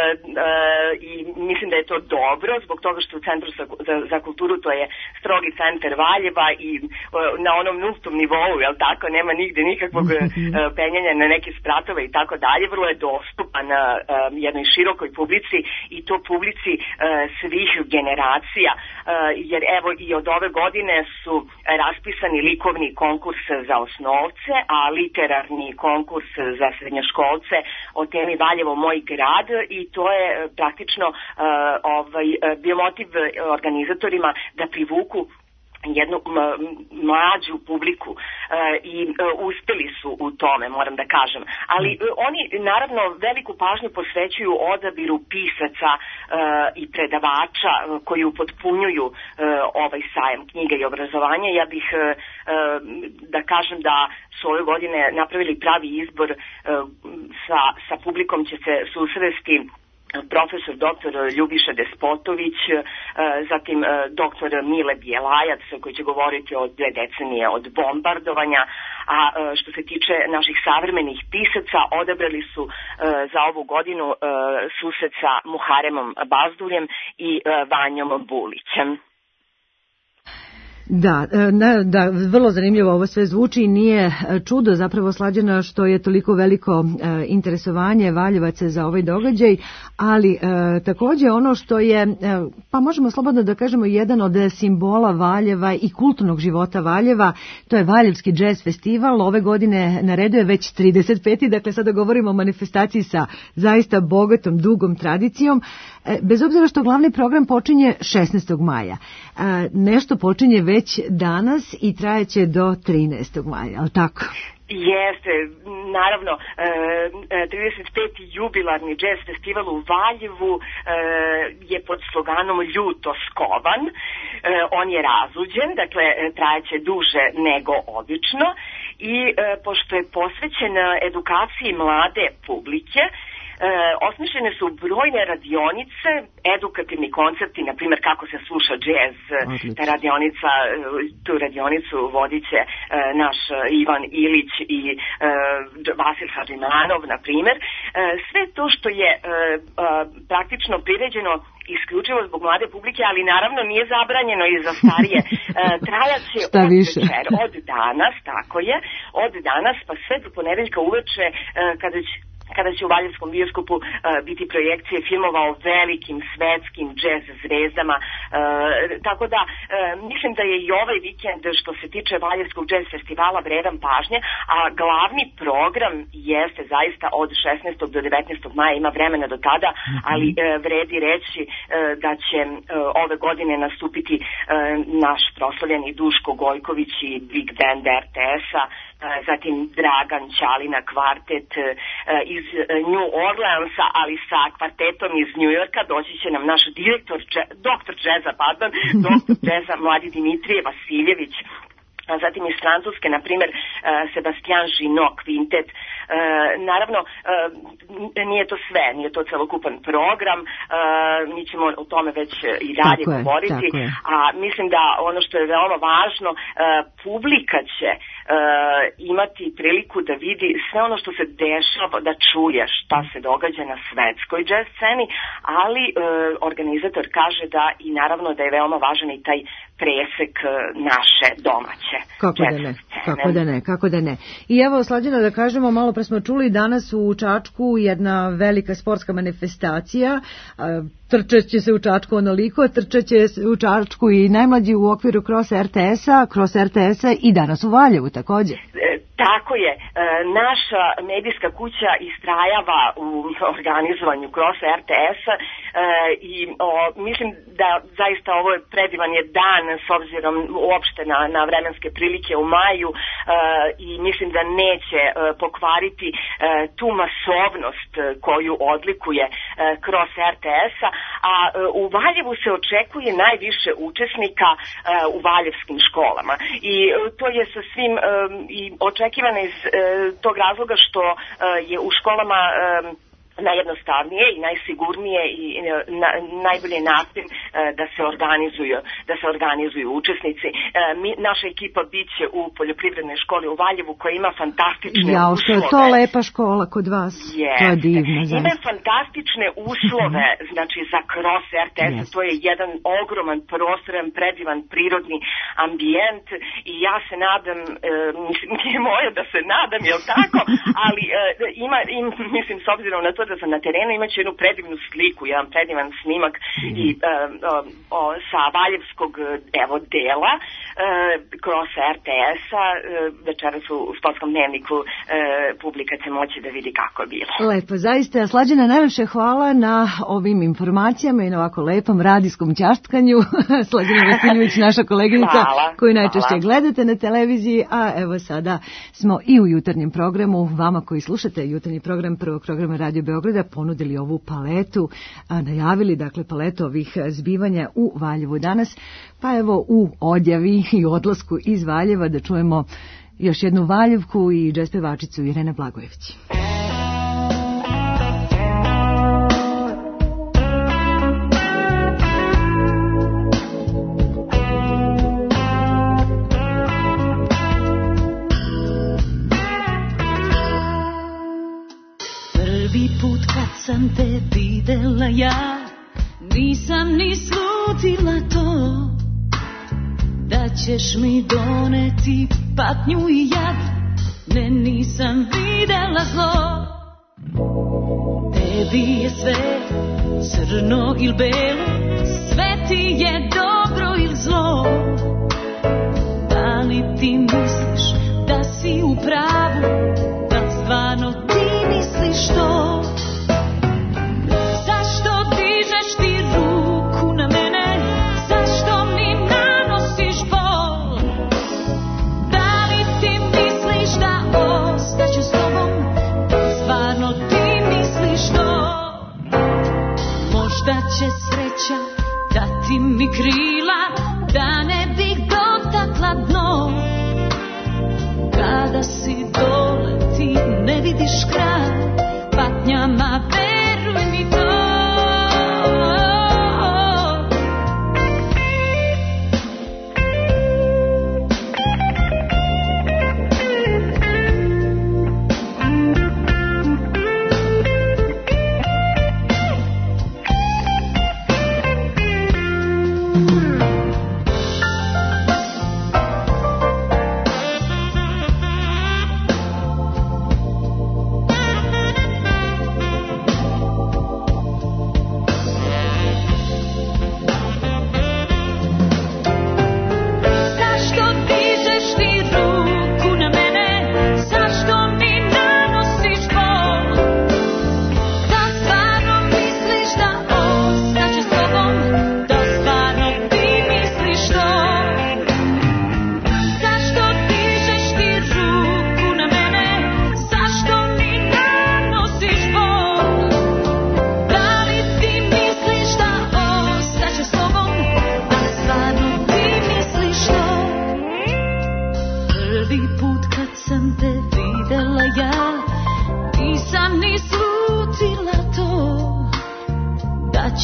i mislim da je to dobro, zbog toga što u Centru za kulturu to je strogi centar Valjeva i na onom nultom nivou, jel tako, nema nigde nikakvog penjanja na neke spratove i tako dalje, vrlo je dostupan uh, jednoj širokoj publici i to publici uh, svih generacija, uh, jer evo i od ove godine su raspisani likovni konkurs za osnovce, a literarni konkurs za srednjoškolce o temi Valjevo moj grad, i to je praktično uh, ovaj, bio motiv organizatorima da privuku jednu mlađu publiku e, i e, uspeli su u tome, moram da kažem. Ali e, oni naravno veliku pažnju posvećuju odabiru pisaca e, i predavača e, koji upotpunjuju e, ovaj sajam knjiga i obrazovanja. Ja bih e, da kažem da su ove godine napravili pravi izbor, e, sa, sa publikom će se susresti profesor doktor Ljubiša Despotović, zatim doktor Mile Bijelajac koji će govoriti o dve decenije od bombardovanja, a što se tiče naših savremenih pisaca odabrali su za ovu godinu susret sa Muharemom Bazduljem i Vanjom Bulićem. Da, da, da, vrlo zanimljivo ovo sve zvuči i nije čudo zapravo, Slađana, što je toliko veliko e, interesovanje Valjevaca za ovaj događaj, ali e, takođe ono što je, e, pa možemo slobodno da kažemo, jedan od simbola Valjeva i kulturnog života Valjeva, to je Valjevski džez festival. Ove godine na redu je već trideset peti Dakle, sada govorimo o manifestaciji sa zaista bogatom, dugom tradicijom. E, bez obzira što glavni program počinje šesnaestog maja E, nešto počinje već danas i trajeće do trinaestog maja, ali tako? Jeste, naravno, trideset peti jubilarni džez festival u Valjevu je pod sloganom Ljuto skovan. On je razuđen, dakle trajeće duže nego obično, i pošto je posvećen edukaciji mlade publike, E, osmišljene su brojne radionice, edukativni koncepti, na primjer kako se sluša džez. Ta radionica, tu radionicu vodit će e, naš Ivan Ilić i e, Vasil Hadžimanov, na primjer. E, sve to što je e, e, praktično priređeno isključivo zbog mlade publike, ali naravno nije zabranjeno i za starije. E, trajaće od večer, od danas, tako je, od danas pa sve do ponedeljka uveče, e, kada će kada će u Valjevskom bioskopu uh, biti projekcije filmova o velikim svetskim džez zvezdama. Uh, tako da uh, mislim da je i ovaj vikend što se tiče Valjevskog džez festivala vredan pažnje, a glavni program jeste zaista od šesnaestog do devetnaestog maja, ima vremena do tada, ali uh, vredi reći uh, da će uh, ove godine nastupiti uh, naš proslavljeni Duško Gojković i Big Band er te es-a, zatim Dragan Ćalina kvartet iz New Orleansa, ali sa kvartetom iz New Yorka doći će nam naš direktor, doktor džeza, pardon, doktor džeza Mladi Dimitrije Vasiljević. Zatim iz Francuske, na primjer, Sebastian Gino kvintet, naravno, nije to sve, nije to celokupan program, mi ćemo o tome već i dalje tako govoriti, je, je. a mislim da ono što je veoma važno, publika će imati priliku da vidi sve ono što se dešava, da čuje šta se događa na svetskoj jazz sceni, ali organizator kaže da i naravno da je veoma važan i taj presek naše domaće kako da ne, kako da ne, kako da ne. I evo, Slađana, da kažemo, malo pre smo čuli danas u Čačku jedna velika sportska manifestacija, trčeće se u Čačku onoliko, trčeće se u Čačku i najmlađi u okviru Cross R T S-a, Cross R T S-a i danas u Valjevu također. Tako je, naša medijska kuća istrajava u organizovanju Cross R T S-a i o, mislim da zaista ovo je predivan je dan s obzirom uopšte na, na vremenske prilike u maju i mislim da neće pokvariti tu masovnost koju odlikuje Cross R T S-a, a u Valjevu se očekuje najviše učesnika u valjevskim školama i to je sa svim i očekivano iz tog razloga što je u školama najjednostavnije i najsigurnije i na, najbolje način da se organizuju da se organizuju učesnici. Mi, naša ekipa biće u poljoprivrednoj školi u Valjevu koja ima fantastične ja, uslove. Ja, što je to lepa škola kod vas. Yes. To je divno. Ima fantastične uslove, znači za Cross R T S, yes. To je jedan ogroman prostoran, predivan prirodni ambijent i ja se nadam, e, mislim, nije moje da se nadam, jel tako, ali e, ima, im, mislim, s obzirom na to da sam na terenu, imaće jednu predivnu sliku, jedan predivan snimak mm. i uh, o, sa valjevskog evo dela uh, Cross R T S-a, uh, večeras u sportskom dnevniku uh, publika će moći da vidi kako je bilo. Lepo, zaista, Slađana, najlepše hvala na ovim informacijama i na ovako lepom radijskom ćaštanju. Slađana Vasiljević, naša koleginica, hvala, koju najčešće hvala. Gledate na televiziji, a evo sada smo i u jutarnjem programu, vama koji slušate jutarnji program prvog programa Radio Beograda, ponudili ovu paletu, a najavili dakle paletu ovih zbivanja u Valjevu danas, pa evo u odjavi i odlasku iz Valjeva da čujemo još jednu Valjevku i džez pevačicu Irena Blagojević. Sam te videla ja, nisam ni slutila to, da ćeš mi doneti patnju i jad, ne nisam videla zlo. Tebi je sve crno il belo, sve ti je dobro il zlo. Da li ti misliš da si u pravu, da stvarno ti misliš to? Da će sreća dati mi krila, da ne bih dotakla dno. Kada si dole ti ne vidiš kraj, patnjama veruj mi to.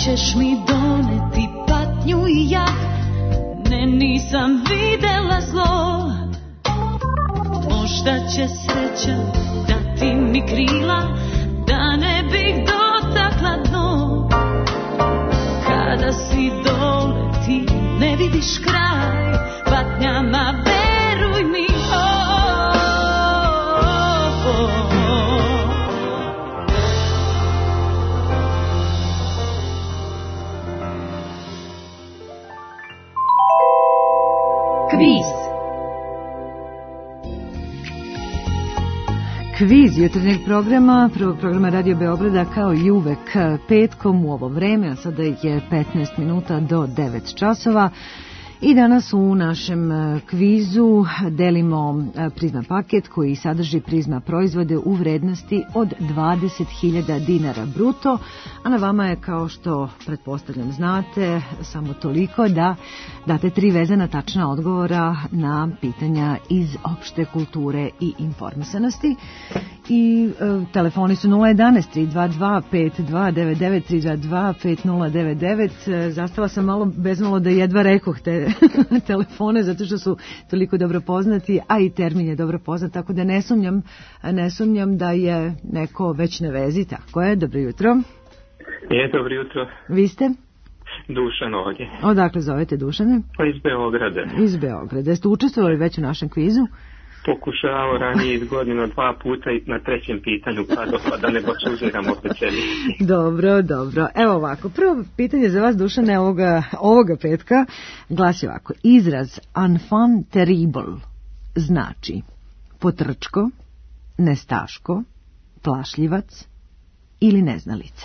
ćeš mi doneti patnju i jad, ne, nisam videla zlo. Možda će sreća dati mi krila, da ne bih dotakla dno. Kada si dole ti ne vidiš kraj patnjama, veruj mi. Kviz. Kviz jutarnjeg programa, prvog programa Radio Beograda, kao i uvek petkom u ovo vreme, a sada je petnaest minuta do devet časova. I danas u našem kvizu delimo Prizma paket koji sadrži Prizma proizvode u vrednosti od dvadeset hiljada dinara bruto, a na vama je, kao što pretpostavljam znate, samo toliko da date tri vezana tačna odgovora na pitanja iz opšte kulture i informisanosti. I e, telefoni su nula jedan tri dva dva pet dva devet devet tri dva dva pet nula devet devet. E, zastala sam malo bezmalo da jedva rekoh te telefone, zato što su toliko dobro poznati, a i termin je dobro poznat, tako da ne sumnjam, ne sumnjam da je neko već na vezi. Tako je, dobro jutro. Je, dobro jutro. Vi ste? Dušan ovdje. Odakle zovete, Dušane? Pa iz Beograda. Iz Beograda. Jeste učestvovali već u našem kvizu? Pokušavao ranije iz godina dva puta i na trećem pitanju pa, do, pa da ne bočužiram opet sebi. Dobro, dobro. Evo ovako, prvo pitanje za vas, Dušane, ovoga, ovoga petka glasi ovako. Izraz enfant terrible znači potrčko, nestaško, plašljivac ili neznalica.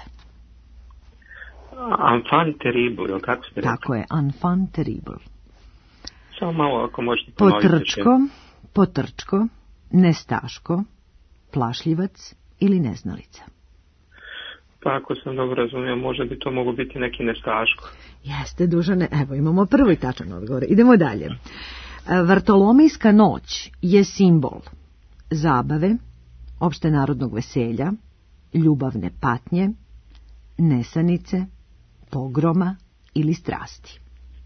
Enfant terrible, kako ste rekli? Tako je, enfant terrible. Samo malo ako možete ponoviti. Potrčko, potrčko, nestaško, plašljivac ili neznalica. Pa ako sam dobro razumio, možda bi to moglo biti neki nestaško. Jeste, Dušane, evo imamo prvi tačan odgovor. Idemo dalje. Vartolomejska noć je simbol zabave, opštenarodnog veselja, ljubavne patnje, nesanice, pogroma ili strasti.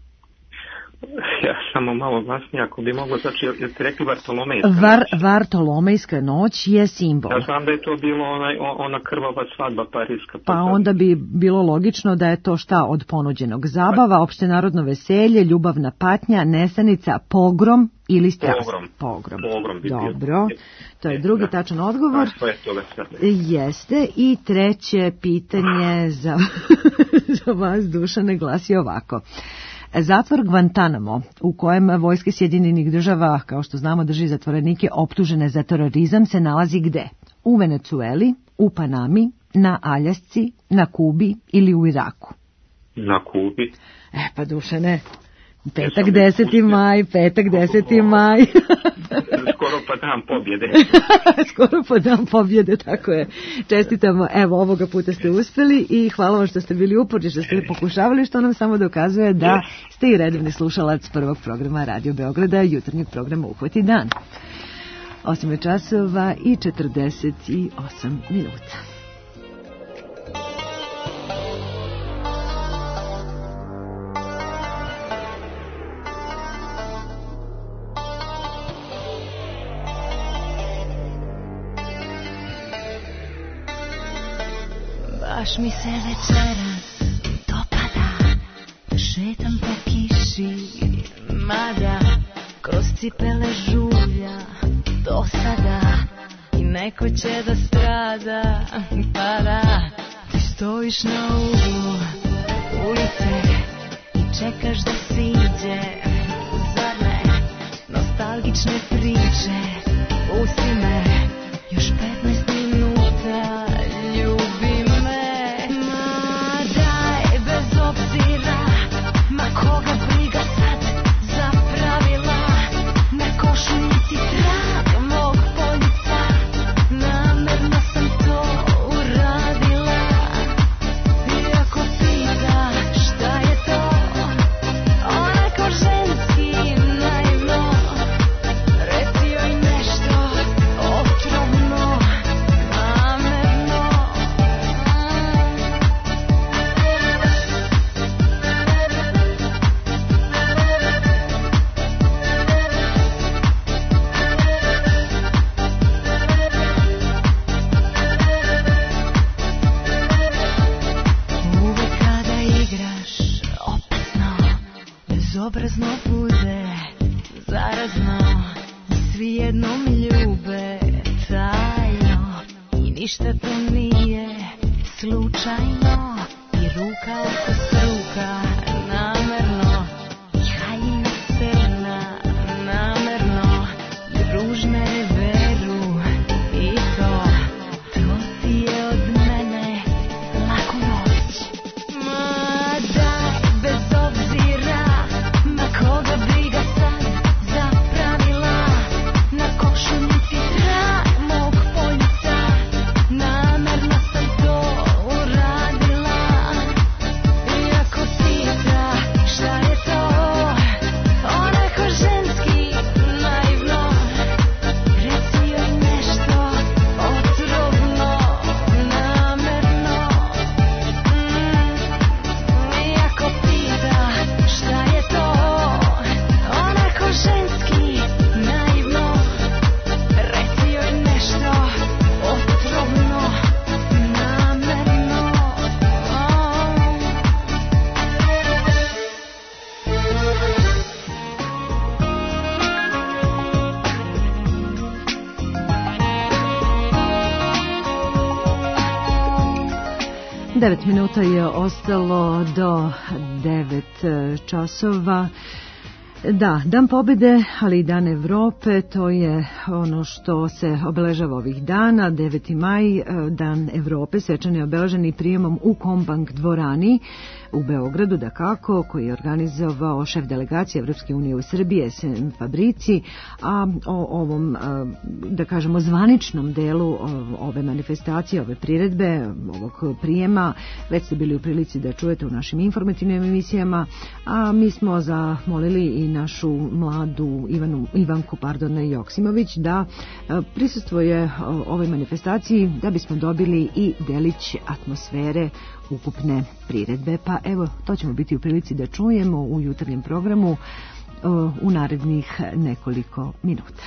Ja samo malo glasnije, ako bi moglo, znači, jeste rekli Vartolomejska Var, noć? Vartolomejska noć je simbol. Ja znam da je to bilo onaj, ona krvava svadba parijska. Pa onda bi bilo logično da je to šta od ponuđenog zabava, opštenarodno veselje, ljubavna patnja, nesanica, pogrom ili strast. Pogrom. Pogrom. Pogrom bi Dobro, bio. to je drugi tačan odgovor. A, to je toga sad. Jeste, i treće pitanje za, za vas, Dušane, glasi ovako. Zatvor Guantanamo, u kojem vojske Sjedinjenih država, kao što znamo, drži zatvorenike optužene za terorizam, se nalazi gde? U Venecueli, u Panami, na Aljasci, na Kubi ili u Iraku? Na Kubi. E pa, Dušane, petak deseti maj, petak deseti maj. Skoro pa dan pobjede. Skoro pa dan pobjede, tako je. Čestitamo, evo, ovoga puta ste uspeli i hvala vam što ste bili uporni, što ste pokušavali, što nam samo dokazuje da ste i redovni slušalac prvog programa Radio Beograda, jutarnjeg programa Uhvati dan. osam časova i četrdeset osam minuta. Baš mi se večeras dopada, šetam po kiši, mada kroz cipele žulja do sada i neko će da strada, pa da ti stojiš na uglu ulice i čekaš da siđe, zar ne, nostalgične priče, pusti me još petnaest minuta. Koga briga sad za pravila, ne košu niti trag mog poljuca, namerno sam to uradila. Iako pita šta je to, onako ženski naivno, bezobrazno bude, zarazno, svi jednom ljube tajno i ništa to nije slučajno i ruka oko struka namerno i haljina crna namerno i ružne veru i to, to ti je od mene laku noć. Ma daj, bez obzira, ma koga briga sad za pravila, na košuljici trag mog poljuca, namerno sam to uradila. I ako pita šta je to, onako ženski, naivno, reci joj nešto otrovno, namerno. I ako pita šta je to, onako ženski, naivno, reci joj nešto otrovno, namerno. Devet minuta je ostalo do devet časova. Da, Dan pobjede, ali i Dan Evrope, to je ono što se obeležava ovih dana. deveti maj, Dan Evrope, svečano je obeležen i prijemom u Kombank dvorani u Beogradu, dakako, koji je organizovao šef delegacije Evropske unije u Srbiji, S M Fabrici, a o ovom, da kažemo, zvaničnom delu ove manifestacije, ove priredbe, ovog prijema, već ste bili u prilici da čujete u našim informativnim emisijama, a mi smo zamolili i našu mladu Ivanu, Ivanku pardon, Joksimović da prisustvuje ovoj manifestaciji da bismo dobili i delić atmosfere ukupne priredbe. Pa evo, to ćemo biti u prilici da čujemo u jutarnjem programu u narednih nekoliko minuta.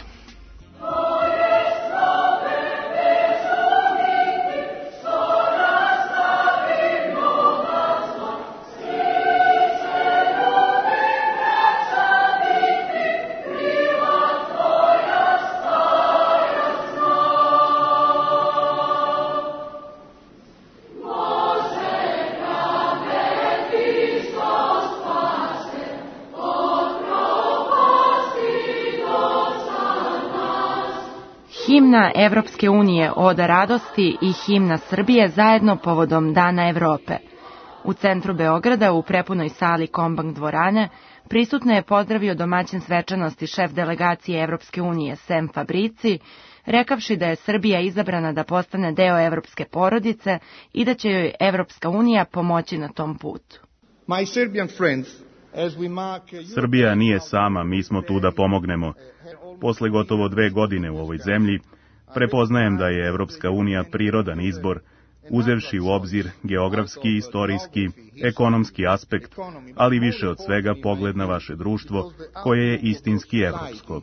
Himna Evropske unije Oda radosti i himna Srbije zajedno povodom Dana Evrope. U centru Beograda, u prepunoj sali Kombank dvorane, prisutno je pozdravio domaćin svečanosti šef delegacije Evropske unije Sem Fabrici, rekavši da je Srbija izabrana da postane deo evropske porodice i da će joj Evropska unija pomoći na tom putu. My Serbian friends, Srbija nije sama, mi smo tu da pomognemo. Posle gotovo dve godine u ovoj zemlji, prepoznajem da je Evropska unija prirodan izbor, uzevši u obzir geografski, istorijski, ekonomski aspekt, ali više od svega pogled na vaše društvo, koje je istinski evropsko.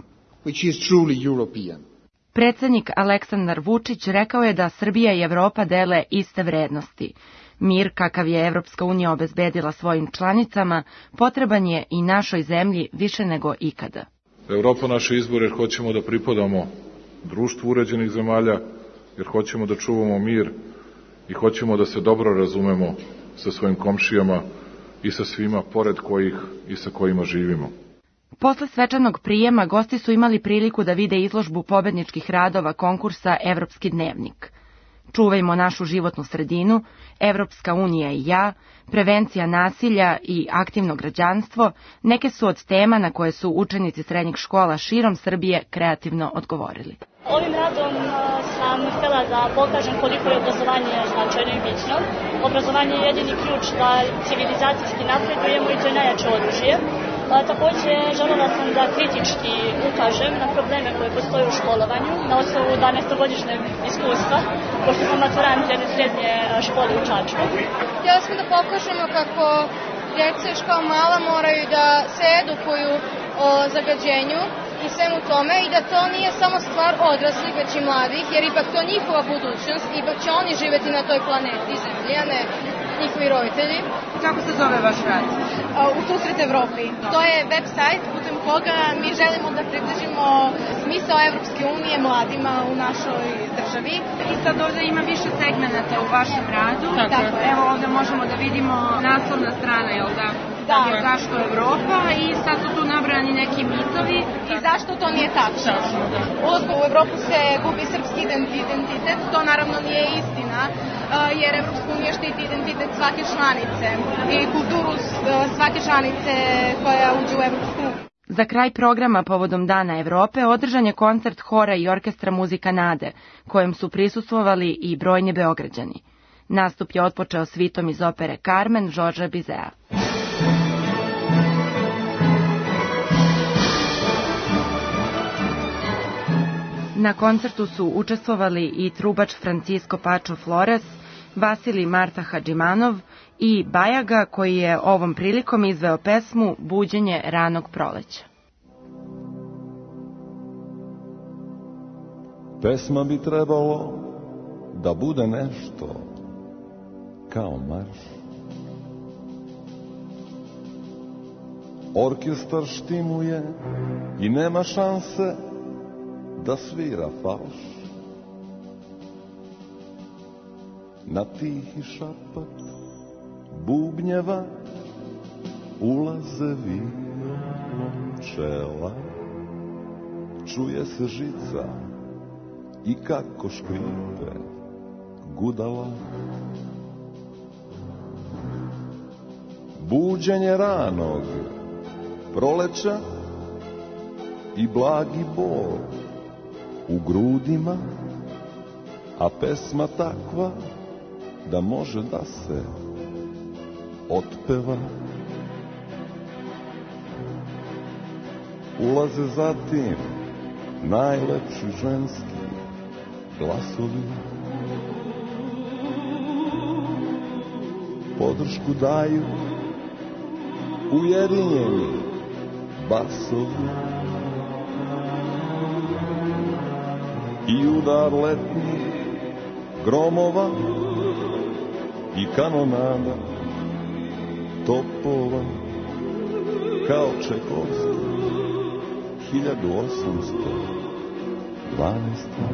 Predsednik Aleksandar Vučić rekao je da Srbija i Evropa dele iste vrednosti. Mir, kakav je Evropska unija obezbedila svojim članicama, potreban je i našoj zemlji više nego ikada. Evropa naše izbor jer hoćemo da pripadamo društvu uređenih zemalja, jer hoćemo da čuvamo mir i hoćemo da se dobro razumemo sa svojim komšijama i sa svima pored kojih i sa kojima živimo. Posle svečanog prijema gosti su imali priliku da vide izložbu pobedničkih radova konkursa Evropski dnevnik. Čuvajmo našu životnu sredinu, Evropska unija i ja, prevencija nasilja i aktivno građanstvo, neke su od tema na koje su učenici srednjih škola širom Srbije kreativno odgovorili. Ovim radom sam htjela da pokažem koliko je obrazovanje značajno i bitno. Obrazovanje je jedini ključ da civilizacijski napredujemo i to je najjače oružje. Takođe, želela sam da kritički ukažem na probleme koje postoje u školovanju na osnovu dvanaestogodišnjeg iskustva, pošto sam maturant jedne srednje škole u Čačku. Htjela sam da pokažemo kako djeca još kao mala moraju da se edukuju o zagađenju i svemu tome i da to nije samo stvar odraslih, već i mladih, jer ipak to njihova budućnost, ipak će oni živeti na toj planeti Zemlji, a ne njihovi roditelji. Kako se zove vaš rad? U susret Evropi. To je web sajt putem koga mi želimo da približimo smisao Evropske unije mladima u našoj državi. I sad ovde ima više segmenata u vašem radu. Tako. Evo ovde možemo da vidimo naslovna strana, jel da? Da. Zašto Evropa i sad su tu nabrani neki mitovi. I zašto to nije tačno? Ulazkom u Evropu se gubi srpski identitet, to naravno nije istina, jer Evropska unija štiti identitet svake članice i kulturu svake članice koja uđe u Evropsku uniju. Za kraj programa povodom Dana Evrope održan je koncert hora i orkestra Muzika Nade, kojem su prisustvovali i brojni Beograđani. Nastup je otpočeo svitom iz opere Carmen Žorža Bizea. Na koncertu su učestvovali i trubač Francisco Pacho Flores, Vasilij Marta Hadžimanov i Bajaga, koji je ovom prilikom izveo pesmu Buđenje ranog proleća. Pesma bi trebalo da bude nešto kao marš. Orkestar štimuje i nema šanse da svira falš. Na tihi šapat bubnjeva ulaze violončela. Čuje se žica i kako škripe gudala. Buđenje ranog proleća i blagi bol u grudima, a pesma takva da može da se otpeva. Ulaze zatim najlepši ženski glasovi. Podršku daju ujedinjeni basovi. I udar letnih gromova i kanonada topova kao Čekovski hiljadu osamsto dvanaeste.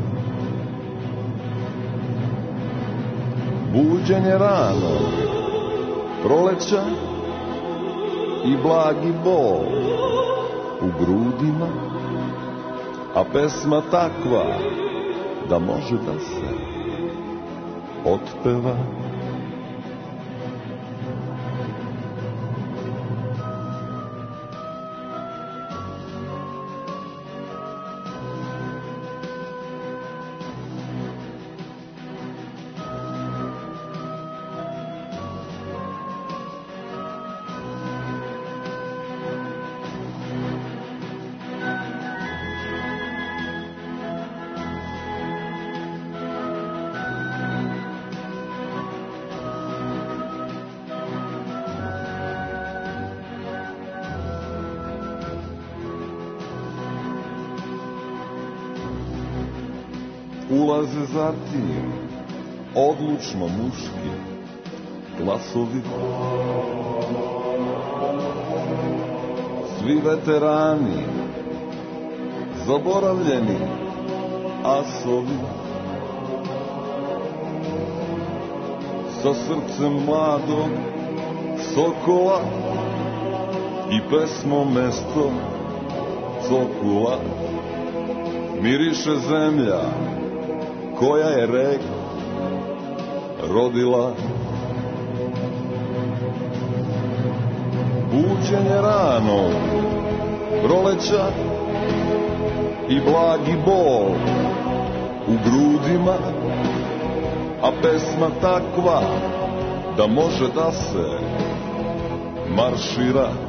Buđenje ranog proleća i blagi bol u grudima, a pesma takva da može da se otpeva. Ulaze zatim odlučno muški glasovi. Svi veterani, zaboravljeni asovi. Sa srcem mladog sokola i pesmom mesto cokula. Miriše zemlja koja je rek rodila. Buđenje ranog proleća i blagi bol u grudima, a pesma takva da može da se maršira.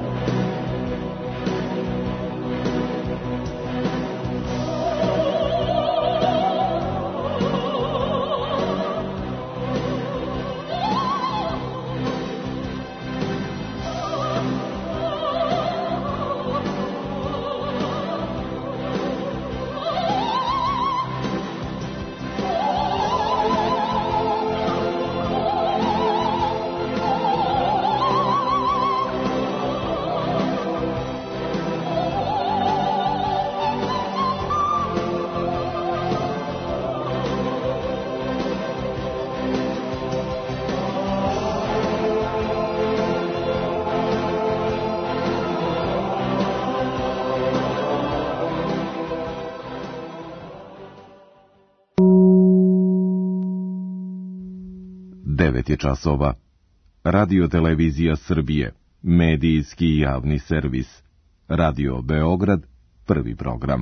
devet je časova. Radio Televizija Srbije, medijski javni servis. Radio Beograd, prvi program.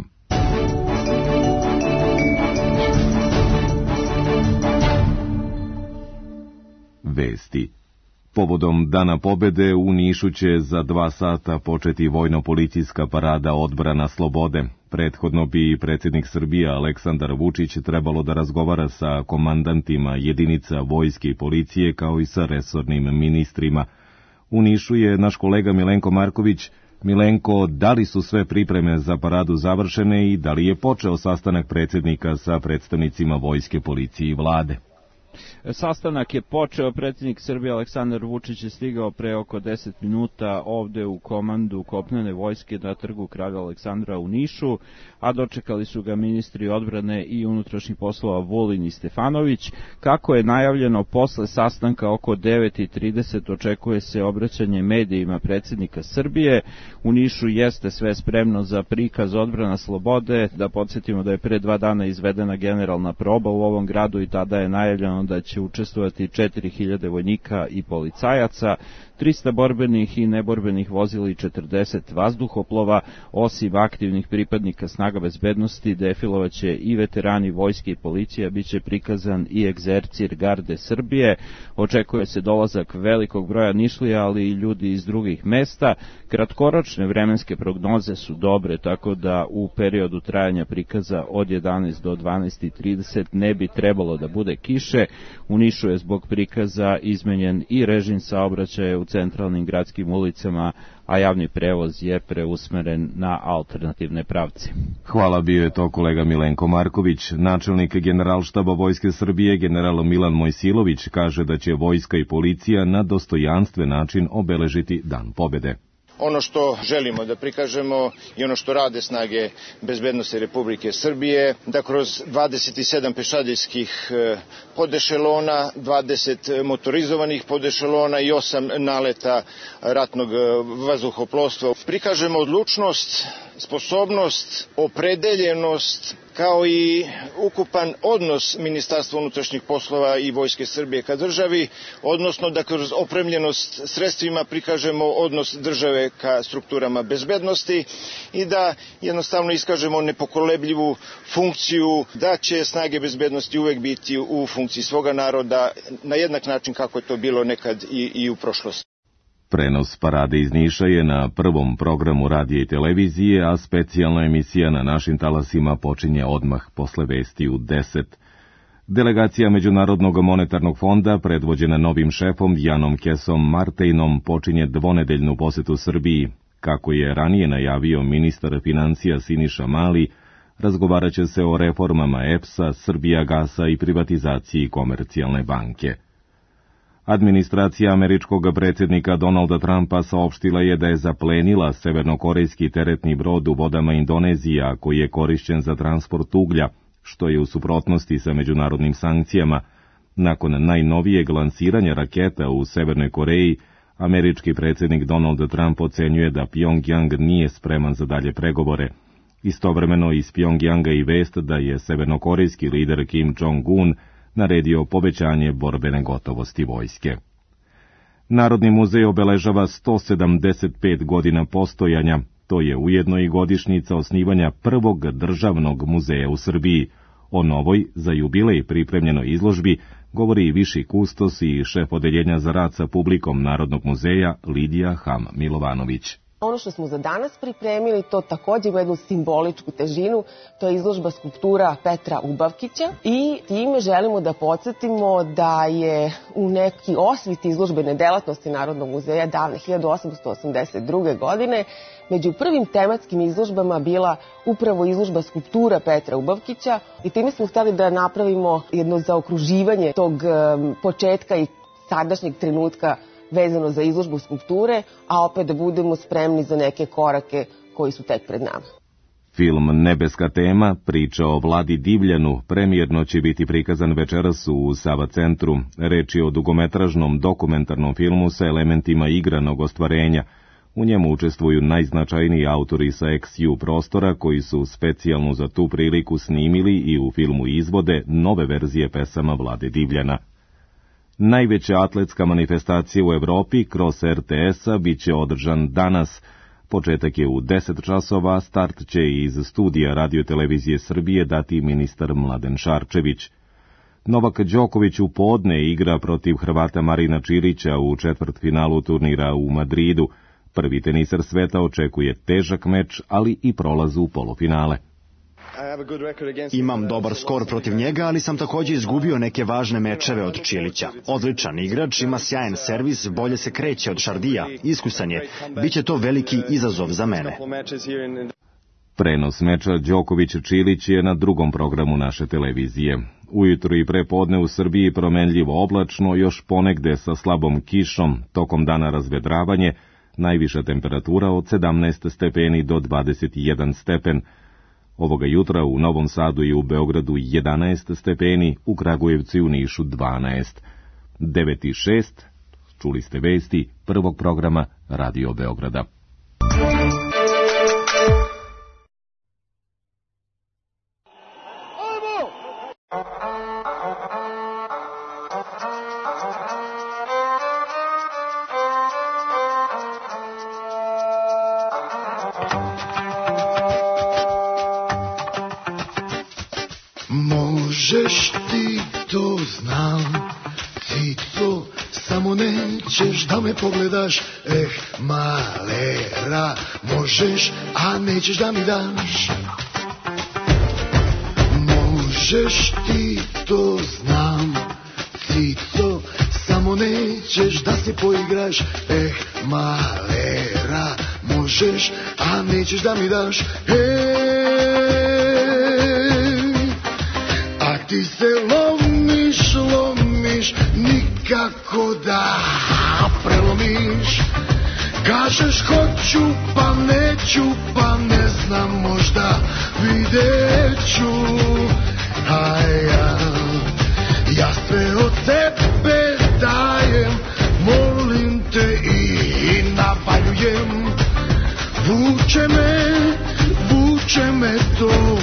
Vesti. Povodom Dana pobede u Nišu će za dva sata početi vojno-policijska parada Odbrana slobode. Prethodno bi predsjednik Srbije Aleksandar Vučić trebalo da razgovara sa komandantima jedinica vojske i policije kao i sa resornim ministrima. U Nišu je naš kolega Milenko Marković. Milenko, da li su sve pripreme za paradu završene i da li je počeo sastanak predsjednika sa predstavnicima vojske, policije i vlade? Sastanak je počeo, predsjednik Srbije Aleksandar Vučić je stigao pre oko deset minuta ovde u komandu kopnene vojske na trgu Kralja Aleksandra u Nišu, a dočekali su ga ministri odbrane i unutrašnjih poslova Vulin i Stefanović. Kako je najavljeno, posle sastanka oko devet i trideset očekuje se obraćanje medijima predsjednika Srbije. U Nišu jeste sve spremno za prikaz Odbrana slobode. Da podsjetimo da je pre dva dana izvedena generalna proba u ovom gradu i tada je najavljeno da će učestvovati četiri hiljade vojnika i policajaca, trista borbenih i neborbenih vozila i četrdeset vazduhoplova. Osim aktivnih pripadnika snaga bezbednosti, defilovaće i veterani vojske i policije, bit će prikazan i egzercir garde Srbije. Očekuje se dolazak velikog broja Nišlija, ali i ljudi iz drugih mesta. Kratkoročne vremenske prognoze su dobre, tako da u periodu trajanja prikaza od jedanaest do dvanaest i trideset ne bi trebalo da bude kiše. U Nišu je zbog prikaza izmenjen i režim saobraćaja u centralnim gradskim ulicama, a javni prevoz je preusmeren na alternativne pravce. Hvala, bio je to kolega Milenko Marković. Načelnik Generalštaba Vojske Srbije, general Milan Mojsilović, kaže da će vojska i policija na dostojanstven način obeležiti Dan pobede. Ono što želimo da prikažemo i ono što rade snage bezbednosti Republike Srbije, da kroz dvadeset sedam pešadijskih podešelona, dvadeset motorizovanih podešelona i osam naleta ratnog vazduhoplovstva prikažemo odlučnost, sposobnost, opredeljenost, kao i ukupan odnos Ministarstva unutrašnjih poslova i Vojske Srbije ka državi, odnosno da kroz opremljenost sredstvima prikažemo odnos države ka strukturama bezbednosti i da jednostavno iskažemo nepokolebljivu funkciju, da će snage bezbednosti uvek biti u funkciji svoga naroda na jednak način kako je to bilo nekad i, i u prošlosti. Prenos parade iz Niša je na prvom programu radija i televizije, a specijalna emisija na našim talasima počinje odmah posle vesti u deset. Delegacija Međunarodnog monetarnog fonda, predvođena novim šefom Janom Kesom Martejnom, počinje dvonedeljnu posetu Srbiji. Kako je ranije najavio ministar financija Siniša Mali, razgovarat će se o reformama E P S-a, Srbijagasa i privatizaciji Komercijalne banke. Administracija američkog predsjednika Donalda Trumpa saopštila je da je zaplenila severnokorejski teretni brod u vodama Indonezija koji je korišćen za transport uglja, što je u suprotnosti sa međunarodnim sankcijama. Nakon najnovijeg lansiranja raketa u Severnoj Koreji, američki predsjednik Donald Trump ocenjuje da Pjongjang nije spreman za dalje pregovore. Istovremeno iz Pjongjanga i vest da je severnokorejski lider Kim Jong-un naredio povećanje borbene gotovosti vojske. Narodni muzej obeležava sto sedamdeset pet godina postojanja, to je ujedno i godišnjica osnivanja prvog državnog muzeja u Srbiji. O novoj, za jubilej pripremljenoj izložbi, govori i viši kustos i šef odeljenja za rad sa publikom Narodnog muzeja Lidija Ham Milovanović. Ono što smo za danas pripremili, to također ima jednu simboličku težinu, to je izložba skulptura Petra Ubavkića i time želimo da podsjetimo da je u neki osvit izložbene delatnosti Narodnog muzeja davne hiljadu osamsto osamdeset druge. godine među prvim tematskim izložbama bila upravo izložba skulptura Petra Ubavkića i time smo hteli da napravimo jedno zaokruživanje tog um, početka i sadašnjeg trenutka vezano za izložbu skulpture, a opet da budemo spremni za neke korake koji su tek pred nama. Film Nebeska tema, priča o Vladi Divljanu, premijerno će biti prikazan večeras u Sava centru. Reč je o dugometražnom dokumentarnom filmu sa elementima igranog ostvarenja. U njemu učestvuju najznačajniji autori sa X U prostora koji su specijalno za tu priliku snimili i u filmu izvode nove verzije pesama Vlade Divljana. Najveća atletska manifestacija u Evropi kroz R T S-a bit će održan danas. Početak je u deset časova, start će iz studija Radio-televizije Srbije dati ministar Mladen Šarčević. Novak Đoković u podne igra protiv Hrvata Marina Čilića u četvrtfinalu turnira u Madridu. Prvi teniser sveta očekuje težak meč, ali i prolaz u polufinale. Imam dobar skor protiv njega, ali sam također izgubio neke važne mečeve od Čilića. Odličan igrač, ima sjajan servis, bolje se kreće od Šardija, iskusan je. Biće to veliki izazov za mene. Prenos meča Đoković-Čilić je na drugom programu naše televizije. Ujutru i prepodne u Srbiji promenljivo oblačno, još ponegde sa slabom kišom, tokom dana razvedravanje, najviša temperatura od sedamnaest stepeni do dvadeset jedan stepen. Ovoga jutra u Novom Sadu i u Beogradu jedanaest stepeni, u Kragujevcu i u Nišu dvanaest. devet i šest, čuli ste vesti prvog programa Radio Beograda. Možeš ti to znam, ti to samo nećeš da me pogledaš, eh malera, možeš, a nećeš da mi daš. Možeš ti to znam, ti to samo nećeš da se poigraš, eh malera, možeš, a nećeš da mi daš, eh. Ti se lomiš, lomiš, nikako da prelomiš. Kažeš hoću, pa neću, pa ne znam, možda videću. A ja, ja sve od tebe dajem, molim te i navaljujem. Vuče me, vuče me to.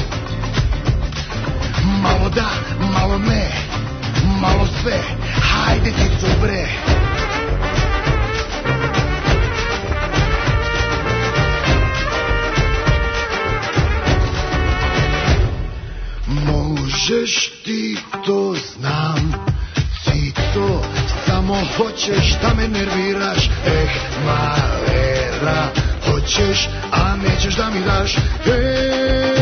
Malo da, malo ne, malo sve, hajde ti to bre. Možeš ti to znam, ti to samo hoćeš da me nerviraš, eh malera, hoćeš, a nećeš da mi daš, eh.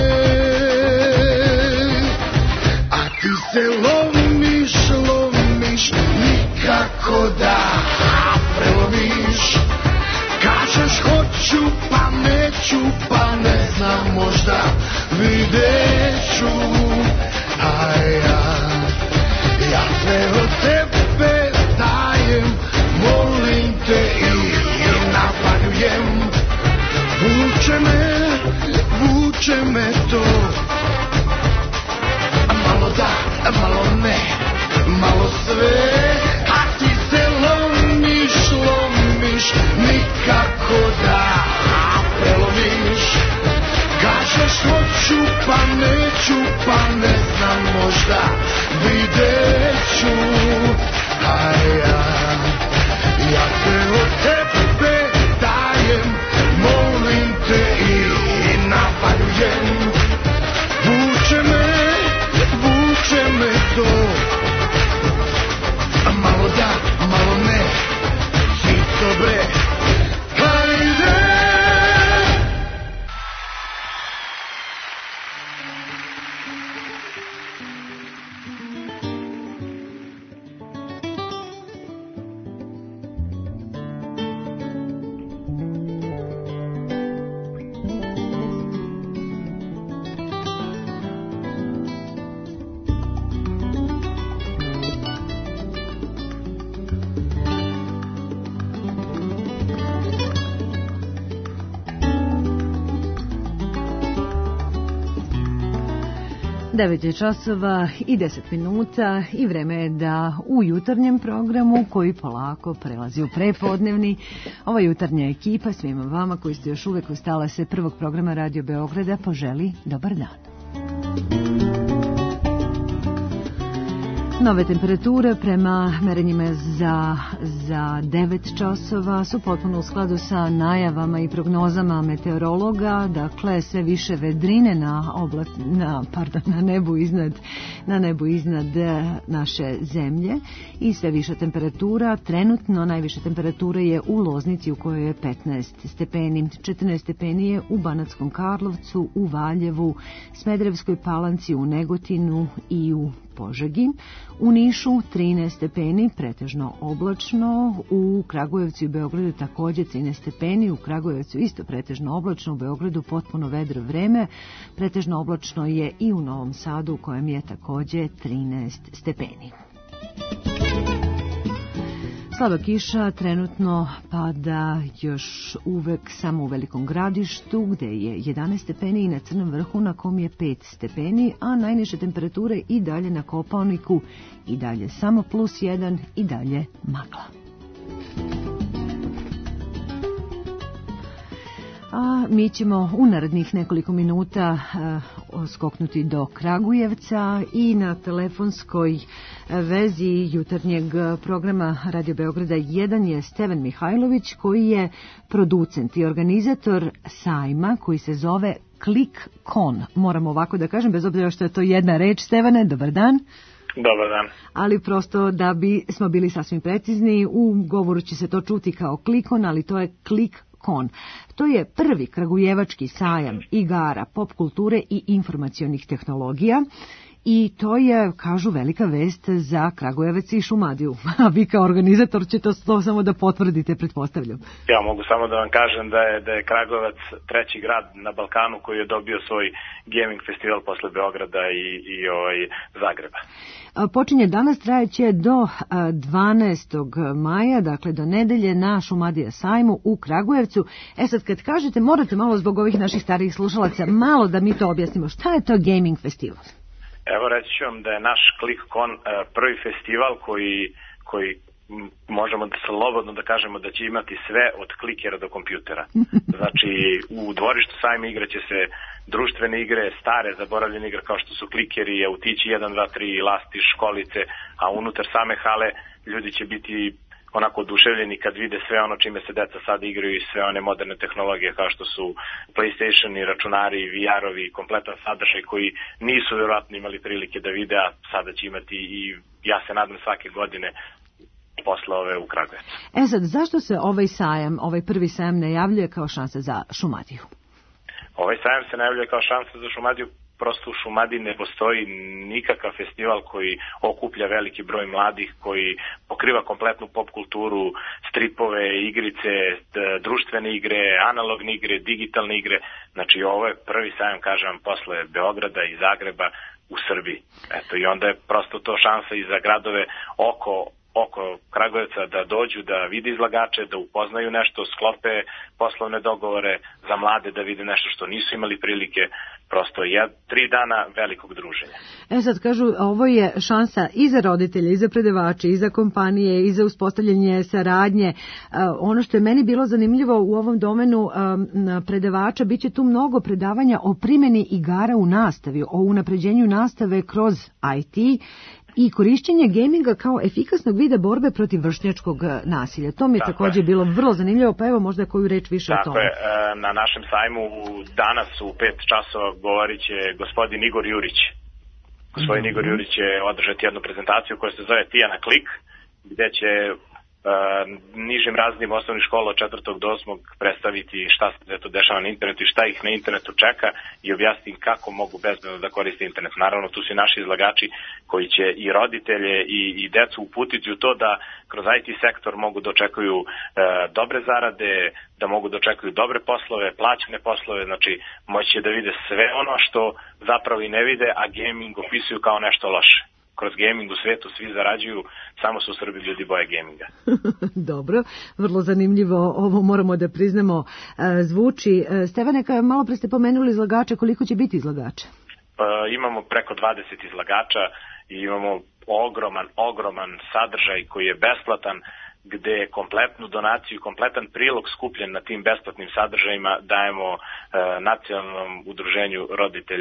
Ti se lomiš, lomiš, nikako da prelomiš. Kažeš hoću, pa neću, pa ne znam, možda videću. A ja, ja sve od tebe dajem, molim te i navaljujem. Vuče me, vuče me to. Da, malo ne, malo sve, a ti se lomiš, lomiš, nikako da prelomiš. Kažeš hoću, pa neću, pa ne znam, možda videću. A ja, ja te od tebe dajem, molim te i navaljujem. Vuče me, vuče me to. Malo da, malo ne, hito bre, hajde. devet je časova i deset minuta i vreme je da u jutarnjem programu, koji polako prelazi u prepodnevni, ova jutarnja ekipa svima vama koji ste još uvek uz talase prvog programa Radio Beograda poželi dobar dan. Nove temperature prema merenjima za, za devet časova su potpuno u skladu sa najavama i prognozama meteorologa, dakle sve više vedrine na, obla, na, pardon, na, nebu iznad, na nebu iznad naše zemlje i sve više temperatura. Trenutno najviše temperature je u Loznici u kojoj je petnaest stepeni, četrnaest stepeni je u Banatskom Karlovcu, u Valjevu, Smederevskoj Palanci, u Negotinu i u Požegi. U Nišu trinaest stepeni, pretežno oblačno, u Kragujevcu i Beogradu također trinaest stepeni, u Kragujevcu isto pretežno oblačno, u Beogradu potpuno vedro vreme, pretežno oblačno je i u Novom Sadu u kojem je također trinaest stepeni. Slaba kiša trenutno pada još uvek samo u Velikom Gradištu gde je jedanaest stepeni i na Crnom vrhu na kom je pet stepeni, a najniže temperature i dalje na Kopaoniku i dalje samo plus jedan i dalje magla. A mi ćemo u narednih nekoliko minuta uh, skoknuti do Kragujevca i na telefonskoj vezi jutarnjeg programa Radio Beograda jedan je Stevan Mihajlović koji je producent i organizator sajma koji se zove ClickCon. Moram ovako da kažem, bez obzira što je to jedna reč. Stevane, dobar dan. Dobar dan. Ali prosto da bi smo bili sasvim precizni, u govoru će se to čuti kao ClickCon, ali to je ClickCon. Kon. To je prvi kragujevački sajam igara, pop kulture i informacionih tehnologija i to je, kažu, velika vest za Kragujevac i Šumadiju. A vi kao organizator ćete to samo da potvrdite, pretpostavljam. Ja mogu samo da vam kažem da je, da je Kragujevac treći grad na Balkanu koji je dobio svoj gaming festival posle Beograda i, i ovaj, Zagreba. Počinje danas, trajeće do dvanaestog maja, dakle do nedelje na Šumadija sajmu u Kragujevcu. E sad, kad kažete, morate malo zbog ovih naših starijih slušalaca malo da mi to objasnimo. Šta je to gaming festival? Evo reći ću vam da je naš ClickCon prvi festival koji, koji možemo da slobodno da kažemo da će imati sve od klikera do kompjutera. Znači, u dvorištu sajma igraće se društvene igre, stare, zaboravljene igre kao što su klikeri, autići jedan, dva, tri, lastiš, školice, a unutar same hale ljudi će biti onako oduševljeni kad vide sve ono čime se deca sada igraju i sve one moderne tehnologije kao što su PlayStation i računari, V R-ovi, kompletan sadržaj koji nisu vjerojatno imali prilike da vide, a sada će imati i ja se nadam svake godine posle ove u Kragujevcu. E sad, zašto se ovaj sajam, ovaj prvi sajam najavljuje kao šansa za Šumadiju? Ovaj sajam se najavljuje kao šansa za Šumadiju, prosto u Šumadiji ne postoji nikakav festival koji okuplja veliki broj mladih, koji pokriva kompletnu pop kulturu, stripove, igrice, društvene igre, analogne igre, digitalne igre. Znači ovo je prvi sajam, kažem vam, posle Beograda i Zagreba u Srbiji. Eto, i onda je prosto to šansa i za gradove oko oko Kragujevca da dođu, da vide izlagače, da upoznaju nešto, sklope poslovne dogovore, za mlade da vide nešto što nisu imali prilike, prosto je tri dana velikog druženja. E sad kažu, ovo je šansa i za roditelje, i za predavače, i za kompanije, i za uspostavljanje saradnje. E, ono što je meni bilo zanimljivo u ovom domenu e, predavača, bit će tu mnogo predavanja o primjeni igara u nastavi, o unapređenju nastave kroz I T i korišćenje gaminga kao efikasnog vida borbe protiv vršnjačkog nasilja. To mi je tako također je. bilo vrlo zanimljivo, pa evo možda koju reč više tako o tome. Je. Na našem sajmu danas u pet časova govorit će gospodin Igor Jurić. Gospodin mm-hmm. Igor Jurić će održati jednu prezentaciju koja se zove Tijana Klik, gdje će Uh, nižim raznim osnovnih škola od četvrtog do osmog predstaviti šta se to dešava na internetu i šta ih na internetu čeka i objasniti kako mogu bezbedno da koriste internet. Naravno, tu su i naši izlagači koji će i roditelje i, i decu uputiti u to da kroz I T sektor mogu da očekuju uh, dobre zarade, da mogu da očekuju dobre poslove, plaćene poslove, znači moći da vide sve ono što zapravo i ne vide, a gaming opisuju kao nešto loše. Kroz gaming u svetu svi zarađuju, samo su u Srbiji ljudi boje gaminga. Dobro, vrlo zanimljivo, ovo moramo da priznamo, zvuči. Stevane, malo pre ste pomenuli izlagače, koliko će biti izlagača? E, imamo preko dvadeset izlagača i imamo ogroman, ogroman sadržaj koji je besplatan, gde kompletnu donaciju, kompletan prilog skupljen na tim besplatnim sadržajima dajemo e, nacionalnom udruženju roditelja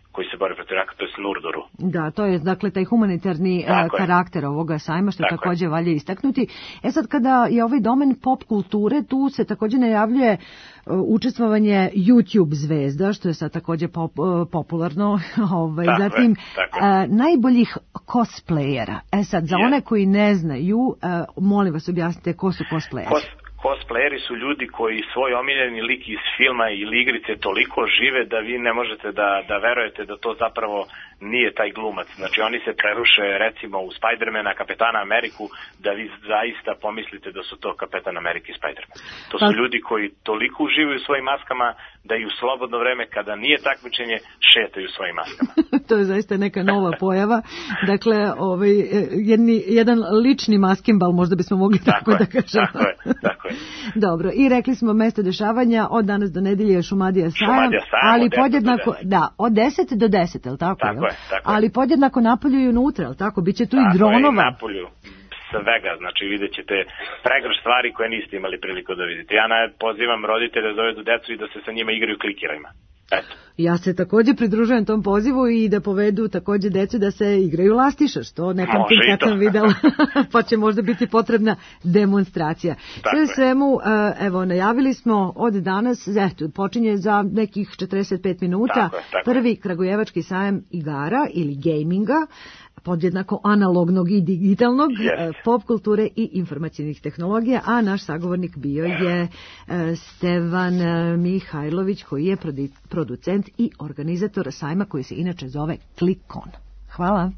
koji se bore protiv raka, to je Nurduru. Da, to je dakle taj humanitarni Tako karakter je. ovoga sajma, što Tako takođe je. valje istaknuti. E sad, kada je ovaj domen pop kulture, tu se takođe najavljuje učestvovanje YouTube zvezda, što je sad takođe pop, popularno. Ovaj, tako zatim, je, tako je. A, najboljih cosplayera. E sad, za Je. one koji ne znaju, a, molim vas objasnite ko su cosplayeri. Kos, cosplayeri su ljudi koji svoj omiljeni lik iz filma ili igrice toliko žive da vi ne možete da, da verujete da to zapravo nije taj glumac. Znači oni se preruše recimo u Spidermana, Kapetana Ameriku, da vi zaista pomislite da su to Kapetan Amerika i Spiderman. To su Pa- ljudi koji toliko uživaju u svojim maskama da i u slobodno vreme kada nije takmičenje šetaju u svojim maskama. To je zaista neka nova pojava. Dakle, ovaj, jedni, jedan lični maskenbal, možda bismo mogli tako, Tako je, da kažemo. tako je, tako je. Dobro, i rekli smo mesto dešavanja od danas do nedelje Šumadija sajam, Šumadija sajam ali od deset do podjednako, deset. da, od deset do deset, je li tako? Tako jel? je, tako je. Ali podjednako napolju i unutra, je li tako? Biće tu Tako i je, dronova. i napolju svega, znači vidjet ćete pregrš stvari koje niste imali priliku da vidite. Ja ne pozivam roditelje da dovedu decu i da se sa njima igraju klikirajima. Eto. Ja se takođe pridružujem tom pozivu i da povedu takođe decu da se igraju lastiša, što ne pamtim Može i kad to. sam videla, pa će možda biti potrebna demonstracija. Tako Sve u je. svemu, e, evo, najavili smo od danas, eto, počinje za nekih četrdeset pet minuta, Tako je, tako je. prvi kragujevački sajam igara ili gaminga, podjednako analognog i digitalnog, Yes. e, pop kulture i informacijnih tehnologija, a naš sagovornik bio je e, Stevan e, Mihajlović, koji je prodi- producent i organizator sajma koji se inače zove Klikon. Hvala.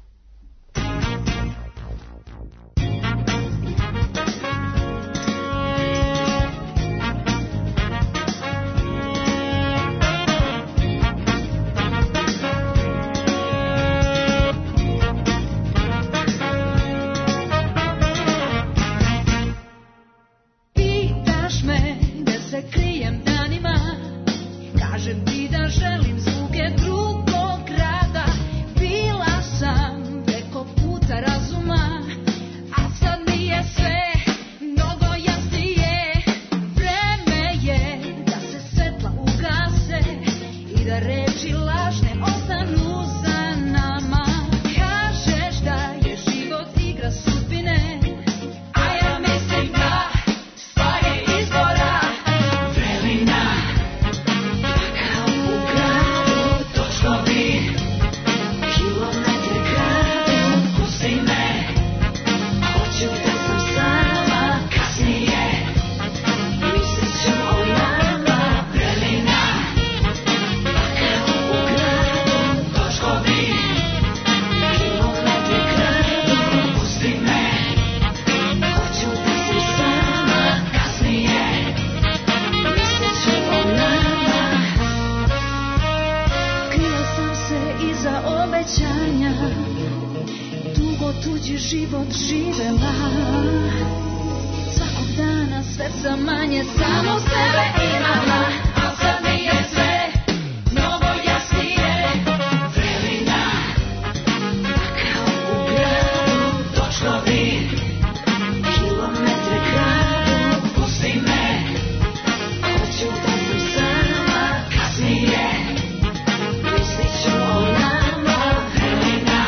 Pitaš me da se krijem danima, kažem ti da želim zvuke drugog grada. Bila sam preko puta razuma, a sad mi je sve mnogo jasnije. Vreme je da se svetla ugase i da reči lažne ostanu za nama. Kažeš da je život igra sudbine, a ja mislim da stvar je izbora. Vrelina, kao u gradu, točkovi, kilometre kradu, pusti me, hoću da sam sama kasnije, mislit ću o nama. Vrelina, kao u gradu, točkovi, kilometre kradu, pusti me, hoću da sam sama kasnije, mislit ću o nama. Krila sam se iza obećanja, dugo tuđi život živela. Svakog dana sve sam manje samo sebe imala, a sad mi je sve mnogo jasnije. Vrelina, kao u gradu, točkovi, kilometre kradu, pusti me, hoću da sam sama kasnije, mislit ću o nama. Vrelina,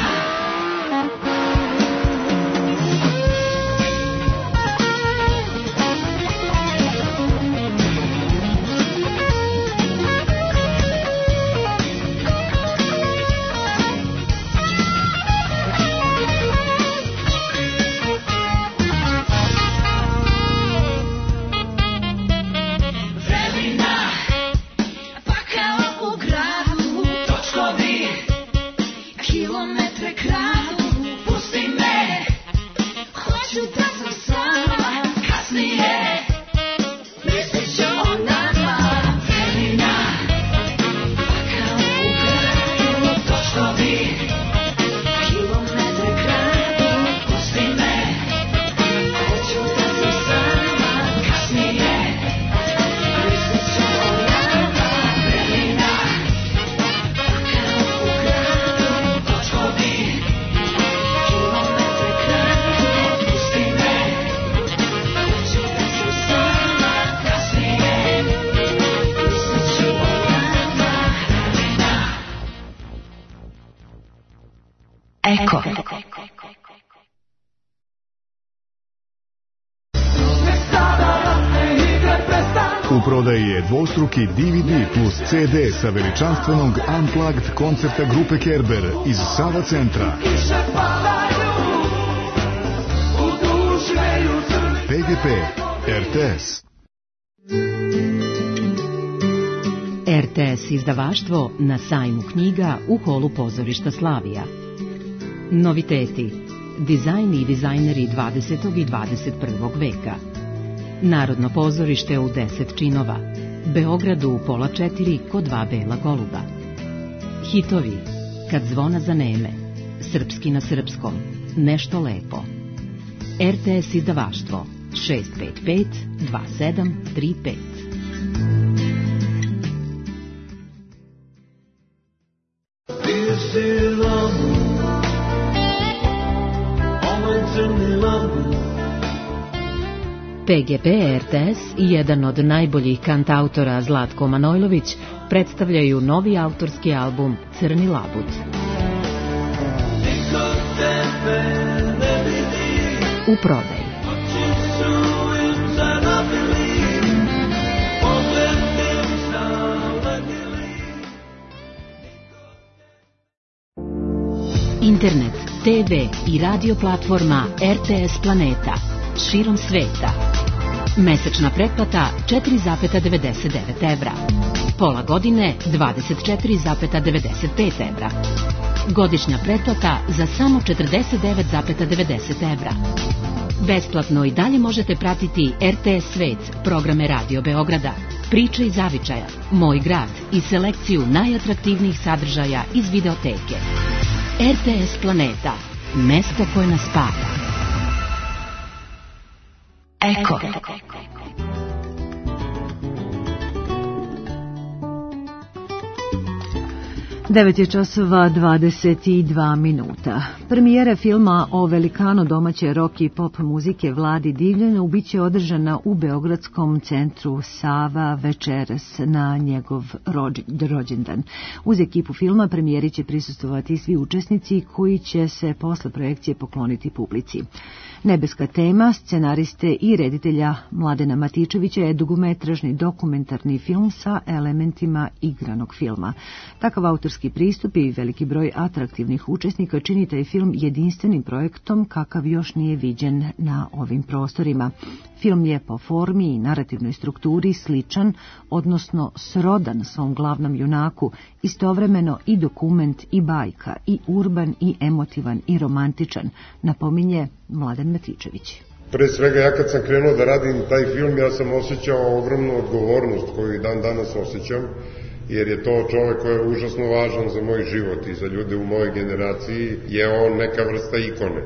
Eko. U prodaji je dvostruki D V D plus C D sa veličanstvenog Unplugged koncerta grupe Kerber iz Sava centra. P G P, R T S. R T S izdavaštvo na sajmu knjiga u holu pozorišta Slavija. Noviteti, dizajn i dizajneri dvadesetog i dvadeset prvog veka. Narodno pozorište u deset činova. Beogradu u pola četiri kod dva bela goluba. Hitovi, kad zvona zaneme. Srpski na srpskom, nešto lepo. R T S izdavaštvo šest pet pet dva sedam tri pet. P G P R T S i jedan od najboljih kantautora Zlatko Manojlović predstavljaju novi autorski album Crni labud. U prodaji. Internet, T V i radio platforma R T S Planeta širom sveta. Mesečna pretplata četiri zarez devedeset devet evra. Pola godine dvadeset četiri zarez devedeset pet evra. Godišnja pretplata za samo četrdeset devet zarez devedeset evra. Besplatno i dalje možete pratiti R T S Svet, programe Radio Beograda, Priče iz zavičaja, Moj grad i selekciju najatraktivnijih sadržaja iz videoteke. R T S Planeta, mesto koje nas spaja. Eko. devet je časova dvadeset dva minuta. Premijera filma o velikanu domaće rock i pop muzike Vladi Divljanu biće održana u Beogradskom centru Sava večeras na njegov rođendan. Uz ekipu filma premijeri će prisustvovati svi učesnici koji će se posle projekcije pokloniti publici. Nebeska tema scenariste i reditelja Mladena Matičevića je dugometražni dokumentarni film sa elementima igranog filma. Takav autorski pristup i veliki broj atraktivnih učesnika čini taj film jedinstvenim projektom kakav još nije viđen na ovim prostorima. Film je po formi i narativnoj strukturi sličan, odnosno srodan svom glavnom junaku, istovremeno i dokument i bajka, i urban i emotivan i romantičan, napominje Mladen Matičević. Pre svega, ja kad sam krenuo da radim taj film, ja sam osjećao ogromnu odgovornost koju i dan danas osjećam, jer je to čovek koji je užasno važan za moj život i za ljude u mojoj generaciji, je on neka vrsta ikone.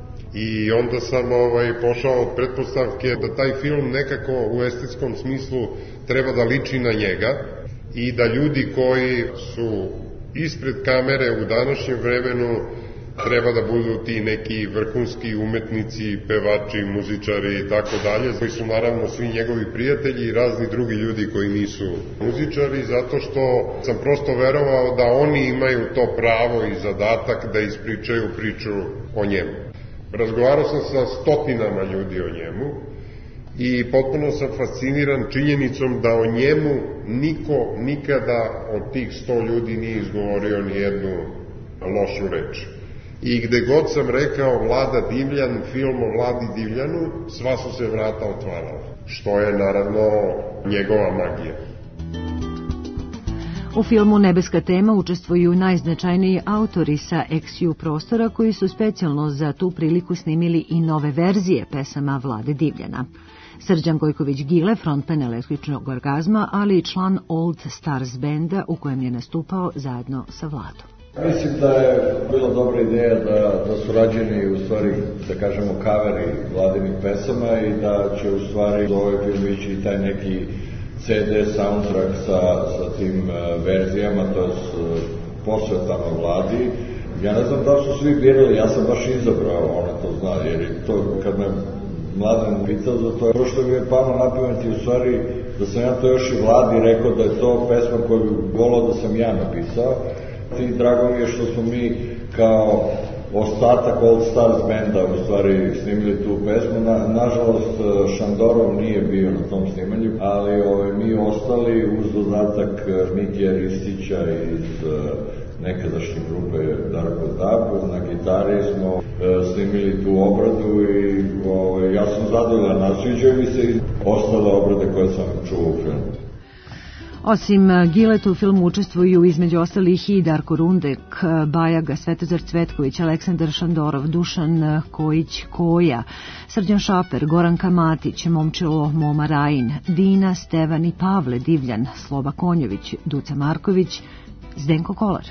I onda sam ovaj, pošao od pretpostavke da taj film nekako u estetskom smislu treba da liči na njega i da ljudi koji su ispred kamere u današnjem vremenu treba da budu ti neki vrhunski umetnici, pevači, muzičari i tako dalje, koji su naravno svi njegovi prijatelji i razni drugi ljudi koji nisu muzičari, zato što sam prosto verovao da oni imaju to pravo i zadatak da ispričaju priču o njemu. Razgovarao sam sa stotinama ljudi o njemu i potpuno sam fasciniran činjenicom da o njemu niko nikada od tih sto ljudi nije izgovorio ni jednu lošu reč. I gde god sam rekao Vlada Divljan, film o Vladi Divljanu, sva su se vrata otvarala, što je naravno njegova magija. U filmu Nebeska tema učestvuju najznačajniji autori sa X U prostora koji su specijalno za tu priliku snimili i nove verzije pesama Vlade Divljana. Srđan Gojković-Gile, frontman Električnog orgazma, ali i član Old Stars benda u kojem je nastupao zajedno sa Vladom. Mislim da je bila dobra ideja da, da su rađeni u stvari, da kažemo, kaveri Vladinih pesama i da će u stvari do ovaj film ići i taj neki C D soundtrack sa, sa tim uh, verzijama, to je uh, posvetama Vladi. Ja ne znam da su svi birali, ja sam baš izabrao, ona to zna, jer to kad me Mladen pitao za to, to što mi je palo na pamet u stvari da sam ja to još i Vladi rekao da je to pesma koju bi volao da sam ja napisao. I drago mi je što smo mi kao ostatak Old Stars benda u stvari snimili tu pesmu. Na, nažalost, Šandorov nije bio na tom snimanju, ali ove, mi ostali uz dodatak Mikija Ristića iz nekadašnje grupe Darko Zdabu. Na gitari smo e, snimili tu obradu i ove, ja sam zadovoljan, a sviđaju mi se i ostale obrade koje sam čuo u filmu. Osim Gileta u filmu učestvuju između ostalih i Darko Rundek, Bajaga, Svetozar Cvetković, Aleksandar Šandorov, Dušan Kojić Koja, Srđan Šaper, Goranka Matić, Momčilo Moma Rajin, Dina, Stevan i Pavle Divljan, Sloba Konjović, Duca Marković, Zdenko Kolar.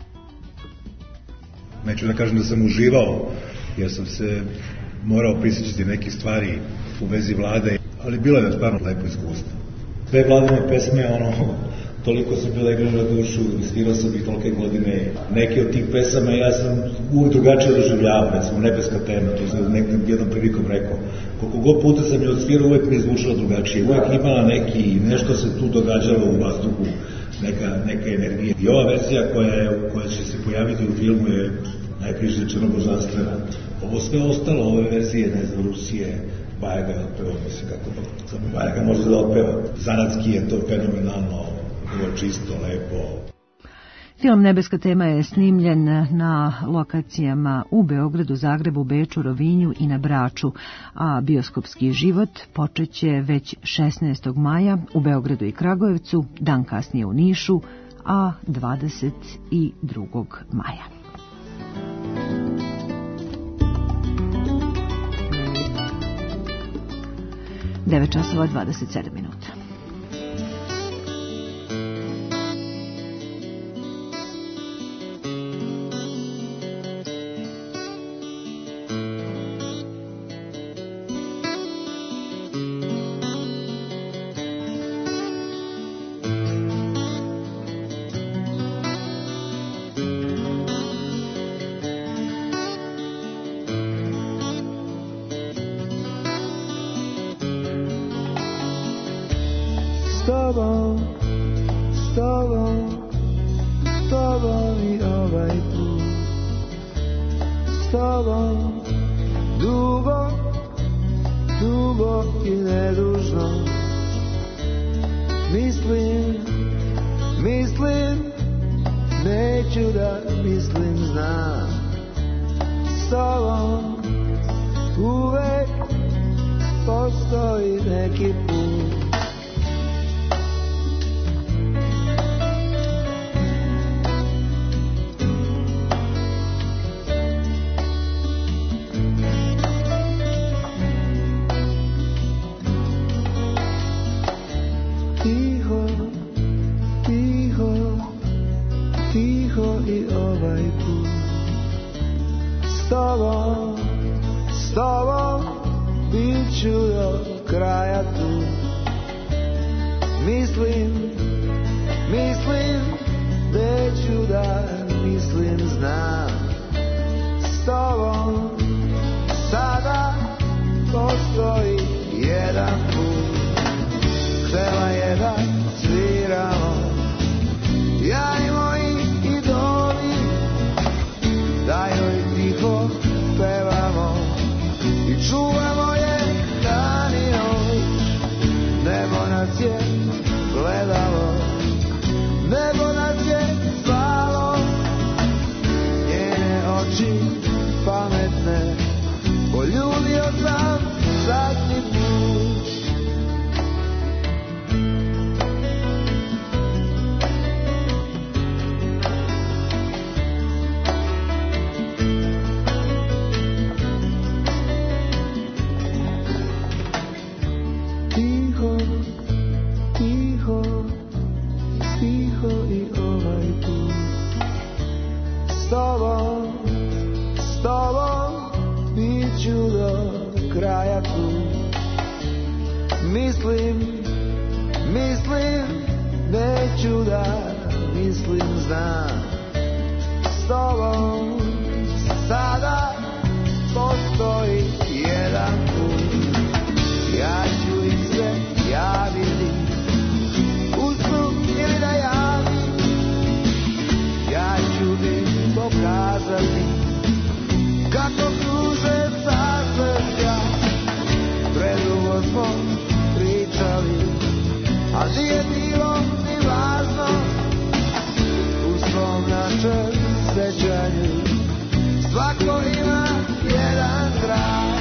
Neću da kažem da sam uživao, jer sam se morao prisjećati neke stvari u vezi Vlade, ali bilo je stvarno lepo iskustvo. Sve Vladine pesme, ono, toliko su bile igrane na dušu, svirao sam ih tolike godine. Neke od tih pesama ja sam uvijek drugačije doživljavao, recimo Nebeska tema, to sam nekim jednom prilikom rekao. Koliko god puta sam je odsvirao, uvijek mi je zvučalo drugačije, uvijek imala neki, nešto se tu događalo u vazduhu, neka, neka energija. I ova verzija koja, je, koja će se pojaviti u filmu je najpriče rečeno božanstvena. Ovo sve ostalo, ove verzije, ne znam, Rusije, Bajaga je otpevao, mislim kako to, samo Bajaga može da otpeva. Zanatski je to fenomenalno, bilo čisto, lepo. Film Nebeska tema je snimljen na lokacijama u Beogradu, Zagrebu, Beču, Rovinju i na Braču, a bioskopski život počeće već šesnaestog maja u Beogradu i Kragujevcu, dan kasnije u Nišu, a dvadeset drugog maja. devet časova dvadeset sedam minuta. nije bilo ni važno u svom način sećanju svako ima jedan kraj.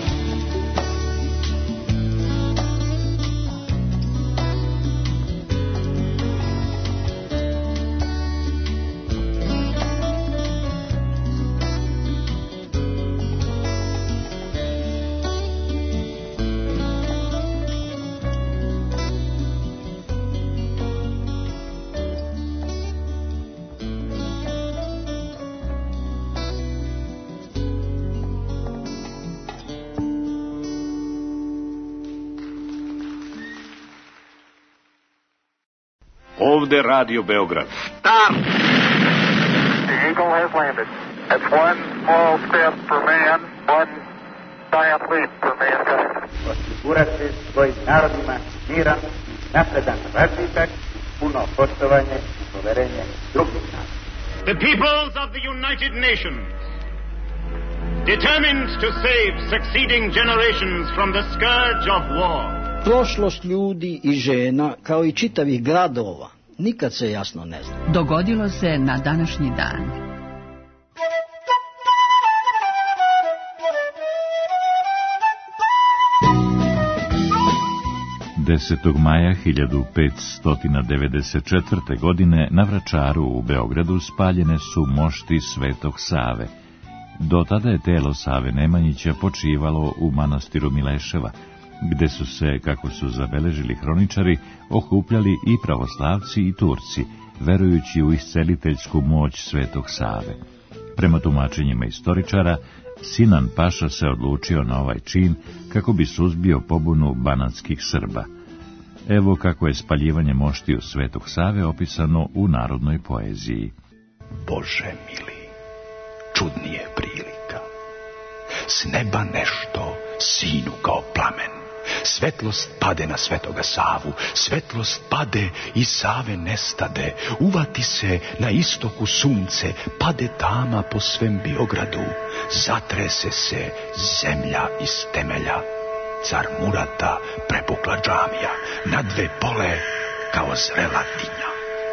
Ovde Radio Beograd. Stop! The Eagle has landed. That's one small step for man, one giant leap for mankind. Osigurati svojim narodima miran, napredan razvitak, puno poštovanje i poverenje drugih naroda. The peoples of the United Nations, determined to save succeeding generations from the scourge of war. Prošlost ljudi i žena, kao i čitavih gradova, nikad se jasno ne zna. Dogodilo se na današnji dan. desetog maja hiljadu petsto devedeset četvrte. godine na Vračaru u Beogradu spaljene su mošti Svetog Save. Do tada je telo Save Nemanjića počivalo u manastiru Mileševa, gde su se, kako su zabeležili hroničari, okupljali i pravoslavci i Turci, verujući u isceliteljsku moć Svetog Save. Prema tumačenjima istoričara, Sinan Paša se odlučio na ovaj čin kako bi suzbio pobunu banatskih Srba. Evo kako je spaljivanje moštiju Svetog Save opisano u narodnoj poeziji. Bože mili, čudnije prilika. S neba nešto sinu kao plamen. Svetlost pade na Svetoga Savu, svetlost pade i Save nestade. Uvati se na istoku sunce, pade tama po svem Biogradu. Zatrese se zemlja iz temelja. Car Murata prepukla džamija, na dve pole kao zrela dinja.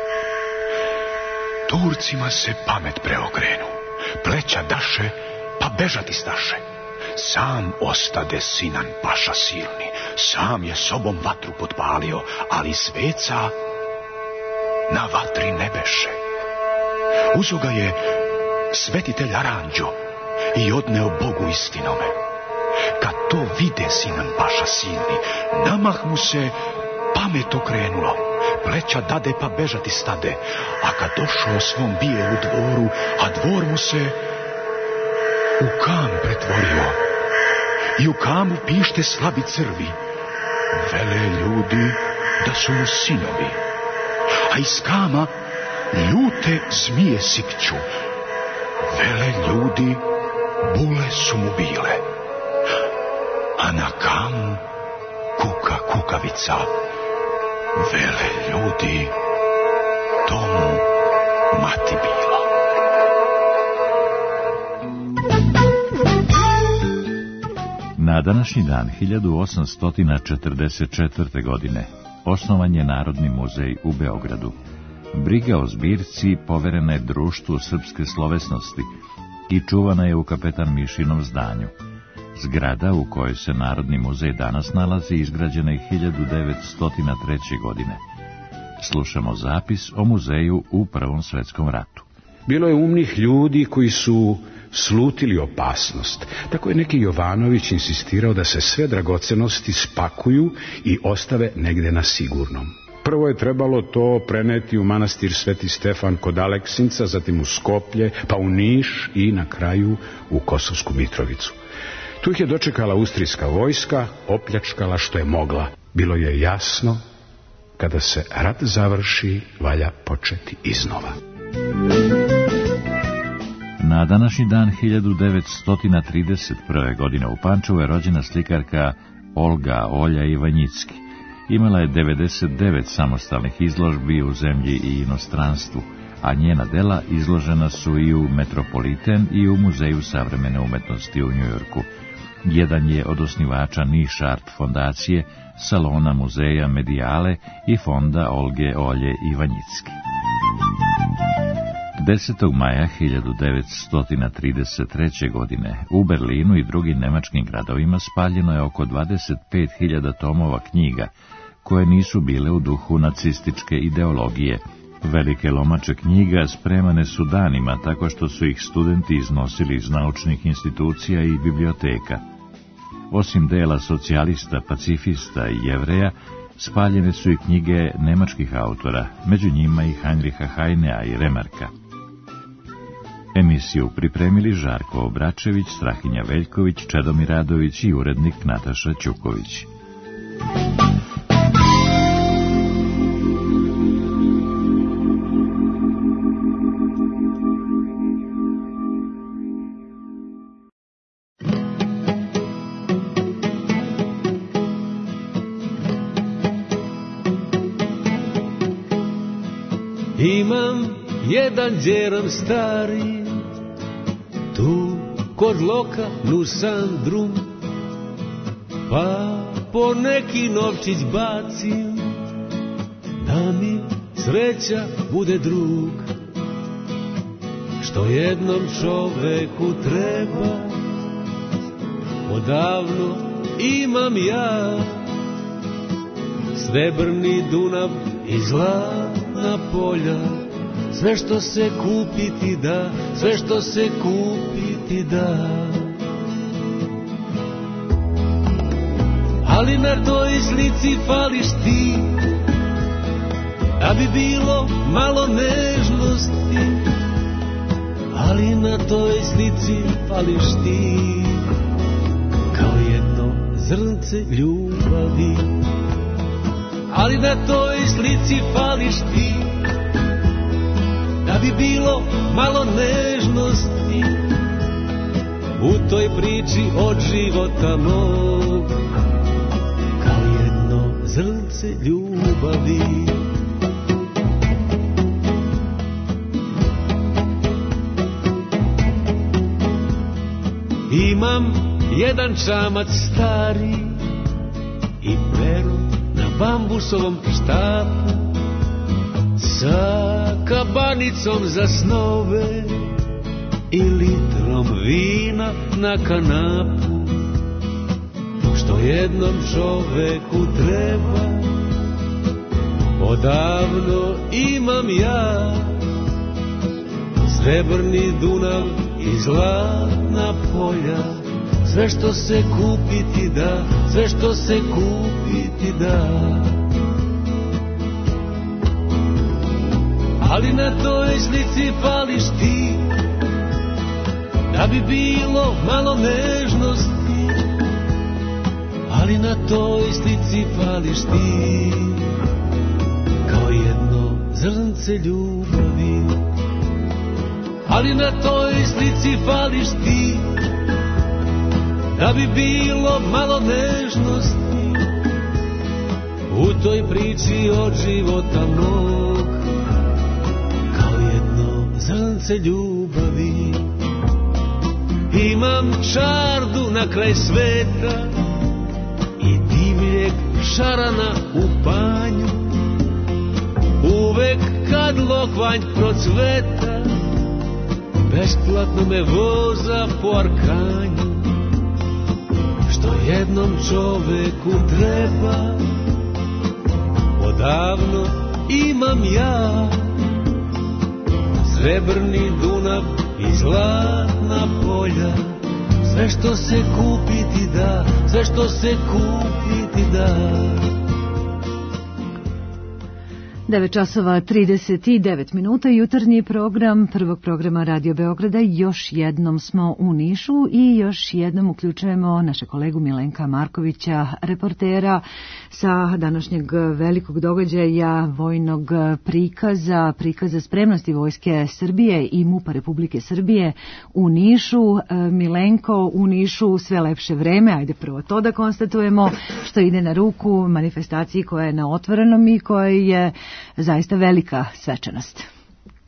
Turcima se pamet preokrenu, pleća daše, pa bežati staše. Sam ostade Sinan Paša silni, sam je sobom vatru potpalio, ali sveca na vatri ne beše. Uzo ga je svetitelj Aranđo i odneo Bogu istinome. Kad to vide Sinan Paša silni, namah mu se pamet okrenulo, pleća dade pa bežati stade, a kad došao svom bije u dvoru, a dvor mu se u kam pretvorio, i u kamu pište slabi crvi, vele ljudi da su mu sinovi, a iz kama ljute zmije sikću, vele ljudi bule su mu bile, a na kamu kuka kukavica, vele ljudi to mu mati bila. Na današnji dan hiljadu osamsto četrdeset četvrte. godine osnovan je Narodni muzej u Beogradu. Briga o zbirci poverena je Društvu srpske slovesnosti i čuvana je u Kapetan Mišinom zdanju. Zgrada u kojoj se Narodni muzej danas nalazi izgrađena je hiljadu devetsto treće. godine. Slušamo zapis o muzeju u Prvom svetskom ratu. Bilo je umnih ljudi koji su slutili opasnost. Tako je neki Jovanović insistirao da se sve dragocenosti spakuju i ostave negde na sigurnom. Prvo je trebalo to preneti u manastir Sveti Stefan kod Aleksinca, zatim u Skoplje, pa u Niš i na kraju u Kosovsku Mitrovicu. Tu ih je dočekala austrijska vojska, opljačkala što je mogla. Bilo je jasno, kada se rat završi, valja početi iznova. Na današnji dan hiljadu devetsto trideset prve. godine u Pančevu je rođena slikarka Olga Olja Ivanjicki. Imala je devedeset devet samostalnih izložbi u zemlji i inostranstvu, a njena dela izložena su i u Metropoliten i u Muzeju savremene umetnosti u Njujorku. Jedan je od osnivača Niš Art fondacije, Salona muzeja Medijale i fonda Olge Olje Ivanjicki. desetog maja hiljadu devetsto trideset treće. godine u Berlinu i drugim nemačkim gradovima spaljeno je oko dvadeset pet hiljada tomova knjiga koje nisu bile u duhu nacističke ideologije. Velike lomače knjiga spremane su danima tako što su ih studenti iznosili iz naučnih institucija i biblioteka. Osim dela socijalista, pacifista i Jevreja, spaljene su i knjige nemačkih autora, među njima i Heinricha Heinea i Remarka. Emisiju pripremili Žarko Obračević, Strahinja Veljković, Čedomir Radović i urednik Nataša Ćuković. Imam jedan djeram stari, tu kod loka Nusandrum, pa po neki novčić bacim, da mi sreća bude drug. Što jednom čoveku treba, odavno imam ja. Srebrni Dunav i zlatna polja, sve što se kupiti da, sve što se kupiti da. Ali na toj slici fališ ti, da bi bilo malo nežnosti. Ali na toj slici fališ ti, kao jedno zrnce ljubavi. Ali na toj slici fališ ti, da bi bilo malo nežnosti u toj priči od života mog, kao jedno zrnce ljubavi. Imam jedan čamac stari i pero na bambusovom štapu, sa kabanicom za snove i litrom vina na kanapu. Što jednom čoveku treba, odavno imam ja. Srebrni Dunav i zlatna polja, sve što se kupiti da, sve što se kupiti da. Ali na toj slici fališ ti, da bi bilo malo nežnosti. Ali na toj slici fališ ti, kao jedno zrnce ljubavi. Ali na toj slici fališ ti, da bi bilo malo nežnosti u toj priči od života mog, kao jedno zrnce ljubavi. Imam čardu na kraj sveta i divljeg šarana u panju. Uvek kad lokvanj procveta, besplatno me voza po Arkanju. Što jednom čoveku treba, odavno imam ja. Srebrni Dunav i zlatna polja, sve što se kupiti da, sve što se kupiti da. devet časova trideset devet minuta, jutarnji program prvog programa Radio Beograda. Još jednom smo u Nišu i još jednom uključujemo naše kolegu Milenka Markovića, reportera sa današnjeg velikog događaja, vojnog prikaza, prikaza spremnosti Vojske Srbije i MUP-a Republike Srbije u Nišu. Milenko, u Nišu sve lepše vreme, ajde prvo to da konstatujemo, što ide na ruku manifestaciji koja je na otvorenom i koja je zaista velika svečanost.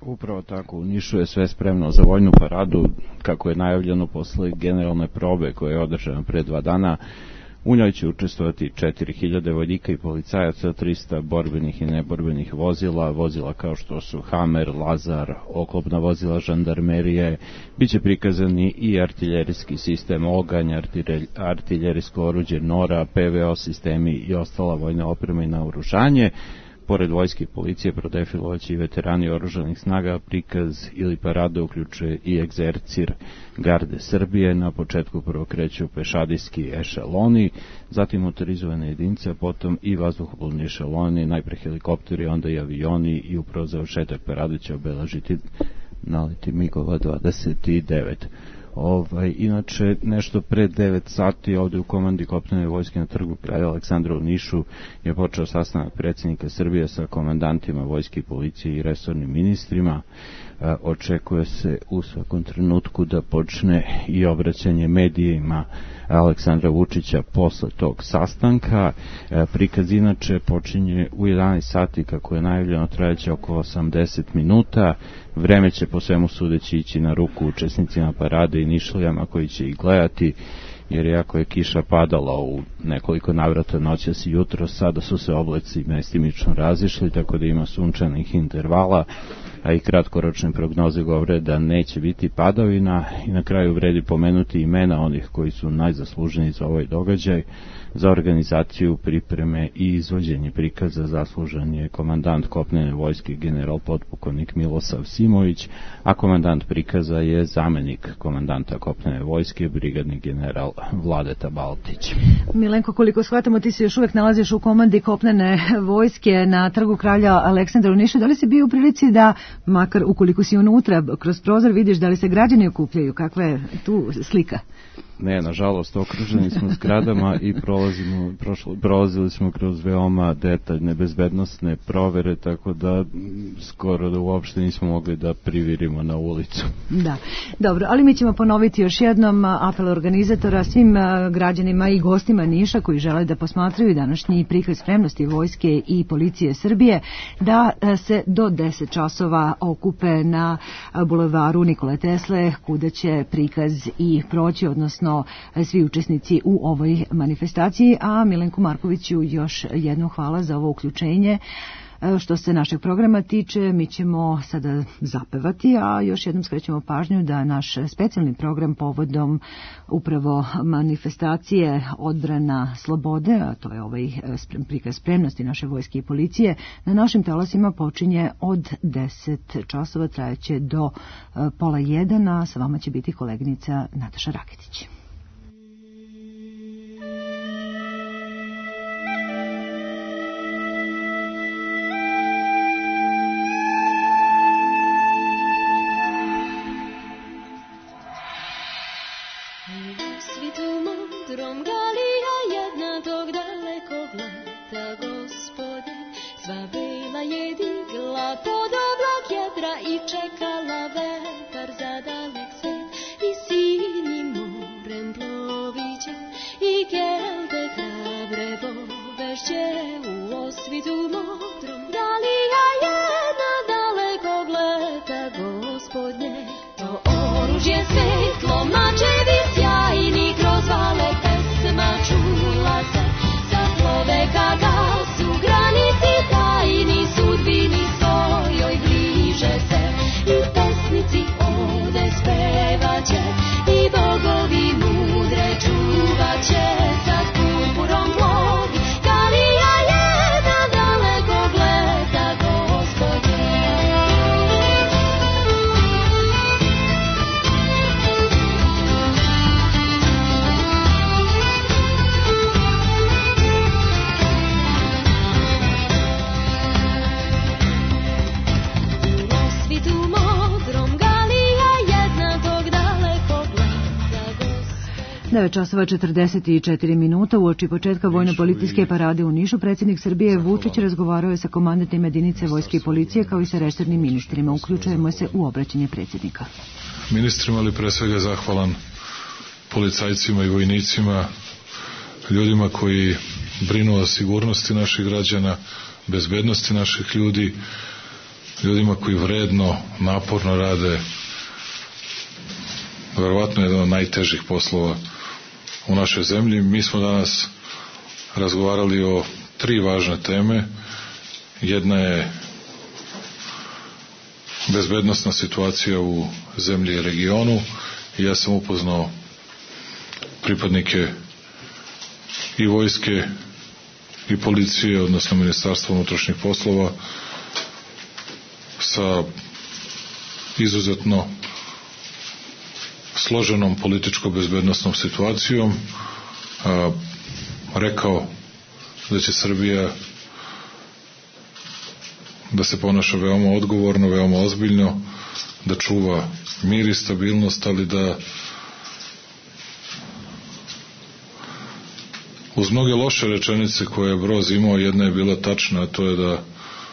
Upravo tako, u Nišu je sve spremno za vojnu paradu, kako je najavljeno posle generalne probe koja je održana pre dva dana. U njoj će učestvovati četiri hiljade vojnika i policajaca, trista borbenih i neborbenih vozila, vozila kao što su Hammer, Lazar, oklopna vozila žandarmerije, biće prikazani i artiljerijski sistem Oganj, artiljerijsko oruđe Nora, P V O sistemi i ostala vojna oprema i naoružanje. Pored vojske i policije prodefilovaće i veterani oružanih snaga. Prikaz ili parada uključuje i egzercir garde Srbije. Na početku prvo kreću pešadijski ešeloni, zatim motorizovane jedinice, a potom i vazduhoplovni ešeloni, najpre helikopteri, onda i avioni, i upravo završetak parade će obeležiti naleti migova dvadeset devet. Ovaj, inače, nešto pre devet sati ovde u komandi kopnene vojske na trgu kralja Aleksandra u Nišu je počeo sastanak predsjednika Srbije sa komandantima vojske i policije i resornim ministrima. E, očekuje se u svakom trenutku da počne i obraćanje medijima Aleksandra Vučića posle tog sastanka. E, prikaz inače počinje u jedanaest sati, kako je najavljeno, trajaće oko osamdeset minuta. Vreme će po svemu sudeći ići na ruku učesnicima parade i Nišlijama koji će ih gledati, jer jako je kiša padala u nekoliko navrata noćas i jutro, sada su se obleci mestimično razišli, tako da ima sunčanih intervala, a i kratkoročne prognoze govore da neće biti padavina. I na kraju vredi pomenuti imena onih koji su najzasluženiji za ovaj događaj. Za organizaciju, pripreme i izvođenje prikaza zaslužen je komandant kopnene vojske general potpukovnik Milosav Simović, a komandant prikaza je zamenik komandanta kopnene vojske brigadni general Vladeta Baltić. Milenko, koliko shvatamo, ti se još uvek nalaziš u komandi kopnene vojske na trgu kralja Aleksandra u Nišu. Da li si bio u prilici da, makar ukoliko si unutra, kroz prozor vidiš da li se građani okupljaju? Kakva je tu slika? Ne, nažalost, okruženi smo zgradama i prolazimo, prošlo, prolazili smo kroz veoma detaljne bezbednosne provere, tako da skoro da uopšte nismo mogli da privirimo na ulicu. Da, dobro, ali mi ćemo ponoviti još jednom apel organizatora svim građanima i gostima Niša koji žele da posmatraju današnji prikaz spremnosti vojske i policije Srbije, da se do deset časova okupe na bulevaru Nikole Tesle, kuda će prikaz i proći, odnosno svi učesnici u ovoj manifestaciji. A Milenku Markoviću još jednom hvala za ovo uključenje. Što se našeg programa tiče, mi ćemo sada zapevati, a još jednom skrećemo pažnju da naš specijalni program povodom upravo manifestacije Odbrana slobode, a to je ovaj prikaz spremnosti naše vojske i policije, na našim talasima počinje od deset časova, trajaće do pola jedan, a sa vama će biti koleginica Nataša Raketić. devet časova četrdeset četiri minuta uoči početka vojno-policijske parade u Nišu, predsjednik Srbije Vučić razgovarao je sa komandantnim jedinice vojske i policije kao i sa resornim ministrima. Uključujemo se u obraćanje predsjednika. Ministrima, ali pre svega zahvalan policajcima i vojnicima, ljudima koji brinu o sigurnosti naših građana, bezbednosti naših ljudi, ljudima koji vredno, naporno rade, verovatno jedan od najtežih poslova u našoj zemlji. Mi smo danas razgovarali o tri važne teme. Jedna je bezbednosna situacija u zemlji i regionu. I ja sam upoznao pripadnike i vojske i policije, odnosno Ministarstva unutrašnjih poslova, sa izuzetno složenom političko-bezbednostnom situacijom. A, rekao da će Srbija da se ponaša veoma odgovorno, veoma ozbiljno, da čuva mir i stabilnost, ali da uz mnoge loše rečenice koje je Broz imao, jedna je bila tačna, a to je da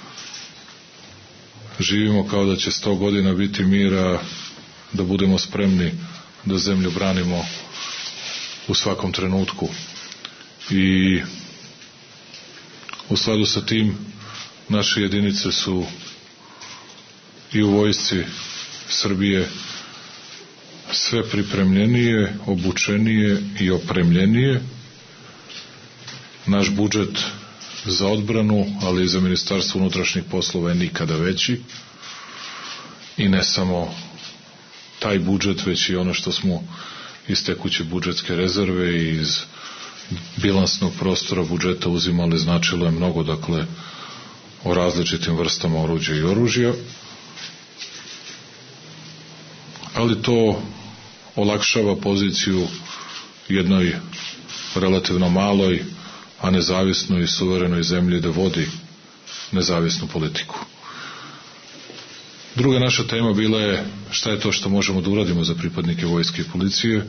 živimo kao da će sto godina biti mira, da budemo spremni da zemlju branimo u svakom trenutku. I u skladu sa tim naše jedinice su i u vojsci Srbije sve pripremljenije, obučenije i opremljenije. Naš budžet za odbranu, ali i za Ministarstvo unutrašnjih poslova je nikada veći. I ne samo taj budžet, već i ono što smo iz tekuće budžetske rezerve i iz bilansnog prostora budžeta uzimali, značilo je mnogo, dakle, o različitim vrstama oruđa i oružja. Ali to olakšava poziciju jednoj relativno maloj, a nezavisnoj i suverenoj zemlji da vodi nezavisnu politiku. Druga naša tema bila je šta je to što možemo da uradimo za pripadnike vojske i policije.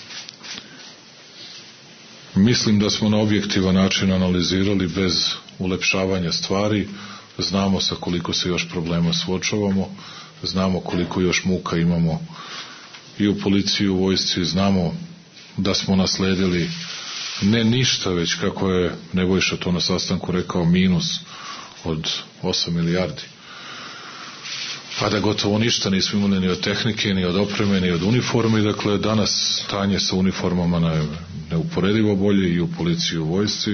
Mislim da smo na objektivan način analizirali bez ulepšavanja stvari, znamo sa koliko se još problema suočavamo, znamo koliko još muka imamo i u policiji i u vojsci, znamo da smo nasledili ne ništa, već kako je Nebojša to na sastanku rekao, minus od osam milijardi. Pa da gotovo ništa nismo imali ni od tehnike, ni od opreme, ni od uniforme. Dakle, danas stanje sa uniformama je neuporedivo bolje i u policiji i u vojsci.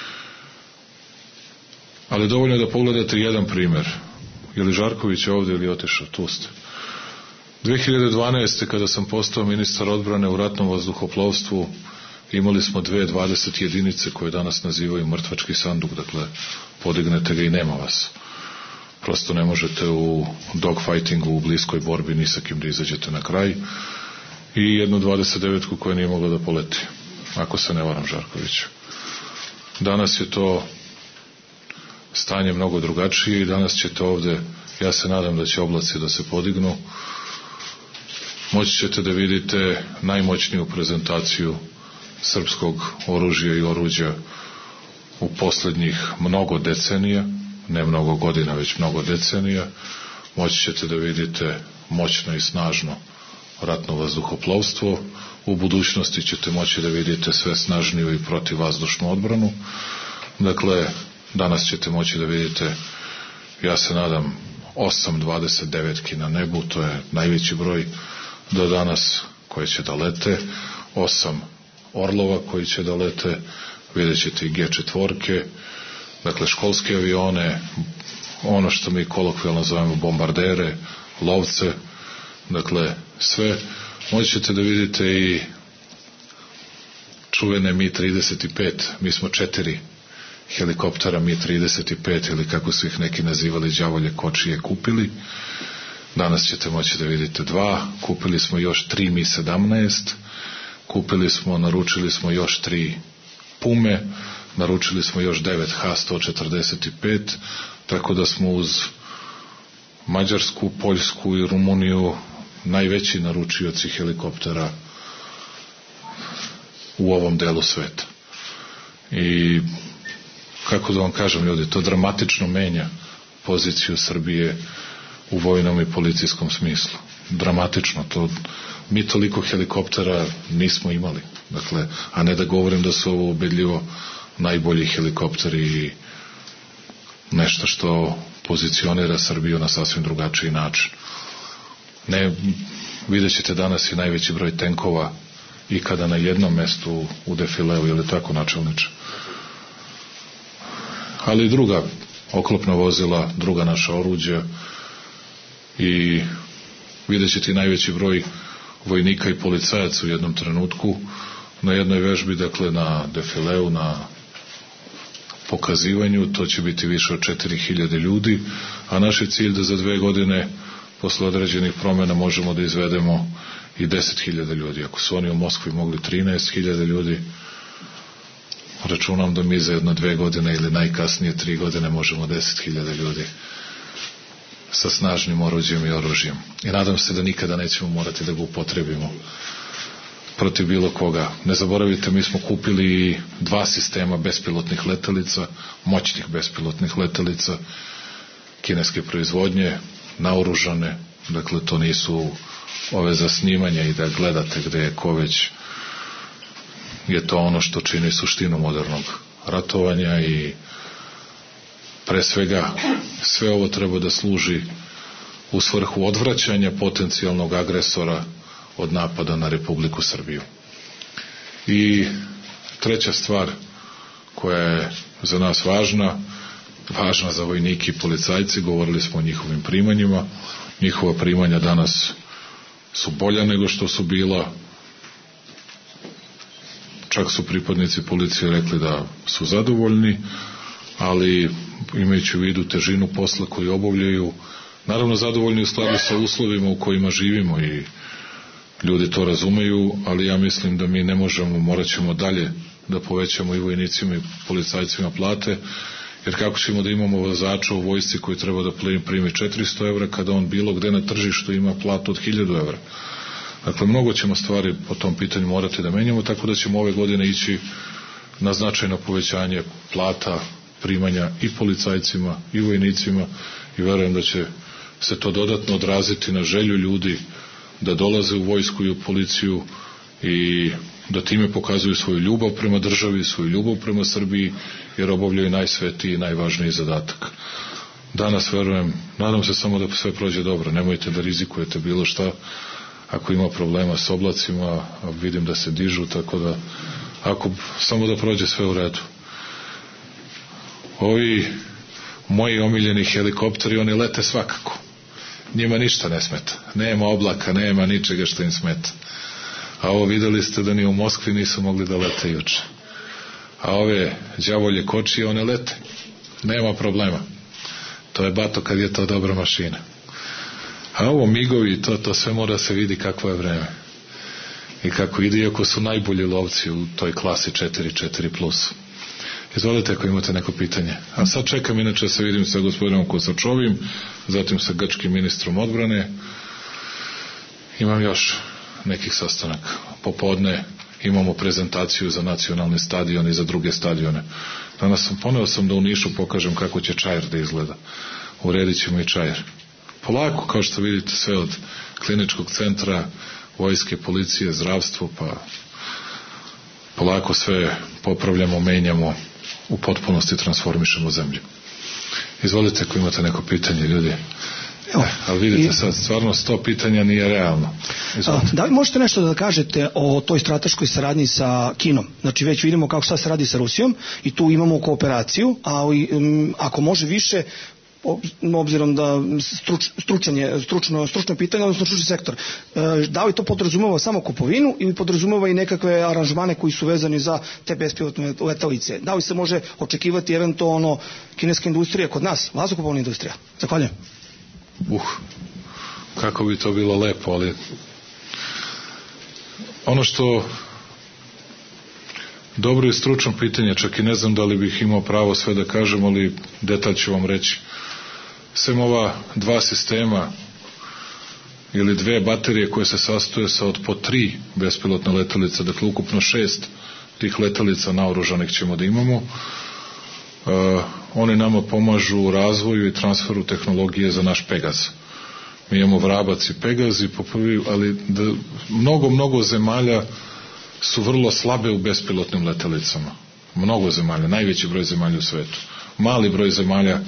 Ali dovoljno je da pogledate jedan primer. Je li Žarković ovde ili otišao? Tu ste. dve hiljade dvanaeste. kada sam postao ministar odbrane u ratnom vazduhoplovstvu, imali smo dve dvadeset jedinice koje danas nazivaju mrtvački sanduk, dakle podignete ga i nema vas. Prosto ne možete u dogfightingu, u bliskoj borbi ni sa kim da izađete na kraj. I jednu dvadeset devetku koja nije mogla da poleti, ako se ne varam, Žarković. Danas je to stanje mnogo drugačije i danas ćete ovde, ja se nadam da će oblaci da se podignu, moći ćete da vidite najmoćniju prezentaciju srpskog oružja i oruđa u poslednjih mnogo decenija, ne mnogo godina, već mnogo decenija. Moći ćete da vidite moćno i snažno ratno vazduhoplovstvo. U budućnosti ćete moći da vidite sve snažniju i protivvazdušnu odbranu. Dakle, danas ćete moći da vidite, ja se nadam, osam dvadeset devetki na nebu, to je najveći broj do danas koje će da lete, osam Orlova koji će da lete, vidjet ćete i G četiri, dakle školske avione, ono što mi kolokvijalno zovemo bombardere, lovce, dakle sve. Moći ćete da vidite i čuvene Mi trideset pet, mi smo četiri helikoptera Mi trideset pet ili kako su ih neki nazivali đavolje kočije kupili. Danas ćete moći da vidite dva, kupili smo još tri Mi sedamnaest, kupili smo, naručili smo još tri Pume, naručili smo još devet Ha sto četrdeset pet, tako da smo uz Mađarsku, Poljsku i Rumuniju najveći naručioci helikoptera u ovom delu sveta. I kako da vam kažem, ljudi, to dramatično menja poziciju Srbije u vojnom i policijskom smislu. Dramatično. To, mi toliko helikoptera nismo imali. Dakle, a ne da govorim da su ovo ubedljivo najbolji helikopteri i nešto što pozicionira Srbiju na sasvim drugačiji način. Ne, vidjet ćete danas i najveći broj tenkova ikada na jednom mestu u defileu, ili tako, načelniče? Ali druga oklopna vozila, druga naša oruđa, i vidjet ćete i najveći broj vojnika i policajaca u jednom trenutku na jednoj vežbi, dakle na defileu, na pokazivanju. To će biti više od četiri hiljade ljudi, a naš je cilj da za dve godine posle određenih promjena možemo da izvedemo i deset hiljada ljudi. Ako su oni u Moskvi mogli trinaest hiljada ljudi, računam da mi za jedno dve godine ili najkasnije tri godine možemo deset hiljada ljudi sa snažnim oruđem i oružjem. I nadam se da nikada nećemo morati da ga upotrebimo protiv bilo koga. Ne zaboravite, mi smo kupili dva sistema bespilotnih letelica, moćnih bespilotnih letelica kineske proizvodnje, naoružane, dakle to nisu ove za snimanje i da gledate gde je ko, već je to ono što čini suštinu modernog ratovanja. I pre svega sve ovo treba da služi u svrhu odvraćanja potencijalnog agresora od napada na Republiku Srbiju. I treća stvar koja je za nas važna, važna za vojnike i policajci, govorili smo o njihovim primanjima. Njihova primanja danas su bolja nego što su bila. Čak su pripadnici policije rekli da su zadovoljni, ali imajući u vidu težinu posla koju obavljaju, naravno zadovoljni u skladu sa uslovima u kojima živimo, i ljudi to razumeju, ali ja mislim da mi ne možemo, morat ćemo dalje da povećamo i vojnicima i policajcima plate, jer kako ćemo da imamo vozača u vojsci koji treba da primi četiristo evra kada on bilo gde na tržištu ima platu od hiljadu evra. Dakle, mnogo ćemo stvari po tom pitanju morati da menjamo, tako da ćemo ove godine ići na značajno povećanje plata, primanja i policajcima i vojnicima, i verujem da će se to dodatno odraziti na želju ljudi da dolaze u vojsku i u policiju i da time pokazuju svoju ljubav prema državi, svoju ljubav prema Srbiji, jer obavljaju najsvetiji i najvažniji zadatak. Danas verujem, nadam se samo da sve prođe dobro, nemojte da rizikujete bilo šta. Ako ima problema s oblacima, vidim da se dižu, tako da ako samo da prođe sve u redu. Ovi moji omiljeni helikopteri, oni lete svakako. Njima ništa ne smeta. Nema oblaka, nema ničega što im smeta. A ovo videli ste da ni u Moskvi nisu mogli da lete juče. A ove đavolje kočije, one lete. Nema problema. To je bato kad je to dobra mašina. A ovo migovi, to, to sve mora se vidi kakvo je vreme. I kako ide, iako su najbolji lovci u toj klasi četiri četiri plus. Izvolite ako imate neko pitanje. A sad čekam, inače se vidim sa gospodinom Kosačovim, zatim sa grčkim ministrom odbrane. Imam još nekih sastanaka. Popodne imamo prezentaciju za nacionalni stadion i za druge stadione. Danas sam, poneo sam da u Nišu pokažem kako će Čair da izgleda. Uredit ćemo i Čair. Polako, kao što vidite, sve od kliničkog centra, vojske, policije, zdravstvo, pa polako sve popravljamo, menjamo, u potpunosti transformišemo zemlju. Izvolite ako imate neko pitanje, ljudi. Evo, ali vidite sad, stvarno sto pitanja nije realno. Izvolite. Da li možete nešto da kažete o toj strateškoj saradnji sa Kinom? Znači već vidimo kako sad se radi sa Rusijom i tu imamo kooperaciju, a um, ako može više, obzirom da struč, stručanje, stručno, stručno pitanje, odnosno stručni sektor, da li to podrazumeva samo kupovinu ili podrazumeva i nekakve aranžmane koji su vezani za te bespilotne letelice? Da li se može očekivati eventualno kineska industrija kod nas, vazduhoplovna industrija? Zahvaljujem. Uh, kako bi to bilo lepo, ali ono što dobro i stručno pitanje, čak i ne znam da li bih imao pravo sve da kažem, ali detalj ću vam reći. Sem ova dva sistema ili dve baterije koje se sastoje sa od po tri bespilotne letelice, dakle ukupno šest tih letelica naoružanih ćemo da imamo. Uh, oni nama pomažu u razvoju i transferu tehnologije za naš Pegaz. Mi imamo Vrabac i Pegaz, i popravi, ali da, mnogo, mnogo zemalja su vrlo slabe u bespilotnim letelicama. Mnogo zemalja, najveći broj zemalja u svetu. Mali broj zemalja,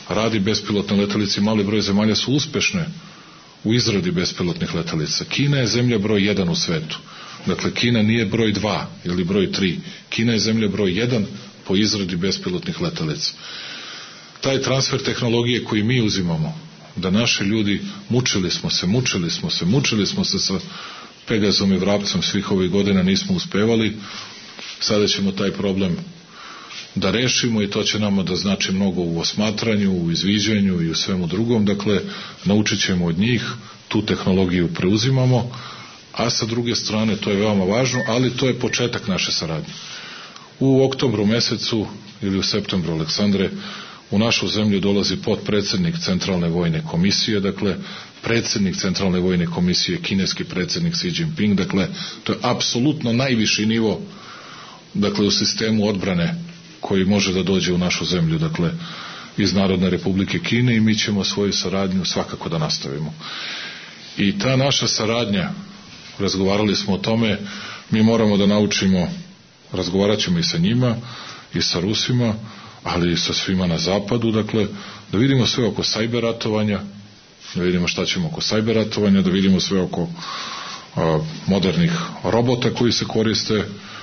radi bespilotne letelice, mali broj zemalja su uspešne u izradi bespilotnih letelica. Kina je zemlja broj jedan u svetu. Dakle, Kina nije broj dva ili broj tri. Kina je zemlja broj jedan po izradi bespilotnih letelica. Taj transfer tehnologije koji mi uzimamo, da naši ljudi, mučili smo se, mučili smo se, mučili smo se sa Pegazom i Vrapcom svih ovih godina, nismo uspevali. Sada ćemo taj problem da rešimo i to će nama da znači mnogo u osmatranju, u izviđanju i u svemu drugom. Dakle, naučit ćemo od njih, tu tehnologiju preuzimamo, a sa druge strane, to je veoma važno, ali to je početak naše saradnje. U oktobru mesecu ili u septembru, Aleksandre, u našu zemlju dolazi potpredsednik Centralne vojne komisije, dakle, predsednik Centralne vojne komisije, kineski predsednik Xi Jinping, dakle, to je apsolutno najviši nivo, dakle, u sistemu odbrane koji može da dođe u našu zemlju, dakle, iz Narodne Republike Kine, i mi ćemo svoju saradnju svakako da nastavimo. I ta naša saradnja, razgovarali smo o tome, mi moramo da naučimo, razgovarat ćemo i sa njima, i sa Rusima, ali i sa svima na zapadu, dakle, da vidimo sve oko sajber ratovanja, da vidimo šta ćemo oko sajber ratovanja, da vidimo sve oko a, modernih robota koji se koriste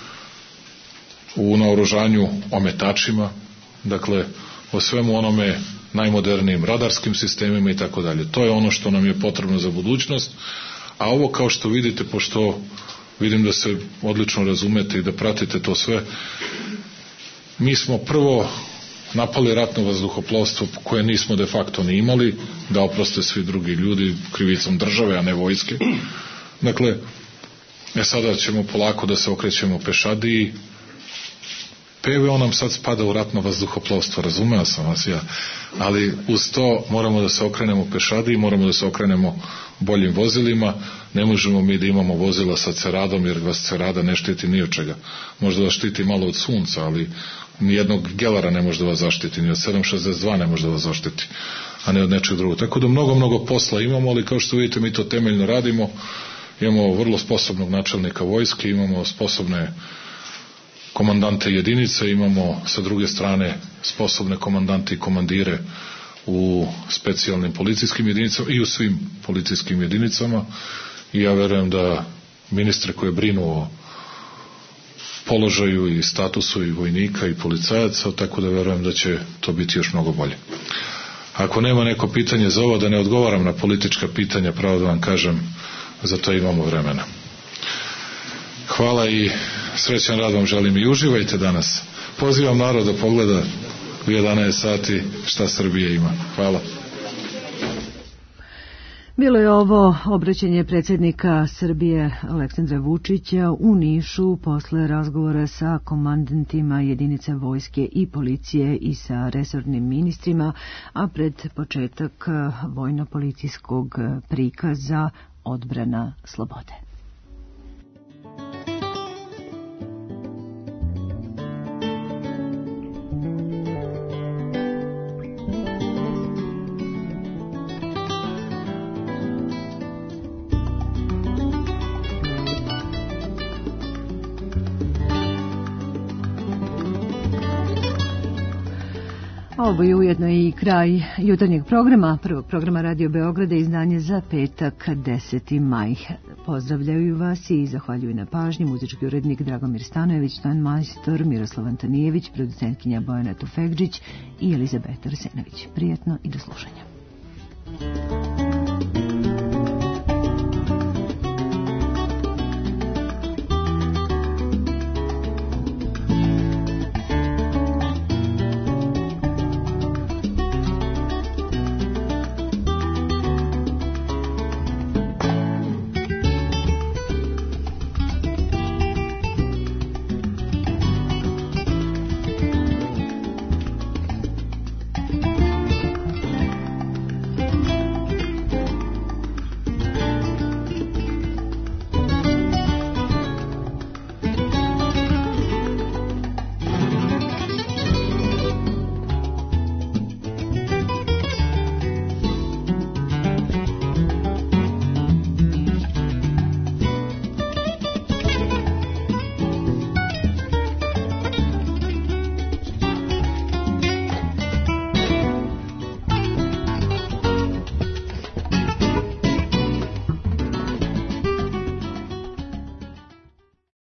u naoružanju, ometačima, dakle, o svemu onome najmodernijim radarskim sistemima i tako dalje. To je ono što nam je potrebno za budućnost, a ovo, kao što vidite, pošto vidim da se odlično razumete i da pratite to sve, mi smo prvo napali ratno vazduhoplovstvo koje nismo de facto ni imali, da oproste svi drugi ljudi krivicom države, a ne vojske. Dakle, e sada ćemo polako da se okrećemo pešadiji. P V O nam sad spada u ratno vazduhoplovstvo, razumeo sam vas ja, ali uz to moramo da se okrenemo pešadiji, moramo da se okrenemo boljim vozilima. Ne možemo mi da imamo vozila sa ceradom, jer vas cerada ne štiti ni od čega. Možda vas štiti malo od sunca, ali nijednog gelara ne može da vas zaštiti, ni od sedam šezdeset dva ne može da vas zaštiti, a ne od nečeg drugog. Tako da mnogo, mnogo posla imamo, ali kao što vidite mi to temeljno radimo. Imamo vrlo sposobnog načelnika vojske, imamo sposobne komandante jedinice, imamo sa druge strane sposobne komandante i komandire u specijalnim policijskim jedinicama i u svim policijskim jedinicama, i ja verujem da ministre koje brinu o položaju i statusu i vojnika i policajaca, tako da verujem da će to biti još mnogo bolje. Ako nema neko pitanje za ovo, da ne odgovaram na politička pitanja, pravo da vam kažem, za to imamo vremena. Hvala i srećan rad vam želim i uživajte danas. Pozivam narod da pogleda u jedanaest sati šta Srbija ima. Hvala. Bilo je ovo obraćanje predsjednika Srbije Aleksandra Vučića u Nišu posle razgovora sa komandantima jedinice vojske i policije i sa resornim ministrima, a pred početak vojno-policijskog prikaza Odbrana slobode. Ovo je ujedno i kraj jutarnjeg programa, prvog programa Radio Beograda, izdanje za petak deseti maj. Pozdravljaju vas i zahvaljuju na pažnji muzički urednik Dragomir Stanojević, ton majstor Miroslav Antonijević, producentkinja Bojana Tufegđić i Elizabeta Arsenović. Prijetno i do slušanja.